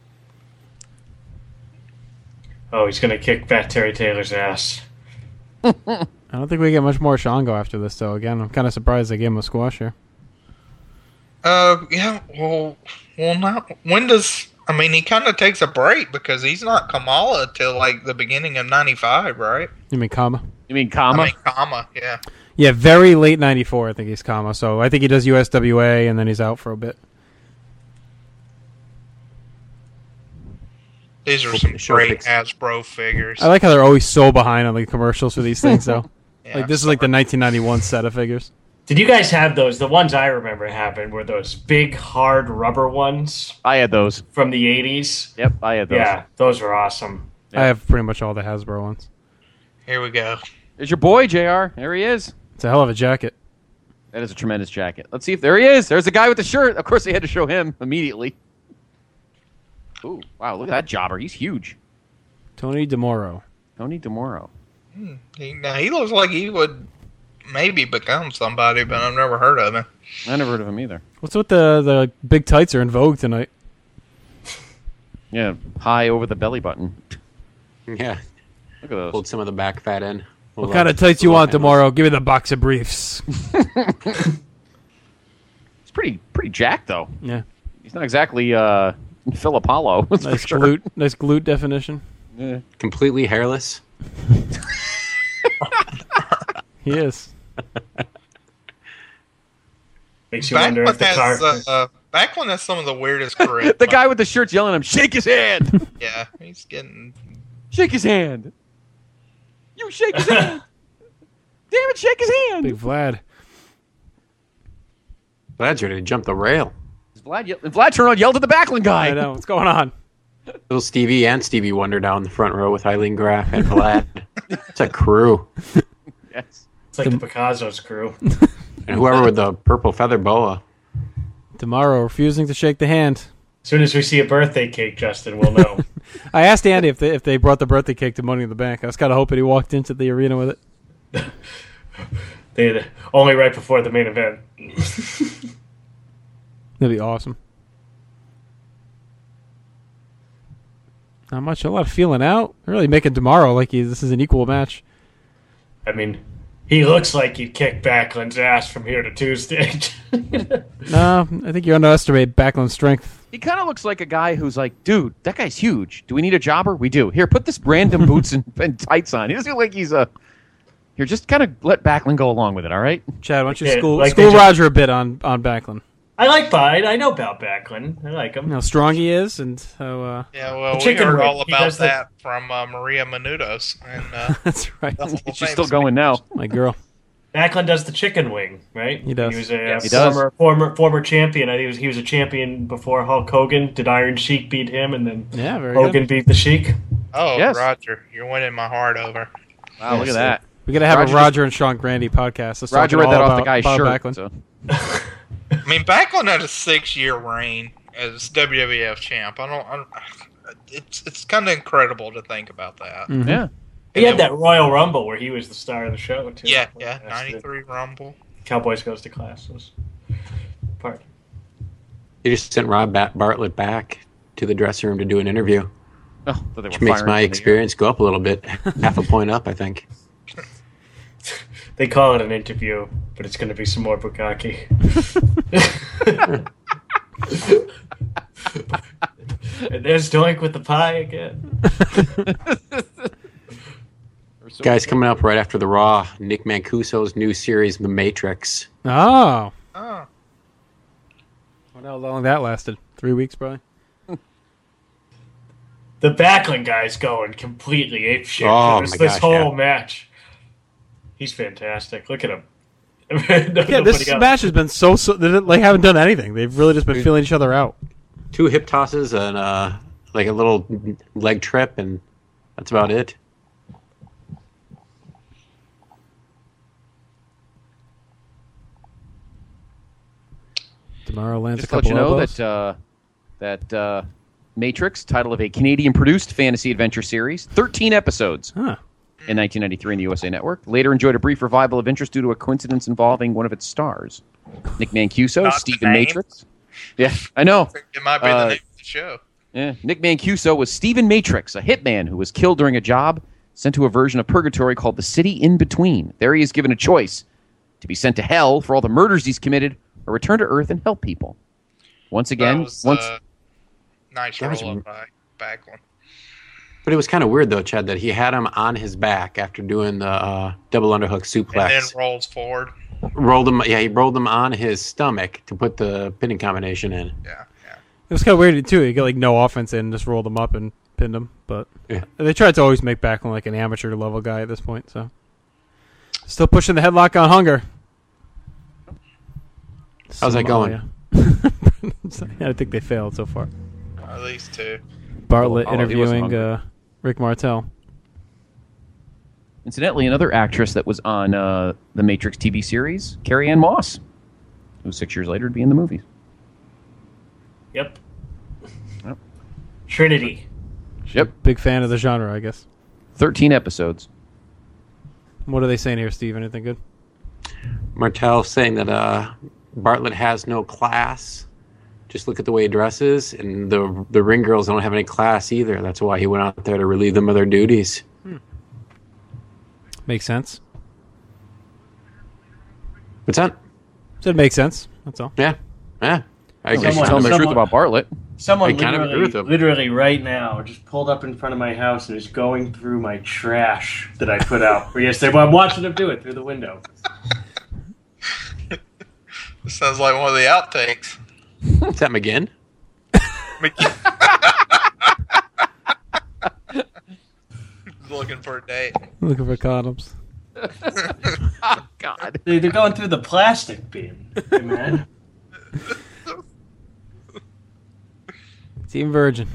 Oh, he's going to kick Fat Terry Taylor's ass. I don't think we get much more Shango after this, though. Again, I'm kind of surprised they gave him a squash here. Uh, yeah, well, well, not, when does, I mean, he kind of takes a break because he's not Kamala till, like, the beginning of ninety-five, right? You mean Kama? You mean Kama? I mean Kama, yeah. Yeah, very late ninety-four, I think he's Kama. So I think he does U S W A, and then he's out for a bit. These are some great Hasbro figures. I like how they're always so behind on the commercials for these things, though. Yeah, like this is like the nineteen ninety-one set of figures. Did you guys have those? The ones I remember having were those big, hard rubber ones. I had those. From the eighties. Yep, I had those. Yeah, those were awesome. Yep. I have pretty much all the Hasbro ones. Here we go. There's your boy, J R. There he is. It's a hell of a jacket. That is a tremendous jacket. Let's see if there he is. There's the guy with the shirt. Of course, they had to show him immediately. Ooh, wow, look at that jobber. He's huge. Tony DeMoro. Tony DeMoro. Hmm. He, now, he looks like he would maybe become somebody, but I've never heard of him. I never heard of him either. What's with the, the big tights are in vogue tonight? Yeah, high over the belly button. Yeah. Look at those. Pulled some of the back fat in. What kind of tights you want tomorrow? Give me the box of briefs. He's pretty pretty jacked, though. Yeah. He's not exactly uh, Phil Apollo. Nice sure. glute, nice glute definition. Yeah. Completely hairless. He is. Makes you back wonder if the has, car... uh, uh, back when that's some of the weirdest charisma. The guy with the shirt's yelling at him, shake his hand! Yeah, he's getting... Shake his hand! You shake his hand! Damn it, shake his hand! Big Vlad. Vlad's ready to jump the rail. Vlad, ye- Vlad turned around and yelled at the Backlund guy. I know. What's going on? Little Stevie and Stevie Wonder down the front row with Eileen Graff and Vlad. It's a crew. Yes. It's like the Picasso's crew. And whoever with the purple feather boa. Tomorrow, refusing to shake the hand. As soon as we see a birthday cake, Justin, we'll know. I asked Andy if they if they brought the birthday cake to Money in the Bank. I was kind of hoping he walked into the arena with it. They had only right before the main event. That'd be awesome. Not much. A lot of feeling out. Really making tomorrow like he, this is an equal match. I mean, he looks like he'd kick Backlund's ass from here to Tuesday. No, I think you underestimate Backlund's strength. He kind of looks like a guy who's like, dude, that guy's huge. Do we need a jobber? We do. Here, put this random boots and, and tights on. He doesn't look like he's a Here, just kind of let Backlund go along with it, all right? Chad, why don't you Yeah, school, like school they just- Roger a bit on, on Backlund? I like Bide. I know about Backlund. I like him. How strong he is and how... Uh, Yeah, well, The we chicken heard wing. all He about does the- that from uh, Maria Menounos. And, uh, That's right. the Hall of She's Fame still going now. My girl. Backlund does the chicken wing, right? He does. He was a Yes. He does. former former former champion. I think he was, he was a champion before Hulk Hogan. Did Iron Sheik beat him, and then Yeah, very Hogan good. beat the Sheik? Oh, Yes. Roger, you're winning my heart over. Wow, look at that. We got to have Roger a Roger and Sean Grandy podcast. Let's Roger talk read that all off the about guy's Bob shirt. Backlund. So. I mean, Backlund had a six-year reign as W W F champ. I don't. I don't it's it's kind of incredible to think about that. Mhm. Yeah. He had that Royal Rumble where he was the star of the show too. Yeah, yeah, That's the ninety-three Rumble. Cowboys goes to class was part. He just sent Rob Bat- Bartlett back to the dressing room to do an interview, Oh, so they were which makes firing my from the experience go up a little bit, half a point up, I think. They call it an interview, but it's going to be some more bukkake. And there's Doink with the pie again. Guys, coming up right after the Raw, Nick Mancuso's new series, The Matrix. Oh. Oh, Wonder how long that lasted. Three weeks, probably. The Backlund guy's going completely apeshit Oh, for this, my this gosh, whole yeah. match. He's fantastic. Look at him. Yeah, this match has been so, so they didn't- like haven't done anything. They've really just been feeling each other out. Two hip tosses and uh, like a little leg trip, and that's about it. Tomorrow lands Just a to let couple you know elbows. that uh, that uh, Matrix, title of a Canadian-produced fantasy adventure series, thirteen episodes Huh. in nineteen ninety-three in the U S A Network. Later enjoyed a brief revival of interest due to a coincidence involving one of its stars, Nick Mancuso, Not the Stephen name? Matrix. Yeah, I know. it might be Uh, the name of the show. Yeah, Nick Mancuso was Stephen Matrix, a hitman who was killed during a job, sent to a version of purgatory called the City in Between. There he is given a choice: to be sent to hell for all the murders he's committed, or return to Earth and help people. Once again, That was, once uh, nice That was- roll up by Backlund. But it was kind of weird, though, Chad, that he had him on his back after doing the uh, double underhook suplex. And then rolls forward. rolled him, yeah, he rolled him on his stomach to put the pinning combination in. Yeah, yeah. It was kind of weird too. He got like no offense in, just rolled them up and pinned them. But Yeah. they tried to always make Backlund like an amateur level guy at this point. So still pushing the headlock on Hunger. How's that going? Yeah, I think they failed so far. At least two. Bartlett Oh, he wasn't interviewing hungry. uh, Rick Martel. Incidentally, another actress that was on uh, the Matrix T V series, Carrie Ann Moss, who six years later would be in the movies. Yep. Yep. Trinity. Yep. Big fan of the genre, I guess. thirteen episodes. What are they saying here, Steve? Anything good? Martel saying that uh, Bartlett has no class. Just look at the way he dresses, and the the ring girls don't have any class either. That's why he went out there to relieve them of their duties. Makes sense. What's that? Said makes sense. That's all. Yeah, yeah. I Someone guess tell them the truth someone- about Bartlett. Someone I kind of agree literally, with him. literally right now just pulled up in front of my house and is going through my trash that I put out for yesterday. Well, I'm watching him do it through the window. This sounds like one of the outtakes. Is that McGinn? Looking for a date. Looking for condoms. Oh, God. They- They're going through the plastic bin, hey, man. Team Virgin.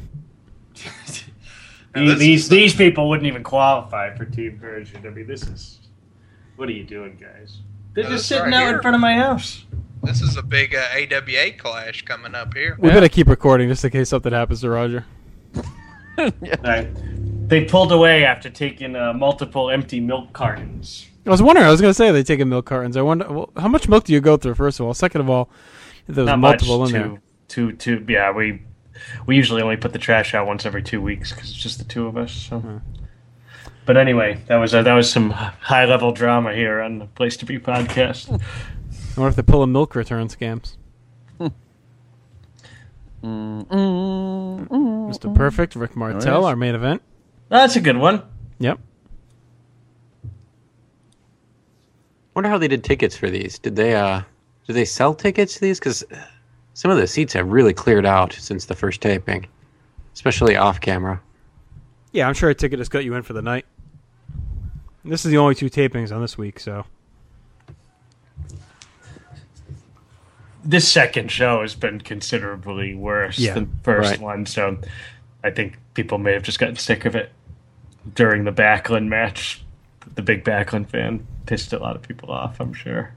These, these these people wouldn't even qualify for Team Virgin. I mean, this is... What are you doing, guys? They're No, just this sitting right out here. in front of my house. This is a big uh, A W A clash coming up here. We better keep recording just in case something happens to Roger. Right. They pulled away after taking uh, multiple empty milk cartons. I was wondering. I was going to say they taking milk cartons. I wonder well, how much milk do you go through. First of all, second of all, if there was Not multiple much, in two, there. Two, two, yeah, we we usually only put the trash out once every two weeks because it's just the two of us. So. Hmm. But anyway, that was uh, that was some high level drama here on the Place to Be podcast. I wonder if they're pulling milk return scams. Mister Perfect, Rick Martel, is. our main event. That's a good one. Yep. wonder how they did tickets for these. Did they uh, did they sell tickets to these? Because some of the seats have really cleared out since the first taping, especially off camera. Yeah, I'm sure a ticket has got you in for the night. And this is the only two tapings on this week, so. This second show has been considerably worse Yeah, than the first right. one, so I think people may have just gotten sick of it during the Backlund match. The big Backlund fan pissed a lot of people off, I'm sure.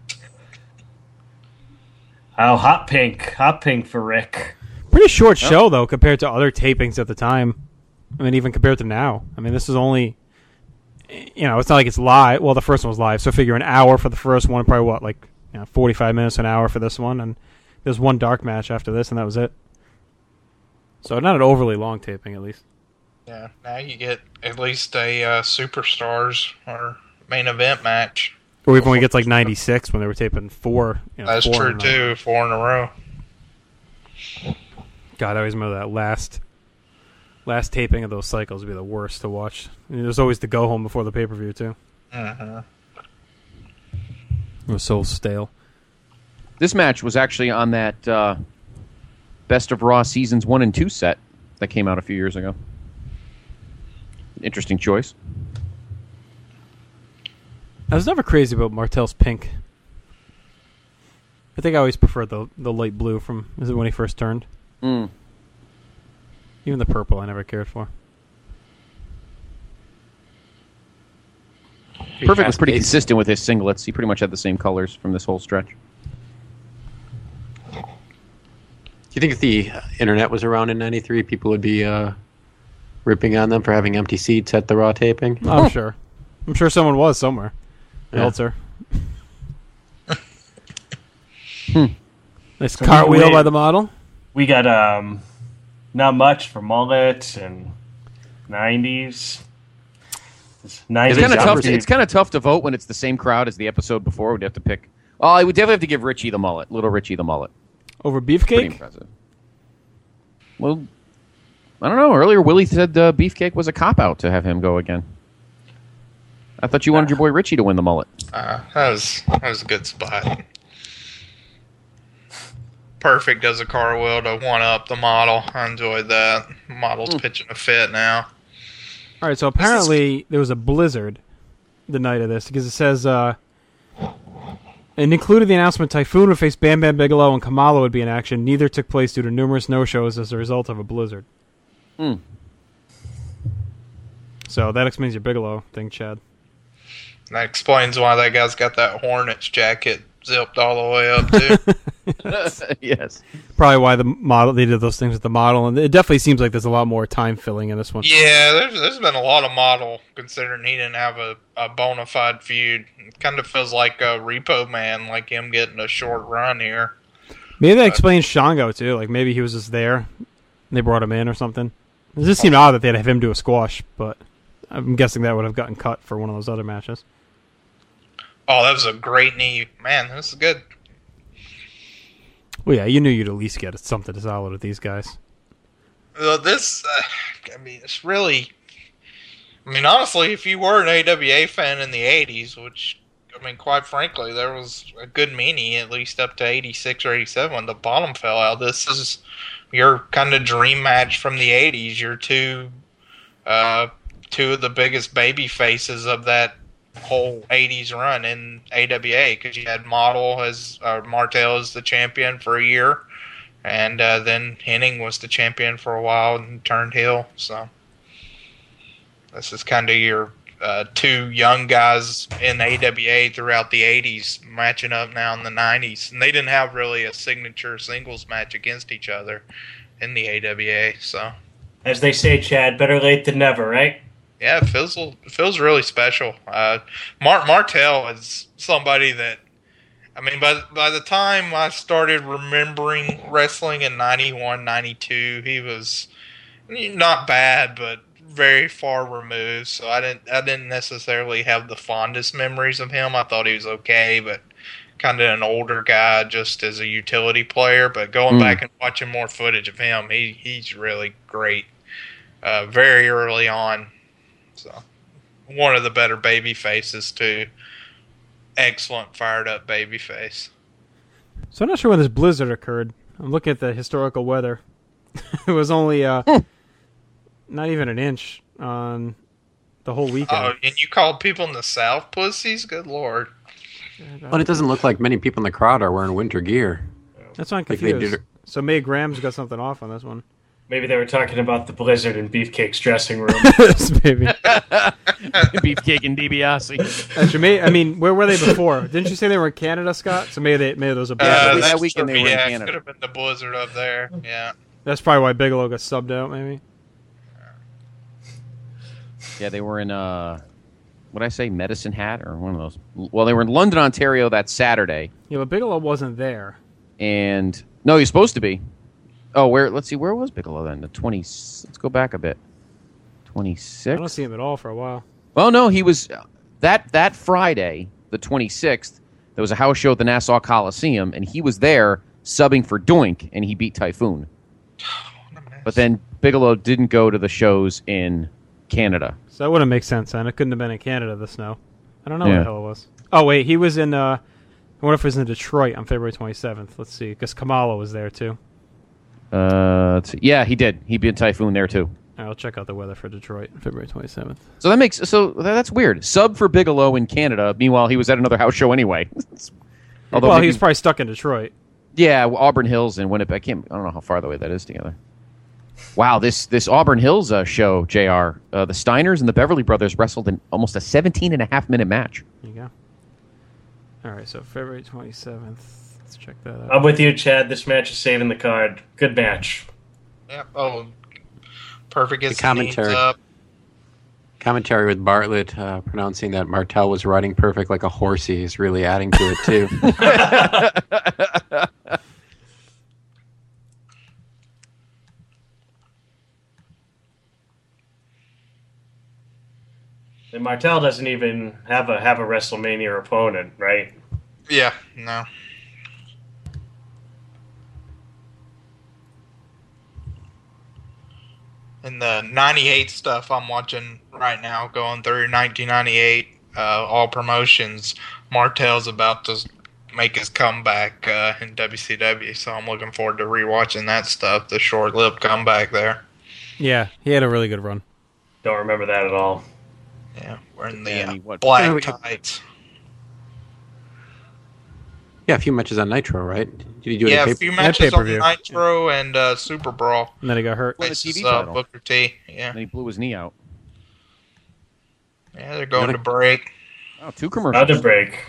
Oh, hot pink. Hot pink for Rick. Pretty short show, though, compared to other tapings at the time. I mean, even compared to now. I mean, this is only, you know, it's not like it's live. Well, the first one was live, so figure an hour for the first one, probably what, like, you know, forty-five minutes, an hour for this one, and there's one dark match after this, and that was it. So not an overly long taping, at least. Yeah, now you get at least a uh, Superstars or main event match. Or even when it gets like ninety-six, when they were taping four. You know, That's four true, in a- too. Four in a row. God, I always remember that last last taping of those cycles would be the worst to watch. I mean, there's always the go home before the pay per view too. Uh-huh. It was so stale. This match was actually on that uh, Best of Raw seasons one and two set that came out a few years ago. Interesting choice. I was never crazy about Martel's pink. I think I always preferred the the light blue from is it when he first turned. Mm. Even the purple I never cared for. Perfect was pretty consistent with his singlets. He pretty much had the same colors from this whole stretch. Do you think if the uh, internet was around in ninety-three, people would be uh, ripping on them for having empty seats at the Raw taping? I'm sure. I'm sure someone was somewhere. Yeah. Meltzer. hmm. Nice So cartwheel we- by the model. We got um, not much for mullets and nineties. nineties It's kind of tough. obviously- It's kind of tough to vote when it's the same crowd as the episode before. We'd have to pick. Oh, I would definitely have to give Richie the mullet, Little Richie the mullet. Over Pretty Beefcake? impressive. Well, I don't know. Earlier, Willie said uh, Beefcake was a cop out to have him go again. I thought you wanted your boy Richie to win the mullet. Uh, that was that was a good spot. Perfect as a car wheel to one up the model. I enjoyed that. Model's pitching a fit now. All right, so apparently there was a blizzard the night of this because it says uh, it included the announcement Typhoon would face Bam Bam Bigelow and Kamala would be in action. Neither took place due to numerous no-shows as a result of a blizzard. Hmm. So that explains your Bigelow thing, Chad. That explains why that guy's got that Hornets jacket zipped all the way up too. Yes. Probably why the model they did those things with the model, and it definitely seems like there's a lot more time filling in this one. Yeah, there's there's been a lot of model considering he didn't have a, a bona fide feud. It kind of feels like a Repo Man, like him getting a short run here. Maybe that explains Shango too. Like maybe he was just there, and they brought him in or something. It just seemed odd that they'd have him do a squash, but I'm guessing that would have gotten cut for one of those other matches. Oh, that was a great knee. Man, this is good. Well, yeah, you knew you'd at least get something solid with these guys. Well, this, uh, I mean, it's really. I mean, honestly, if you were an A W A fan in the eighties, which, I mean, quite frankly, there was a good many, at least up to eighty-six or eighty-seven, when the bottom fell out. This is your kind of dream match from the eighties. Your two, uh, two of the biggest baby faces of that whole eighties run in A W A, because you had Model as uh, Martel as the champion for a year, and uh, then Henning was the champion for a while and turned heel. So this is kind of your uh, two young guys in A W A throughout the eighties matching up now in the nineties, and they didn't have really a signature singles match against each other in the A W A. So As they say, Chad, better late than never, right? yeah, it feels it feels really special. Uh, Mark Martel is somebody that, I mean, by by the time I started remembering wrestling in ninety-one, ninety-two, he was not bad, but very far removed. So I didn't I didn't necessarily have the fondest memories of him. I thought he was okay, but kind of an older guy just as a utility player. But going Mm. back and watching more footage of him, he he's really great. Uh, very early on. So, one of the better baby faces too. excellent fired up babyface. So I'm not sure when this blizzard occurred. I'm looking at the historical weather. It was only uh, not even an inch on the whole weekend. Oh, and you called people in the South pussies? Good Lord. But it doesn't look like many people in the crowd are wearing winter gear. That's why I'm Like they confused. did- So May Graham's got something off on this one. Maybe they were talking about the blizzard in Beefcake's dressing room. Maybe. Beefcake and DiBiase. Actually, May, I mean, where were they before? Didn't you say they were in Canada, Scott? So maybe they maybe those are Uh, blizzard. that's that weekend true. they were in yeah, Canada. Could have been the blizzard up there. Yeah. That's probably why Bigelow got subbed out. Maybe. Yeah, they were in, uh, what did I say, Medicine Hat or one of those? Well, they were in London, Ontario that Saturday. Yeah, but Bigelow wasn't there. And, no, he's supposed to be. Oh, where? Let's see, where was Bigelow then? The twenty. Let's go back a bit. I twenty-six. don't see him at all for a while. Well, no, he was that that Friday, the twenty-sixth. There was a house show at the Nassau Coliseum, and he was there subbing for Doink, and he beat Typhoon. But then Bigelow didn't go to the shows in Canada. So that wouldn't make sense, and it couldn't have been in Canada, the snow. I don't know Yeah. what the hell it was. Oh, wait, he was in, uh, I wonder if it was in Detroit on February twenty-seventh. Let's see, because Kamala was there, too. Uh, let's see. Yeah, he did. He beat Typhoon there too. All right, I'll check out the weather for Detroit on February twenty-seventh. So that makes so that- that's weird. Sub for Bigelow in Canada. Meanwhile, he was at another house show anyway. Although well, maybe- he was probably stuck in Detroit. yeah, Auburn Hills and Winnipeg. I, can't, I don't know how far away that is together. Wow, this this Auburn Hills uh, show, J R. Uh, the Steiners and the Beverly Brothers wrestled in almost a seventeen and a half minute match. There you go. All right, so February twenty-seventh. Let's check that out. I'm with you, Chad. This match is saving the card. Good match. Yep. Oh, perfect. The Gets commentary. knees up. Commentary with Bartlett uh, pronouncing that Martel was riding perfect like a horsey is really adding to it, too. And Martel doesn't even have a have a WrestleMania opponent, right? Yeah. No. And the ninety-eight stuff I'm watching right now, going through nineteen ninety-eight, uh, all promotions, Martel's about to make his comeback uh, in W C W, so I'm looking forward to rewatching that stuff, the short-lived comeback there. Yeah, he had a really good run. Don't remember that at all. Yeah, wearing the Yeah, uh, what- black Oh, tights. Yeah, a few matches on Nitro, right? Did he do Yeah, any a few paper- matches on pay-per-view. Nitro and uh, Super Brawl. And then he got hurt. Won the This T V is, uh, title. Booker T. Yeah, And he blew his knee out. yeah, they're going Another- to break. Oh, two commercials. Another break.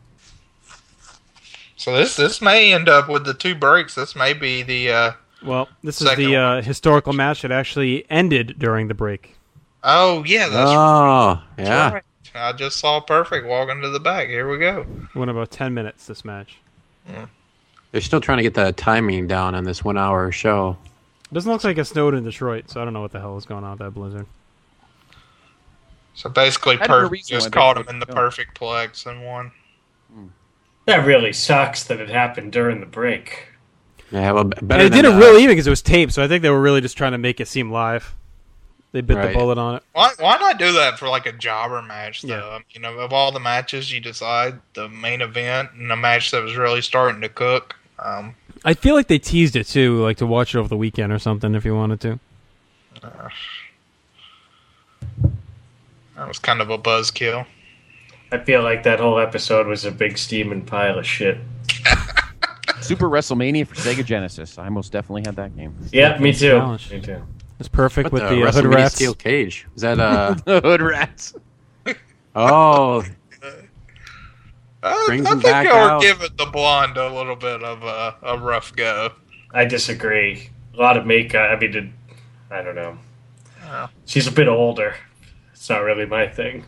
So this this may end up with the two breaks. This may be the. Uh, Well, this is Second the one. uh, historical match that actually ended during the break. oh yeah, that's Oh, yeah. right. I just saw Perfect walking to the back. Here we go. It went about ten minutes, this match. They're still trying to get the timing down on this one-hour show. It doesn't look like it snowed in Detroit, so I don't know what the hell is going on with that blizzard. So basically, I don't know Perfect reason why just they caught put him in the it perfect plex and won. That really sucks that it happened during the break. Yeah, well, b- And better they than, did it uh, real even because it was taped, so I think they were really just trying to make it seem live. They bit Right. the bullet on it. Why why not do that for like a jobber match though? Yeah. You know, of all the matches you decide the main event and a match that was really starting to cook. Um, I feel like they teased it too, like to watch it over the weekend or something if you wanted to. uh, that was kind of a buzzkill. I feel like that whole episode was a big steaming pile of shit. Super WrestleMania for Sega Genesis. I most definitely had that game. Yeah, me too. Challenge. Me too. It's perfect What with the, the, uh, hood WrestleMania rats. steel cage? Is that uh? The Hood Rats. Oh, I, Brings I him think back they were out. giving the blonde a little bit of a, a rough go. I disagree. A lot of makeup. I mean, it, I don't know. Yeah. She's a bit older. It's not really my thing.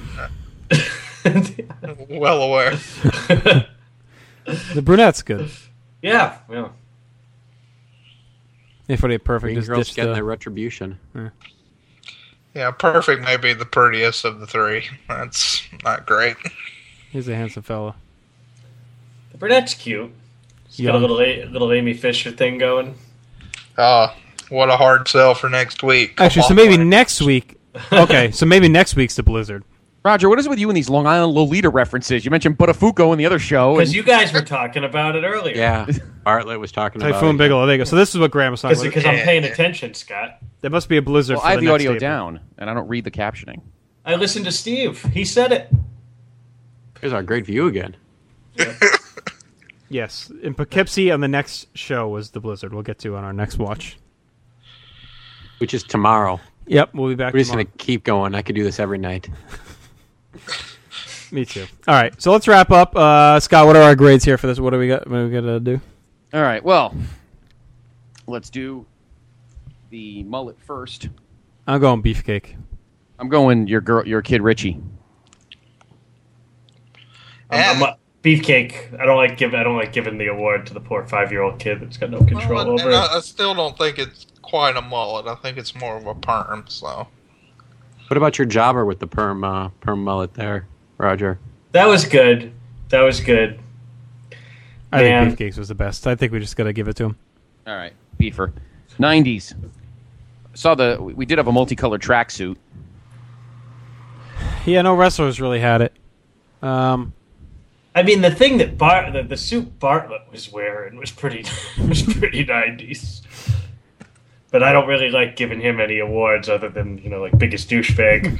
Well aware. The brunette's good. Yeah, yeah. If it ain't perfect, Green just Girl's ditch getting the... their retribution. Yeah, Perfect may be the prettiest of the three. That's not great. He's a handsome fella. The brunette's cute. She's got a Young. little A- little Amy Fisher thing going. Uh, what a hard sell for next week. Come Actually, so on, maybe Blaine. next week... Okay, so maybe next week's the blizzard. Roger, what is it with you and these Long Island Lolita references? You mentioned Buttafuoco in the other show. Because and- you guys were talking about it earlier. Yeah, Bartlett was talking about Typhoon it. Bigelow. There you go. So this is what Graham was talking about. Because I'm paying attention, Scott. There must be a blizzard Well, for I have the the next audio tape. down, and I don't read the captioning. I listened to Steve. He said it. Here's our great view again. Yes, in Poughkeepsie on the next show was the blizzard. We'll get to on our next watch. Which is tomorrow. Yep, we'll be back We're just tomorrow. going to keep going. I could do this every night. Me too. All right, so let's wrap up. Uh, Scott, what are our grades here for this? What do we got? What do we got to do? All right, well, let's do the mullet first. I'm going beefcake. I'm going your girl, your kid Richie. I'm, I'm a beefcake. I don't like give. I don't like giving the award to the poor five-year-old kid that's got no control Well, over and it. I, I still don't think it's quite a mullet. I think it's more of a perm. So What about your jobber with the perm uh, perm mullet there, Roger? That was good. That was good. I Man. think beefcakes was the best. I think we just got to give it to him. All right, beefer. nineties. Saw the. We did have a multicolored tracksuit. Yeah, no wrestlers really had it. Um, I mean, the thing that Bart, the, the suit Bartlett was wearing was pretty, was pretty nineties. But I don't really like giving him any awards other than, you know, like biggest douchebag.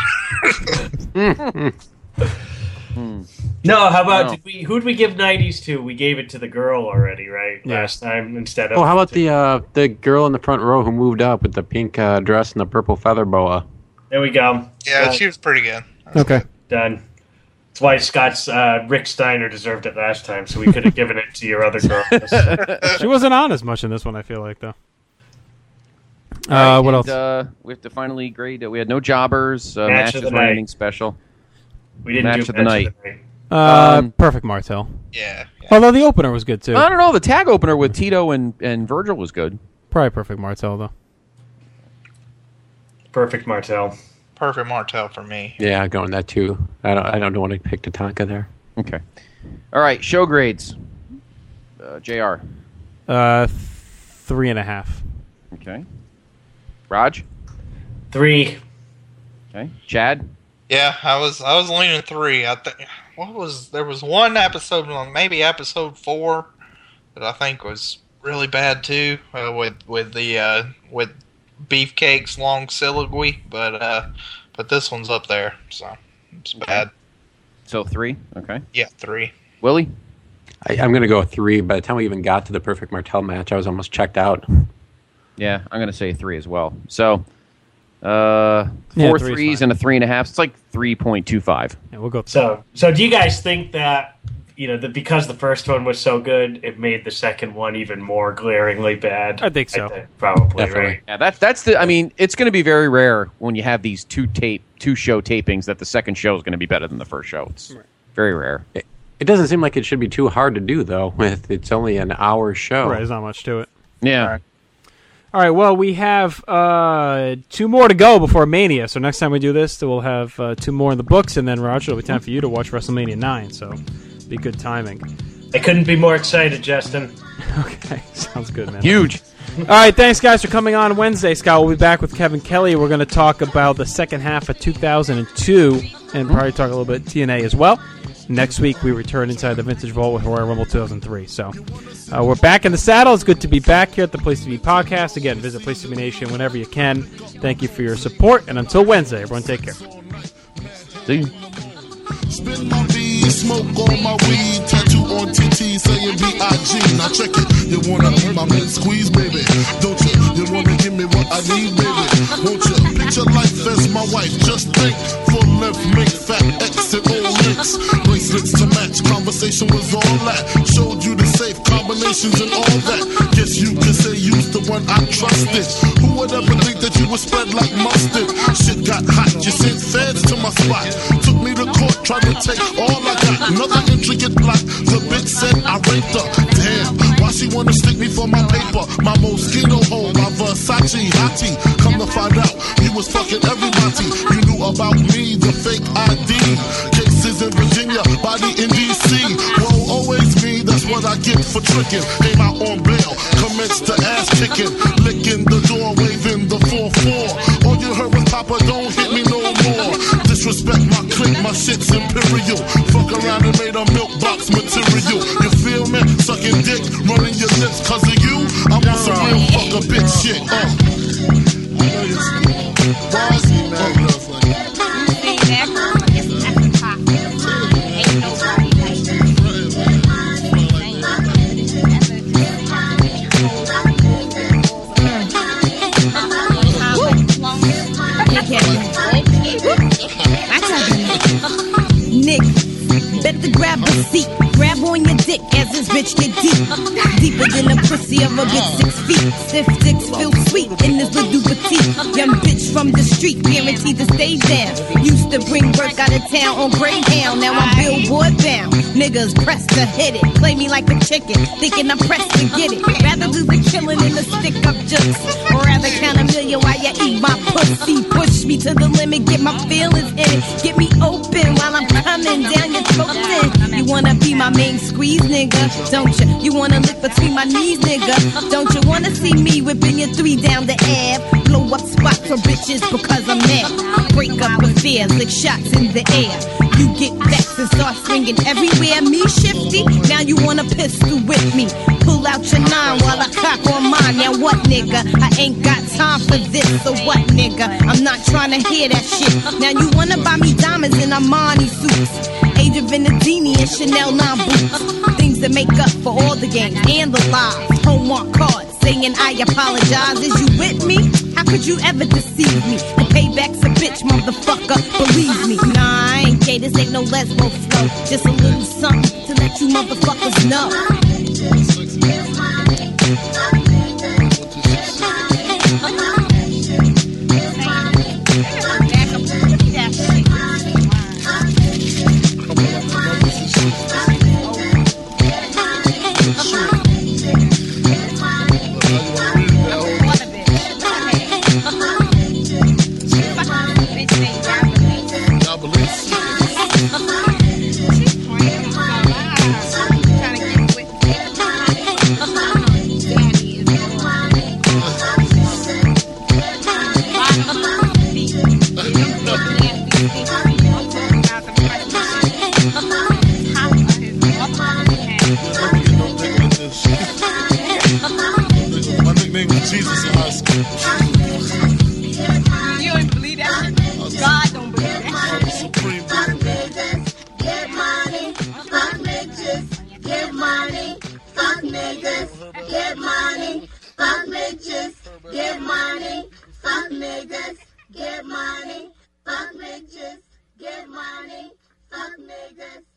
No, how about No. did we? Who'd we give nineties to? We gave it to the girl already, right? Yeah. Last time instead of. Oh, how about the uh, the girl in the front row who moved up with the pink uh, dress and the purple feather boa? There we go. yeah, Done. she was pretty good. okay. Done. That's why Scott's uh, Rick Steiner deserved it last time, so we could have given it to your other girl. She wasn't on as much in this one, I feel like, though. All Uh, right, what and, else? Uh, we have to finally grade. Uh, we had no jobbers. Uh, Match matches of the were night. anything special. We didn't Match do of the night. Uh, um, Perfect Martel. Yeah, yeah. Although the opener was good, too. I don't know. The tag opener with Tito and, and Virgil was good. Probably Perfect Martel, though. Perfect Martel. Perfect Martel for me. Yeah, going that too. I don't I don't want to pick Tatanka there. Okay. All right. Show grades. Uh, J R. Uh, three and a half. Okay. Raj. Three. Okay. Chad. Yeah, I was I was leaning three. I think what was there was one episode, maybe episode four, that I think was really bad too, uh, with with the uh, with Beefcake's long soliloquy, but uh, but this one's up there, so it's bad. So three. Okay. Yeah, three. Willie. I, I'm going to go three. By the time we even got to the Perfect Martel match, I was almost checked out. Yeah, I'm going to say three as well. So, uh, Yeah, four three's threes fine. and a three and a half. It's like three point two five. Yeah, we'll go. So, so do you guys think that you know that because the first one was so good, it made the second one even more glaringly bad? I think so. Probably, Definitely. right? Yeah, that's that's the. I mean, it's going to be very rare when you have these two tape, two show tapings that the second show is going to be better than the first show. It's very rare. It, it doesn't seem like it should be too hard to do, though. With it's only an hour show. Right, there's not much to it. Yeah. All right, well, we have uh, two more to go before Mania. So next time we do this, we'll have uh, two more in the books, and then, Roger, it'll be time for you to watch WrestleMania nine. So be good timing. I couldn't be more excited, Justin. Okay, sounds good, man. Huge. All right, thanks, guys, for coming on Wednesday. Scott, we'll be back with Kevin Kelly. We're going to talk about the second half of two thousand two and probably talk a little bit T N A as well. Next week, we return inside the Vintage Vault with Royal Rumble two thousand three. So uh, we're back in the saddle. It's good to be back here at the Place to Be podcast. Again, visit Place to Be Nation whenever you can. Thank you for your support. And until Wednesday, everyone take care. See you. Spin my beat, smoke on my weed, tattoo on T T saying B I G. Now check it, you wanna be my mint squeeze, baby, don't you? You wanna give me what I need, baby, won't you? Picture life as my wife, just think, full length, make fat X and all links, bracelets to match, conversation was all that, showed you the safe combinations and all that, guess you could say you's the one I trusted, who would ever think that you would spread like mustard, shit got hot, you sent feds to my spot, took me to court, tried to take all I got, another intricate plot, the bitch said I raped her, damn, why she wanna stick me for my paper, my Moschino hole, my Versace hottie, come to find out, you was fucking everybody, you knew about me, the fake I D, cases in Virginia, body in D C, whoa, always me, that's what I get for tricking, came out on bail, commenced to ass kicking, licking the door, waving the four four, all you heard was Papa, don't hit me no more, disrespect my down and made a milk box material. You feel me? Sucking dick, running your lips cause of you. I want some real fucker bitch shit. Uh. I know you're bossy, man. Nick, better grab a seat. Grab on your dick as this bitch get deep. Deeper than the pussy of a bitch six feet. Stiff dicks feel sweet in this little petite. Young bitch from the street, guaranteed to stay down. Used to bring work out of town on Greyhound. Now I'm billboard bound. Niggas pressed to hit it. Play me like a chicken, thinking I'm pressed to get it. Rather do the killing than the stick up jokes. Or rather count a million while you eat my pussy. Push me to the limit, get my feelings in it. Get me open while I'm coming down your throat. You wanna be my main squeeze, nigga, don't you? You wanna lick between my knees, nigga, don't you? Wanna see me whipping your three down the ab? Blow up spots for bitches because I'm mad. Break up affairs, lick shots in the air. You get vexed and start swinging everywhere. Me shifty, now you want a pistol with me. Pull out your nine while I cock on mine. Now what, nigga? I ain't got time for this. So what, nigga? I'm not trying to hear that shit. Now you wanna buy me diamonds in Armani suits, Age of Venedini and Chanel nine boots. Things that make up for all the games and the lies. Homework cards saying I apologize. Is you with me? How could you ever deceive me? The payback's a bitch, motherfucker, believe me. Nah, I ain't gay, this ain't no lesbo flow. Just a little something to let you motherfuckers know. Jesus in high school. You don't believe that? God don't believe that. Supreme. Get money, fuck bitches. Get money, fuck niggas. Get money, fuck bitches. Get money, fuck niggas. Get money, fuck bitches. Get money, fuck niggas.